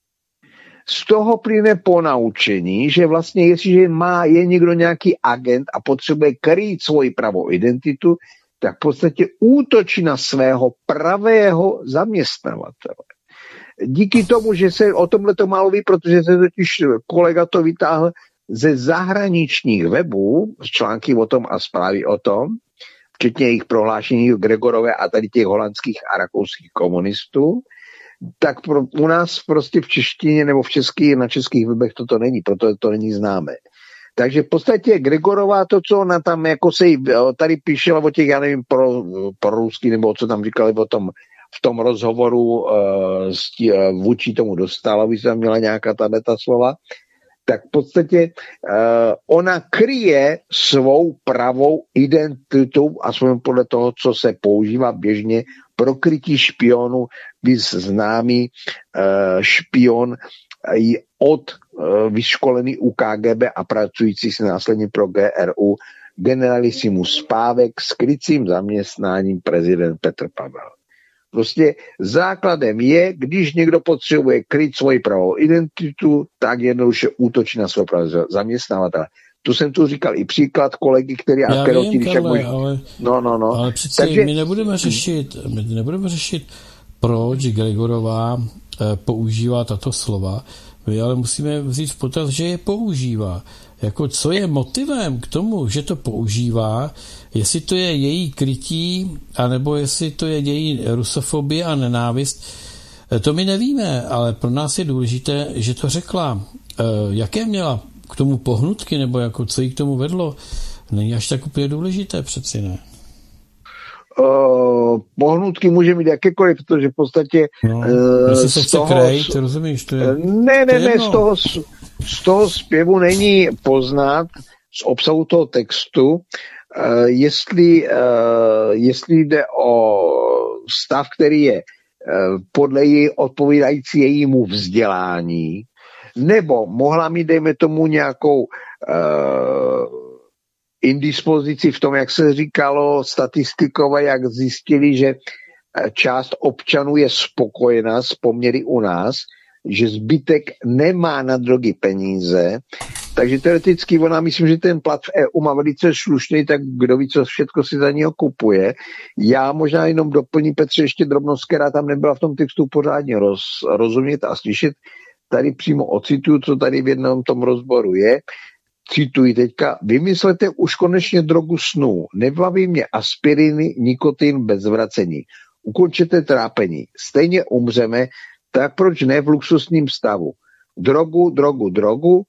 Z toho plyne ponaučení, že vlastně jestliže má, je někdo nějaký agent a potřebuje krýt svoji pravou identitu, tak v podstatě útočí na svého pravého zaměstnavatele. Díky tomu, že se o tomhle to málo ví, protože se totiž kolega to vytáhl ze zahraničních webů, články o tom a zprávy o tom, včetně jejich prohlášení Gregorové a tady těch holandských a rakouských komunistů, tak pro, u nás prostě v češtině nebo v český, na českých webech toto není, proto to není známé. Takže v podstatě Gregorová to, co ona tam jako se jí tady píšela o těch, já nevím, pro, pro ruský, nebo co tam říkali o tom, v tom rozhovoru uh, s tí, uh, vůči tomu Dostálovi, se tam měla nějaká ta slova, tak v podstatě uh, ona kryje svou pravou identitu, aspoň podle toho, co se používá běžně pro krytí špionu, bys známý uh, špion uh, od uh, vyškolený u K G B a pracující se následně pro G R U generalissimus Pávek s krycím zaměstnáním prezident Petr Pavel. Prostě základem je, když někdo potřebuje kryt svoji pravou identitu, tak jednoduše útočí na svého pravého zaměstnavatele. Tu jsem tu říkal i příklad kolegy, který...
Já
a
vím, Karle, možná... ale,
no, no, no.
ale přece Takže... my nebudeme řešit, my nebudeme řešit, proč Gregorová eh, používá tato slova, my ale musíme vzít v potaz, že je používá. Jako co je motivem k tomu, že to používá, jestli to je její krytí, anebo jestli to je její rusofobie a nenávist, to my nevíme, ale pro nás je důležité, že to řekla. Jaké měla k tomu pohnutky, nebo jako co jí k tomu vedlo, není až tak úplně důležité, přeci ne.
Uh, pohnutky může mít jakékoliv, protože v podstatě
no, uh, jestli se chce krejt, rozumíš, to je,
ne, ne, ne, z toho, z toho zpěvu není poznat z obsahu toho textu, uh, jestli, uh, jestli jde o stav, který je uh, podle její odpovídající jejímu vzdělání, nebo mohla mít, dejme tomu, nějakou uh, indispozici v tom, jak se říkalo, statistikové, jak zjistili, že část občanů je spokojená s poměry u nás, že zbytek nemá na drogy peníze, takže teoreticky ona, myslím, že ten plat v E U má velice slušný, tak kdo ví, co všechno si za něho kupuje. Já možná jenom doplním, Petře, ještě drobnost, která tam nebyla v tom textu pořádně roz, rozumět a slyšet. Tady přímo ocituju, co tady v jednom tom rozboru je. Cituji teďka, vymyslete už konečně drogu snů, nebaví mě aspiriny, nikotin bez vracení. Ukončete trápení, stejně umřeme, tak proč ne v luxusním stavu? Drogu, drogu, drogu,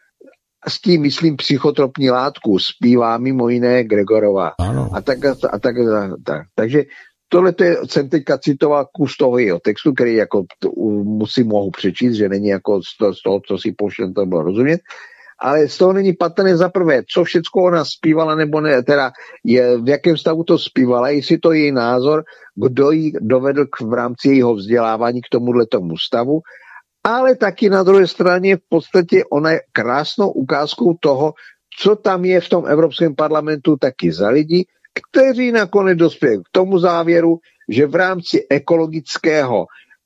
s tím myslím psychotropní látku, zpívá mimo jiné Gregorová.
Ano.
A tak, a tak, a tak. Takže tohle jsem teďka citoval kus toho jeho textu, který jako musím mohu přečíst, že není jako z toho, z toho co si pošlem, to bylo rozumět. Ale z toho není patrné za prvé, co všecko ona zpívala, nebo ne, teda je, v jakém stavu to zpívala, jestli to je její názor, kdo ji dovedl k, v rámci jejího vzdělávání k tomuhle tomu stavu, ale taky na druhé straně v podstatě ona je krásnou ukázkou toho, co tam je v tom Evropském parlamentu taky za lidi, kteří nakonec dospěli k tomu závěru, že v rámci ekologického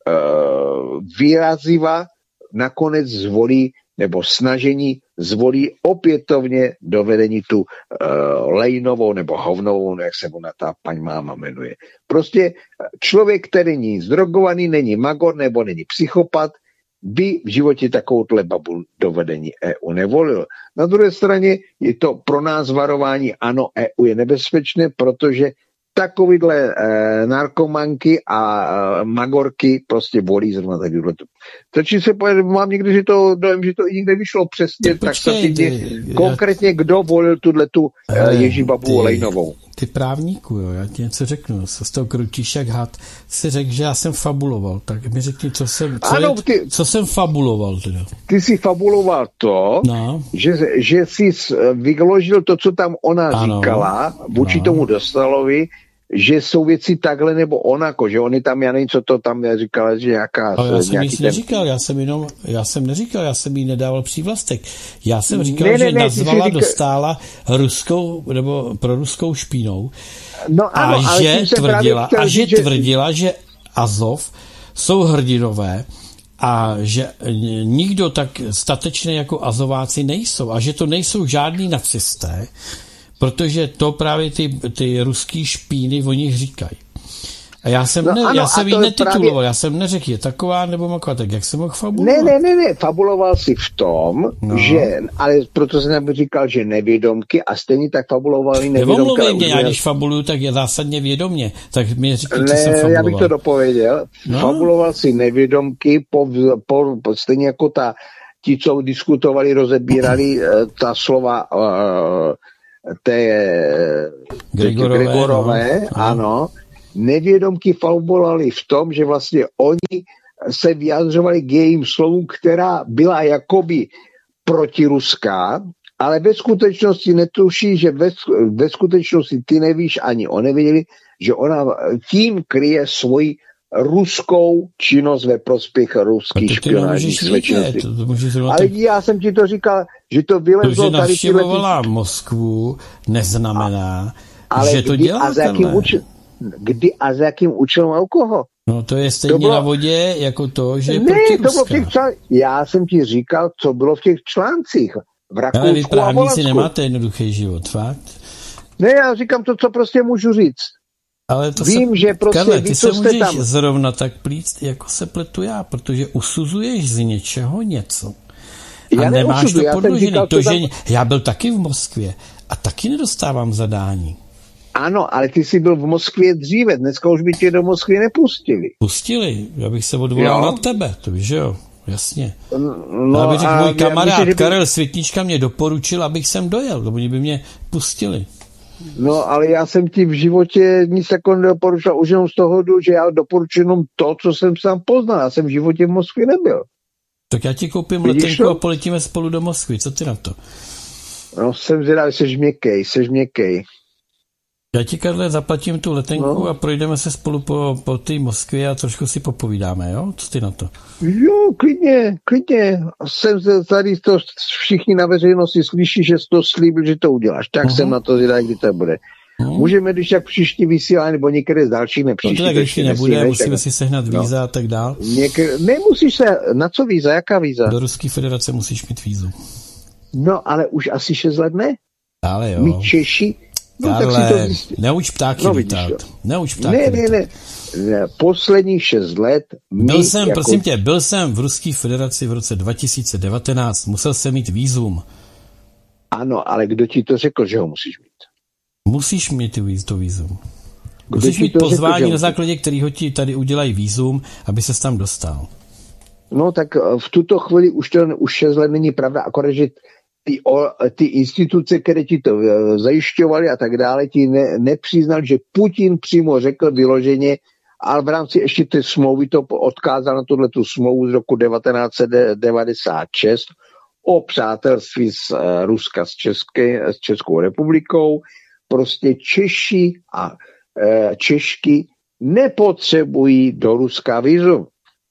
uh, výraziva nakonec zvolí nebo snažení zvolí opětovně dovedení tu uh, Lejnovou nebo Hovnovou, jak se ona ta paň máma jmenuje. Prostě člověk, který není zdrogovaný, není magor nebo není psychopat, by v životě takovouhle babu do vedení E U nevolil. Na druhé straně je to pro nás varování, ano, E U je nebezpečné, protože takovýhle e, narkomanky a e, magorky prostě volí zrovna takovýhle. Stačí se povedat, mám někdy, že to dojem, že to i někde vyšlo přesně, tak to si konkrétně kdo volil tuhletu e, Ježibabu Olejnovou.
Ty právníku, jo, já ti něco řeknu, se z toho krutíš jak had, si řekl, že já jsem fabuloval, tak mi řekni, co jsem, co, ano, je, ty, co jsem fabuloval teda.
Ty jsi fabuloval to, no. že, že jsi vyložil to, co tam ona ano, říkala, vůči no. tomu Dostalovi, že jsou věci takhle nebo onako, že oni tam, já nevím, co to tam říkala, že nějaká...
Ale já jsem nic
ten...
neříkal, já jsem jenom, já jsem neříkal, já jsem jí nedával přívlastek. Já jsem říkal,
ne, ne,
že
ne,
nazvala,
říkal...
dostála ruskou, nebo proruskou špínou
no, ano,
a
ale
že tvrdila,
chtěl,
a že
že...
tvrdila, že Azov jsou hrdinové a že nikdo tak statečný jako Azováci nejsou a že to nejsou žádní nacisté, protože to právě ty, ty ruský špíny o nich říkají. A já jsem,
no,
ne,
ano,
já jsem jí netituloval, právě... já jsem neřekl, je taková nebo maková, tak jak jsem mohl fabulovat?
Ne, ne, ne, ne, fabuloval si v tom, no. že, ale proto jsem říkal, že nevědomky a stejně tak fabulovali nevědomky.
Nevomluvej mě, já když fabuluju, tak je zásadně vědomě, tak mi říkej, co jsem fabuloval.
Já bych to dopověděl, no. Fabuloval si nevědomky, po, po, po, stejně jako ta, ti, co diskutovali, rozebírali ta slova uh, té
Gregorové,
Gregorové
no.
ano, nevědomky fabulovali v tom, že vlastně oni se vyjadřovali k jejím slovům, která byla jakoby protiruská, ale ve skutečnosti netuší, že ve, ve skutečnosti ty nevíš, ani oni nevěděli, že ona tím kryje svoji ruskou činnost ve prospěch ruských špionážních společností. Ale já jsem ti to říkal, že to vylezlo
to, že
tady...
navštěvovala Moskvu, neznamená,
a,
že to dělá
a za jakým účel, Kdy a za jakým účelem a u koho?
No to je stejně to bylo... na vodě, jako to, že je
ne, to bylo v těch člán... Já jsem ti říkal, co bylo v těch článcích. V Rakousku
ale vy právníci nemáte jednoduchý život, fakt?
Ne, já říkám to, co prostě můžu říct.
Ale to
Vím,
se...
že prostě
Karle,
ví,
ty
co
se
jste
můžeš
tam...
zrovna tak plíct, jako se pletu já, protože usuzuješ z něčeho něco. A
já
nemáš
neusuzuji,
to podložený.
Říkal,
to,
tam...
že já byl taky v Moskvě a taky nedostávám zadání.
Ano, ale ty jsi byl v Moskvě dříve, dneska už by tě do Moskvy nepustili.
Pustili, já bych se odvolal jo? na tebe, to víš, že jo, jasně.
No,
já bych řekl, můj kamarád
myslím,
Karel
by...
Světnička mě doporučil, abych sem dojel, oni by mě pustili.
No, ale já jsem ti v životě nic jako nedoporučil, už jenom z toho, že já doporučuji jenom to, co jsem sám poznal. Já jsem v životě v Moskvě nebyl.
Tak já ti koupím Vidíš letenku to? A poletíme spolu do Moskvy, co ty na to?
No, jsem zvědavý, seš měkkej, seš měkkej.
Já ti, Karle, zaplatím tu letenku no. a projdeme se spolu po, po té Moskvě a trošku si popovídáme, jo? Co ty na to?
Jo, klidně, klidně. Jsem tady to všichni na veřejnosti slyší, že jsi to slíbil, že to uděláš. Tak uh-huh. jsem na to zvědavý, kdy to bude. Uh-huh. Můžeme, když jak příští vysílání, nebo některé z dalších nepříští.
No tak ještě nebude, nesmí, musíme tak... si sehnat víza no. a tak dál.
Některé... Nemusíš se, na co víza, jaká víza?
Do Ruské federace musíš mít vízu.
No, ale už asi šest let ne?
Ale jo.
My Češi... No,
Karle, neuč ptáky
no,
vytát. Neuč ptáky
ne, ne, ne, ne. Posledních šest let...
Byl jsem, jako... prosím tě, byl jsem v Ruské federaci v roce dva tisíce devatenáct. Musel jsem mít vízum.
Ano, ale kdo ti to řekl, že ho musíš mít?
Musíš mít to vízum. Musíš mít pozvání, řekl, na základě kterého ti tady udělají vízum, aby ses tam dostal.
No tak v tuto chvíli už to už šest let není pravda, akorát, že ty, o, ty instituce, které ti to zajišťovaly a tak dále, ti ne, nepřiznal, že Putin přímo řekl vyloženě, ale v rámci ještě té smlouvy to odkázal na tuhletu smlouvu z roku devatenáct set devadesát šest o přátelství z uh, Ruska s, České, s Českou republikou. Prostě Češi a uh, Češky nepotřebují do Ruska vízum.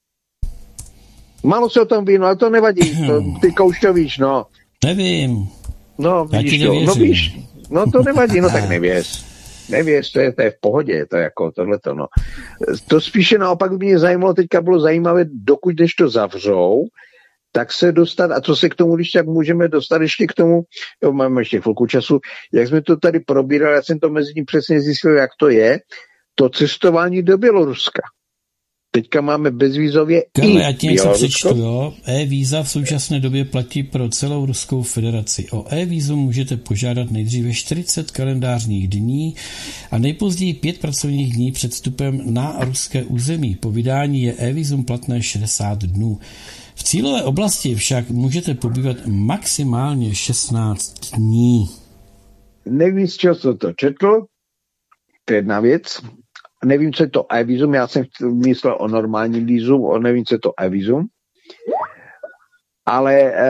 Málo se o tom ví, no ale to nevadí, to, teďka už to víš, no.
Nevím.
No, vidíš to, no víš, no to nevadí, no tak nevěř. Nevěř, to je, to je v pohodě, to je jako tohleto, no. To spíše naopak by mě zajímalo, teďka bylo zajímavé, dokud než to zavřou, tak se dostat, a co se k tomu, když tak můžeme dostat ještě k tomu, jo, máme ještě chvilku času, jak jsme to tady probírali, já jsem to mezi tím přesně zjistil, jak to je, to cestování do Běloruska. Teďka máme bezvízově
Karle,
i
já ti něco přečtu, jo. E-víza v současné době platí pro celou Ruskou federaci. O e-vízum můžete požádat nejdříve čtyřicet kalendářních dní a nejpozději pět pracovních dní před vstupem na ruské území. Po vydání je e-vízum platné šedesát dnů. V cílové oblasti však můžete pobývat maximálně šestnáct dní.
Nevím, z čeho jsem to četl, to je jedna věc. Nevím, co je to e-vízum, já jsem myslel o normální vízum, o nevím, co je to e-vízum. Ale e,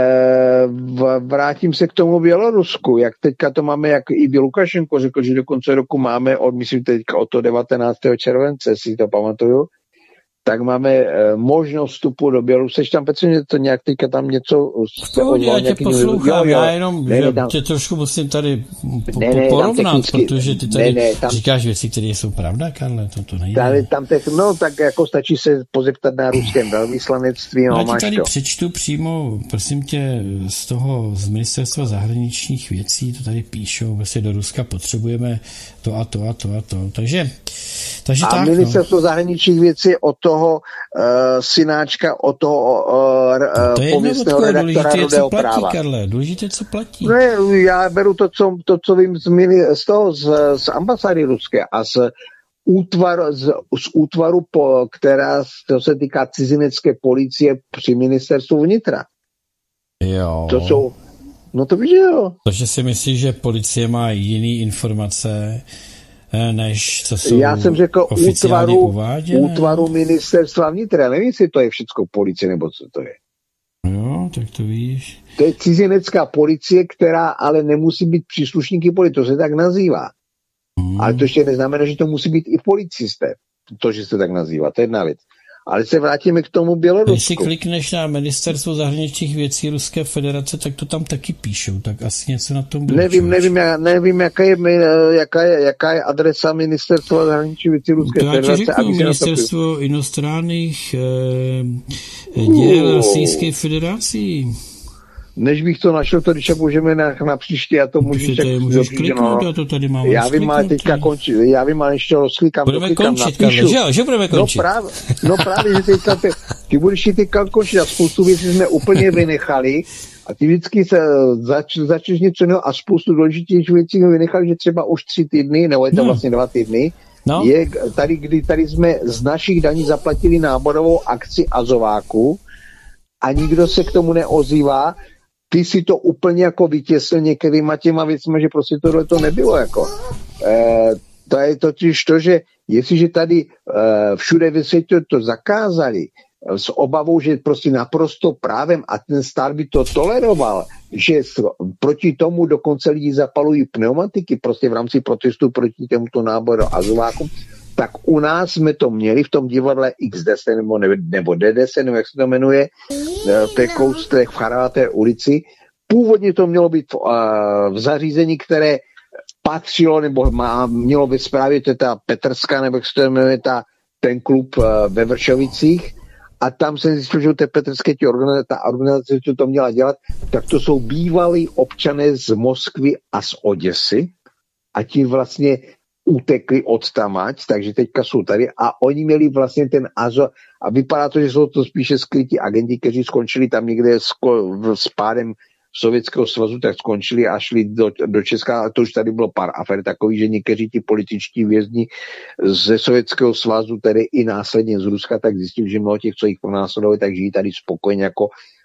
vrátím se k tomu Bělorusku, jak teďka to máme, jak i Lukašenko řekl, že do konce roku máme, od, myslím teďka od toho devatenáctého července, si to pamatuju, tak máme e, možnost vstupu do Běloruska. Tam Petře, to nějak teďka tam něco...
V pohodě, já tě poslouchám, jo, jo. Já jenom ne, ne, tam, tě trošku musím tady po, ne, ne, porovnat, technicky, protože ty tady ne, ne, tam, říkáš věci, které jsou pravda, Karle, to, to nejde.
Tady, tam te, no tak jako stačí se pozeptat na ruském velvyslanectví. No,
já ti tady
to.
přečtu přímo, prosím tě, z toho, z ministerstva zahraničních věcí, to tady píšou, vlastně do Ruska potřebujeme to a to a to a to, takže... takže
a
tak,
ministerstvo
no.
zahraničních věcí od toho uh, synáčka, od toho uh,
to je
pověstného redaktora Rudého
platí,
práva.
Karle, důležité, co platí.
Ne, já beru to, co, to, co vím z, z toho, z, z ambasády ruské a z útvar, z, z útvaru, po, která to se týká cizinecké policie při ministerstvu vnitra.
Jo.
To jsou, no to víš, jo.
Takže si myslíš, že policie má jiný informace, než co jsou
já jsem řekl
oficiálně
útvaru,
uváděné?
útvaru ministerstva vnitra. Nevím, jestli to je všechno policie, nebo co to je.
Jo, tak to víš.
To je cizinecká policie, která ale nemusí být příslušníky policie, to se tak nazývá. Hmm. Ale to ještě neznamená, že to musí být i policisté, to, že se tak nazývá, to je jedna věc. Ale se vrátíme k tomu Bělorusku.
Když si klikneš na ministerstvo zahraničních věcí Ruské federace, tak to tam taky píšou, tak asi něco na tom bylo.
Nevím, nevím, já, nevím jaká, je, jaká, je, jaká je adresa ministerstva zahraničních věcí Ruské
to
federace.
To já ti řeknu, ministerstvo inostranných eh, děl Rusijské federací.
Než bych to našel, to když se můžeme na, na příště, já to můžu
ček, můžeš kliknout, já to tady mám.
Já vím, ale teďka končí, já vím, ale ještě rozklikám.
Budeme
doklikám,
končit, Karle, že jo, že budeme končit.
No právě, no právě že teďka te, ty budeš i teďka končit a spoustu věcí jsme úplně vynechali a ty vždycky se zač, začneš něco jiného a spoustu důležitějších věcí jsme vynechali, že třeba už tři týdny, nebo je to no. vlastně dva týdny, no. je tady, kdy tady jsme z našich daní zaplatili náborovou akci Azováku a nikdo se k tomu neozývá. Ty si to úplně jako vytěsnil některýma těma věcmi, že prostě tohle to nebylo jako. E, to je totiž to, že jestliže tady e, všude ve světě to zakázali e, s obavou, že prostě naprosto právem a ten stát by to toleroval, že proti tomu dokonce lidi zapalují pneumatiky prostě v rámci protestu proti tomuto náboru Azováku, tak u nás jsme to měli v tom divadle X D S nebo, nebo D D S, nebo jak se to jmenuje, v té kousce v Charaté ulici. Původně to mělo být v, v zařízení, které patřilo, nebo má, mělo ve správě, to je ta Petrská, nebo jak se to jmenuje, ta, ten klub ve Vršovicích. A tam jsem zjistil, že u té Petrské organizace, ta organizace, co to měla dělat, tak to jsou bývalí občané z Moskvy a z Oděsy. A ti vlastně utekli od tamať, takže teďka jsou tady a oni měli vlastně ten Azo a vypadá to, že jsou to spíše skrytí agenti, kteří skončili tam někde s, s pádem Sovětského svazu, tak skončili a šli do, do Česka a to už tady bylo pár afér takových, že někteří ti političtí vězni ze Sovětského svazu, tedy i následně z Ruska, tak zjistili, že mnoho těch, co jich pronásledovali, tak žijí tady spokojně jako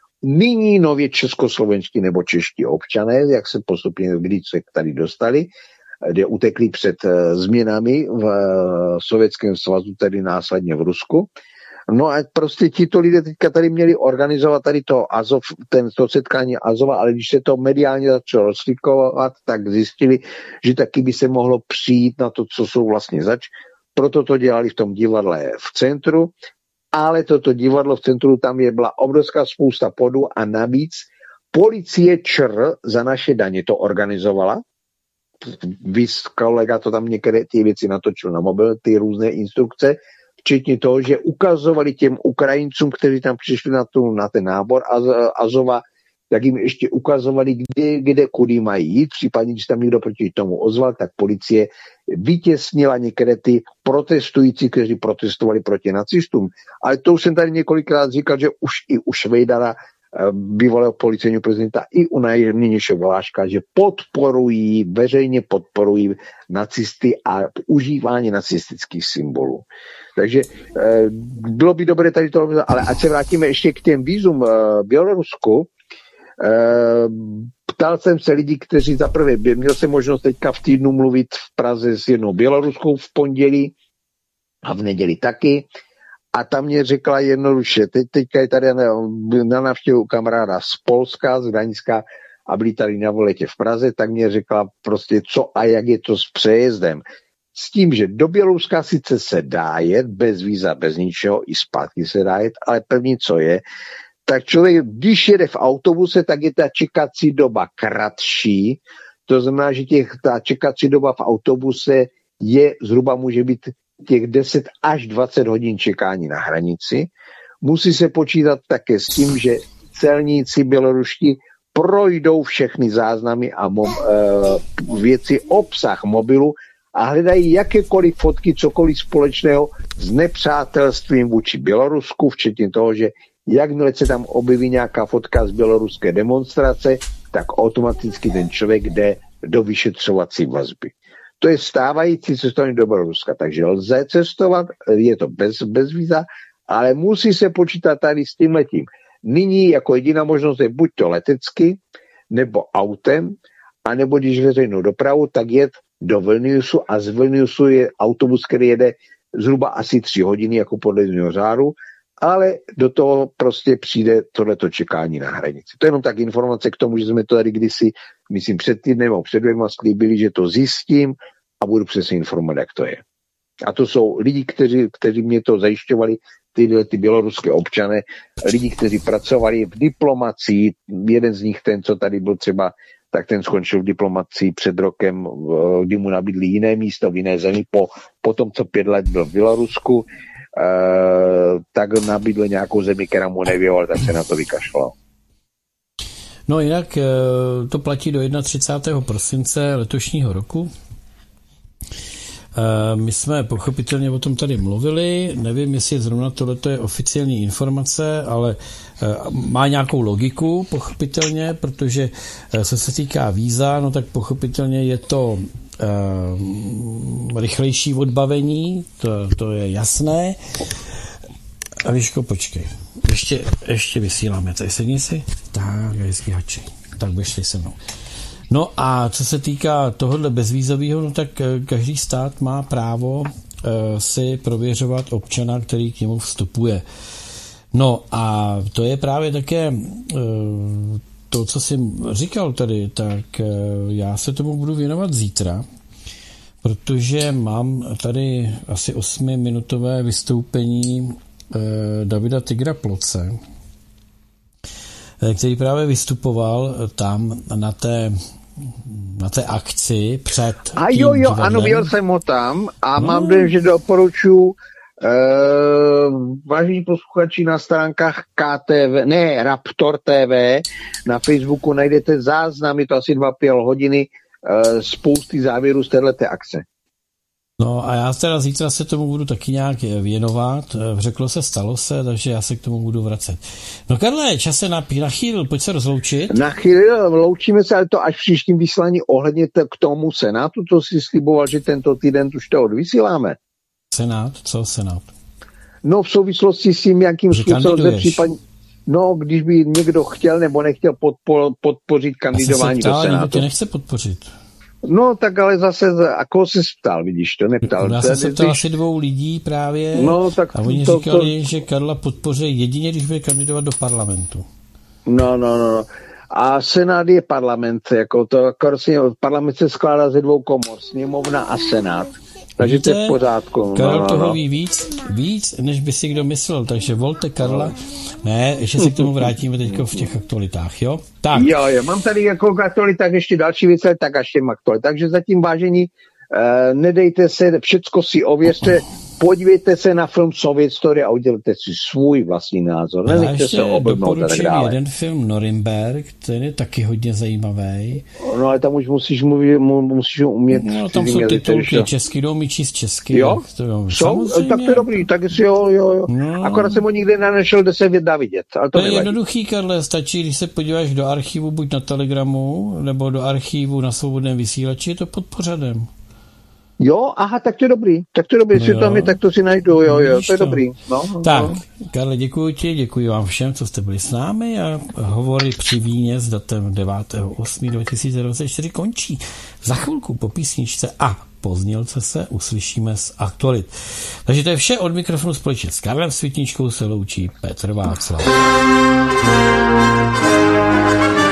nyní nově českoslovenští nebo čeští občané, jak se postupně kdy se tady dostali, kde utekli před uh, změnami v uh, Sovětském svazu, tedy následně v Rusku. No a prostě tito lidé teďka tady měli organizovat tady to Azov, ten, to setkání Azova, ale když se to mediálně začalo rozklikovat, tak zjistili, že taky by se mohlo přijít na to, co jsou vlastně zač. Proto to dělali v tom divadle v centru, ale toto divadlo v centru, tam je byla obrovská spousta podů a navíc policie ČR za naše daně to organizovala. Vys kolega to tam některé ty věci natočil na mobil, ty různé instrukce, včetně toho, že ukazovali těm Ukrajincům, kteří tam přišli na, tu, na ten nábor Az, Azova, tak jim ještě ukazovali, kde, kde kudy mají jít, případně, když tam někdo proti tomu ozval, tak policie vytěsnila některé ty protestující, kteří protestovali proti nacistům. Ale to už jsem tady několikrát říkal, že už i u Švejdara, bývalého policejního prezidenta, i u nejjemnějšího Vláška, že podporují, veřejně podporují nacisty a užívání nacistických symbolů. Takže eh, bylo by dobré tady to, ale ať se vrátíme ještě k těm vízům v eh, Bělorusku. Eh, ptal jsem se lidí, kteří zaprvé, měl jsem možnost teďka v týdnu mluvit v Praze s jednou Běloruskou v pondělí a v neděli taky. a ta mě řekla jednoduše, teď, teďka je tady na, na návštěvu kamaráda z Polska, z Gdaňska a byli tady na voletě v Praze, tak mě řekla prostě co a jak je to s přejezdem. S tím, že do Běloruska sice se dá jet, bez víza, bez ničeho, i zpátky se dá jet, ale první co je, tak člověk, když jede v autobuse, tak je ta čekací doba kratší, to znamená, že těch, ta čekací doba v autobuse je, zhruba může být těch deset až dvacet hodin čekání na hranici. Musí se počítat také s tím, že celníci běloruští projdou všechny záznamy a mo, e, věci, obsah mobilu a hledají jakékoliv fotky, cokoliv společného s nepřátelstvím vůči Bělorusku, včetně toho, že jakmile se tam objeví nějaká fotka z běloruské demonstrace, tak automaticky ten člověk jde do vyšetřovací vazby. To je stávající cestování do Běloruska, takže lze cestovat, je to bez, bez víza, ale musí se počítat tady s tímhletím. Nyní jako jediná možnost je buď to letecky, nebo autem, anebo když veřejnou dopravu, tak jet do Vilniusu a z Vilniusu je autobus, který jede zhruba asi tři hodiny jako podle jízdního řádu, ale do toho prostě přijde tohleto čekání na hranici. To je jenom tak informace k tomu, že jsme to tady kdysi, myslím před týdnem nebo před dvěma slíbili, že to zjistím a budu přesně informovat, jak to je. A to jsou lidi, kteří, kteří mě to zajišťovali, tyhle ty běloruské občané, lidi, kteří pracovali v diplomacii, jeden z nich, ten, co tady byl třeba, tak ten skončil v diplomacii před rokem, kdy mu nabídli jiné místo v jiné zemi, po, po tom, co pět let byl v Bělorusku, uh, tak nabídl nějakou zemi, která mu nevěděla, tak se na to vykašlal.
No jinak to platí do třicátého prvního prosince letošního roku. My jsme pochopitelně o tom tady mluvili, nevím, jestli zrovna tohleto je oficiální informace, ale má nějakou logiku, pochopitelně, protože co se týká víza, no tak pochopitelně je to uh, rychlejší odbavení, to, to je jasné. A Víško, počkej, ještě, ještě vysíláme, tady sedni si, tak, hezký hači, tak běžte se mnou. No a co se týká tohohle bezvízového, no tak každý stát má právo uh, si prověřovat občana, který k němu vstupuje. No a to je právě také uh, to, co jsem říkal tady, tak uh, já se tomu budu věnovat zítra, protože mám tady asi osmiminutové vystoupení uh, Davida Tigra Ploce, který právě vystupoval tam na té, na té akci před
A jo, jo,
divadlem.
Ano, byl jsem ho tam a
no.
mám dojem, že doporučuji uh, vážení posluchači na stránkách K T V, ne, Raptor T V, na Facebooku najdete záznam, je to asi dva pěl hodiny, uh, spousty závěrů z téhleté akce.
No a já teda zítra se tomu budu taky nějak věnovat. Řeklo se, stalo se, takže já se k tomu budu vracet. No Karle, čas se napí, nachýlil, pojď se rozloučit.
Nachýlil, loučíme se, ale to až v příštím vysílání ohledně t- k tomu Senátu, to si sliboval, že tento týden už to odvysíláme.
Senát? Co Senát?
No v souvislosti s tím, jakým způsobem se případně... No, když by někdo chtěl nebo nechtěl podpo- podpořit kandidování
ptal,
do Senátu.
Někdo tě nechce podpořit.
No, tak ale zase, a koho se ptal, vidíš, to neptal.
Já jsem se ptal asi dvou lidí právě
no, tak
a oni
to,
říkali,
to...
že Karla podpoří jedině, když bude kandidovat do parlamentu.
No, no, no. A Senát je parlament, jako to, parlament se skládá ze dvou komor, sněmovna a Senát. Takže
Víte,
to je v pořádku.
Karel
no, no,
toho
no.
ví víc, víc, než by si kdo myslel, takže volte Karla. Ne, ještě se k tomu vrátíme teď v těch aktualitách, jo? Tak.
Jo, jo, mám tady jako aktualitách ještě další věci, tak až těm aktualitách. Takže zatím, vážení, uh, nedejte se, všecko si ověřte, podívejte se na film Sovět Story a udělejte si svůj vlastní názor.
Já
Nenechte se oblbnout a tak dále.
jeden film Norimberg, ten je taky hodně zajímavý.
No ale tam už musíš mluvit, musíš umět.
No tam jsou titulky česky, jdou mi číst česky.
Jo?
To, jo.
Jsou? Tak to je dobrý, tak si jo, jo, jo. No. Akorát jsem ho nikdy nenašel, kde se dá vidět. Ale to
to je jednoduchý, Karle, stačí, když se podíváš do archivu, buď na Telegramu, nebo do archivu na Svobodném vysílači, je to pod pořadem.
Jo, aha, tak to je dobrý, tak to je dobrý,
no
si tam je, tak to si najdu, jo, jo, to je
to.
dobrý. No,
tak,
no.
Karle, děkuji ti, děkuji vám všem, co jste byli s námi a hovory při víně s datem devátého osmého dva tisíce dvacet čtyři končí. Za chvilku po písničce a pozdělce se uslyšíme z aktualit. Takže to je vše od mikrofonu společně s Karlem Světničkou se loučí Petr Václav.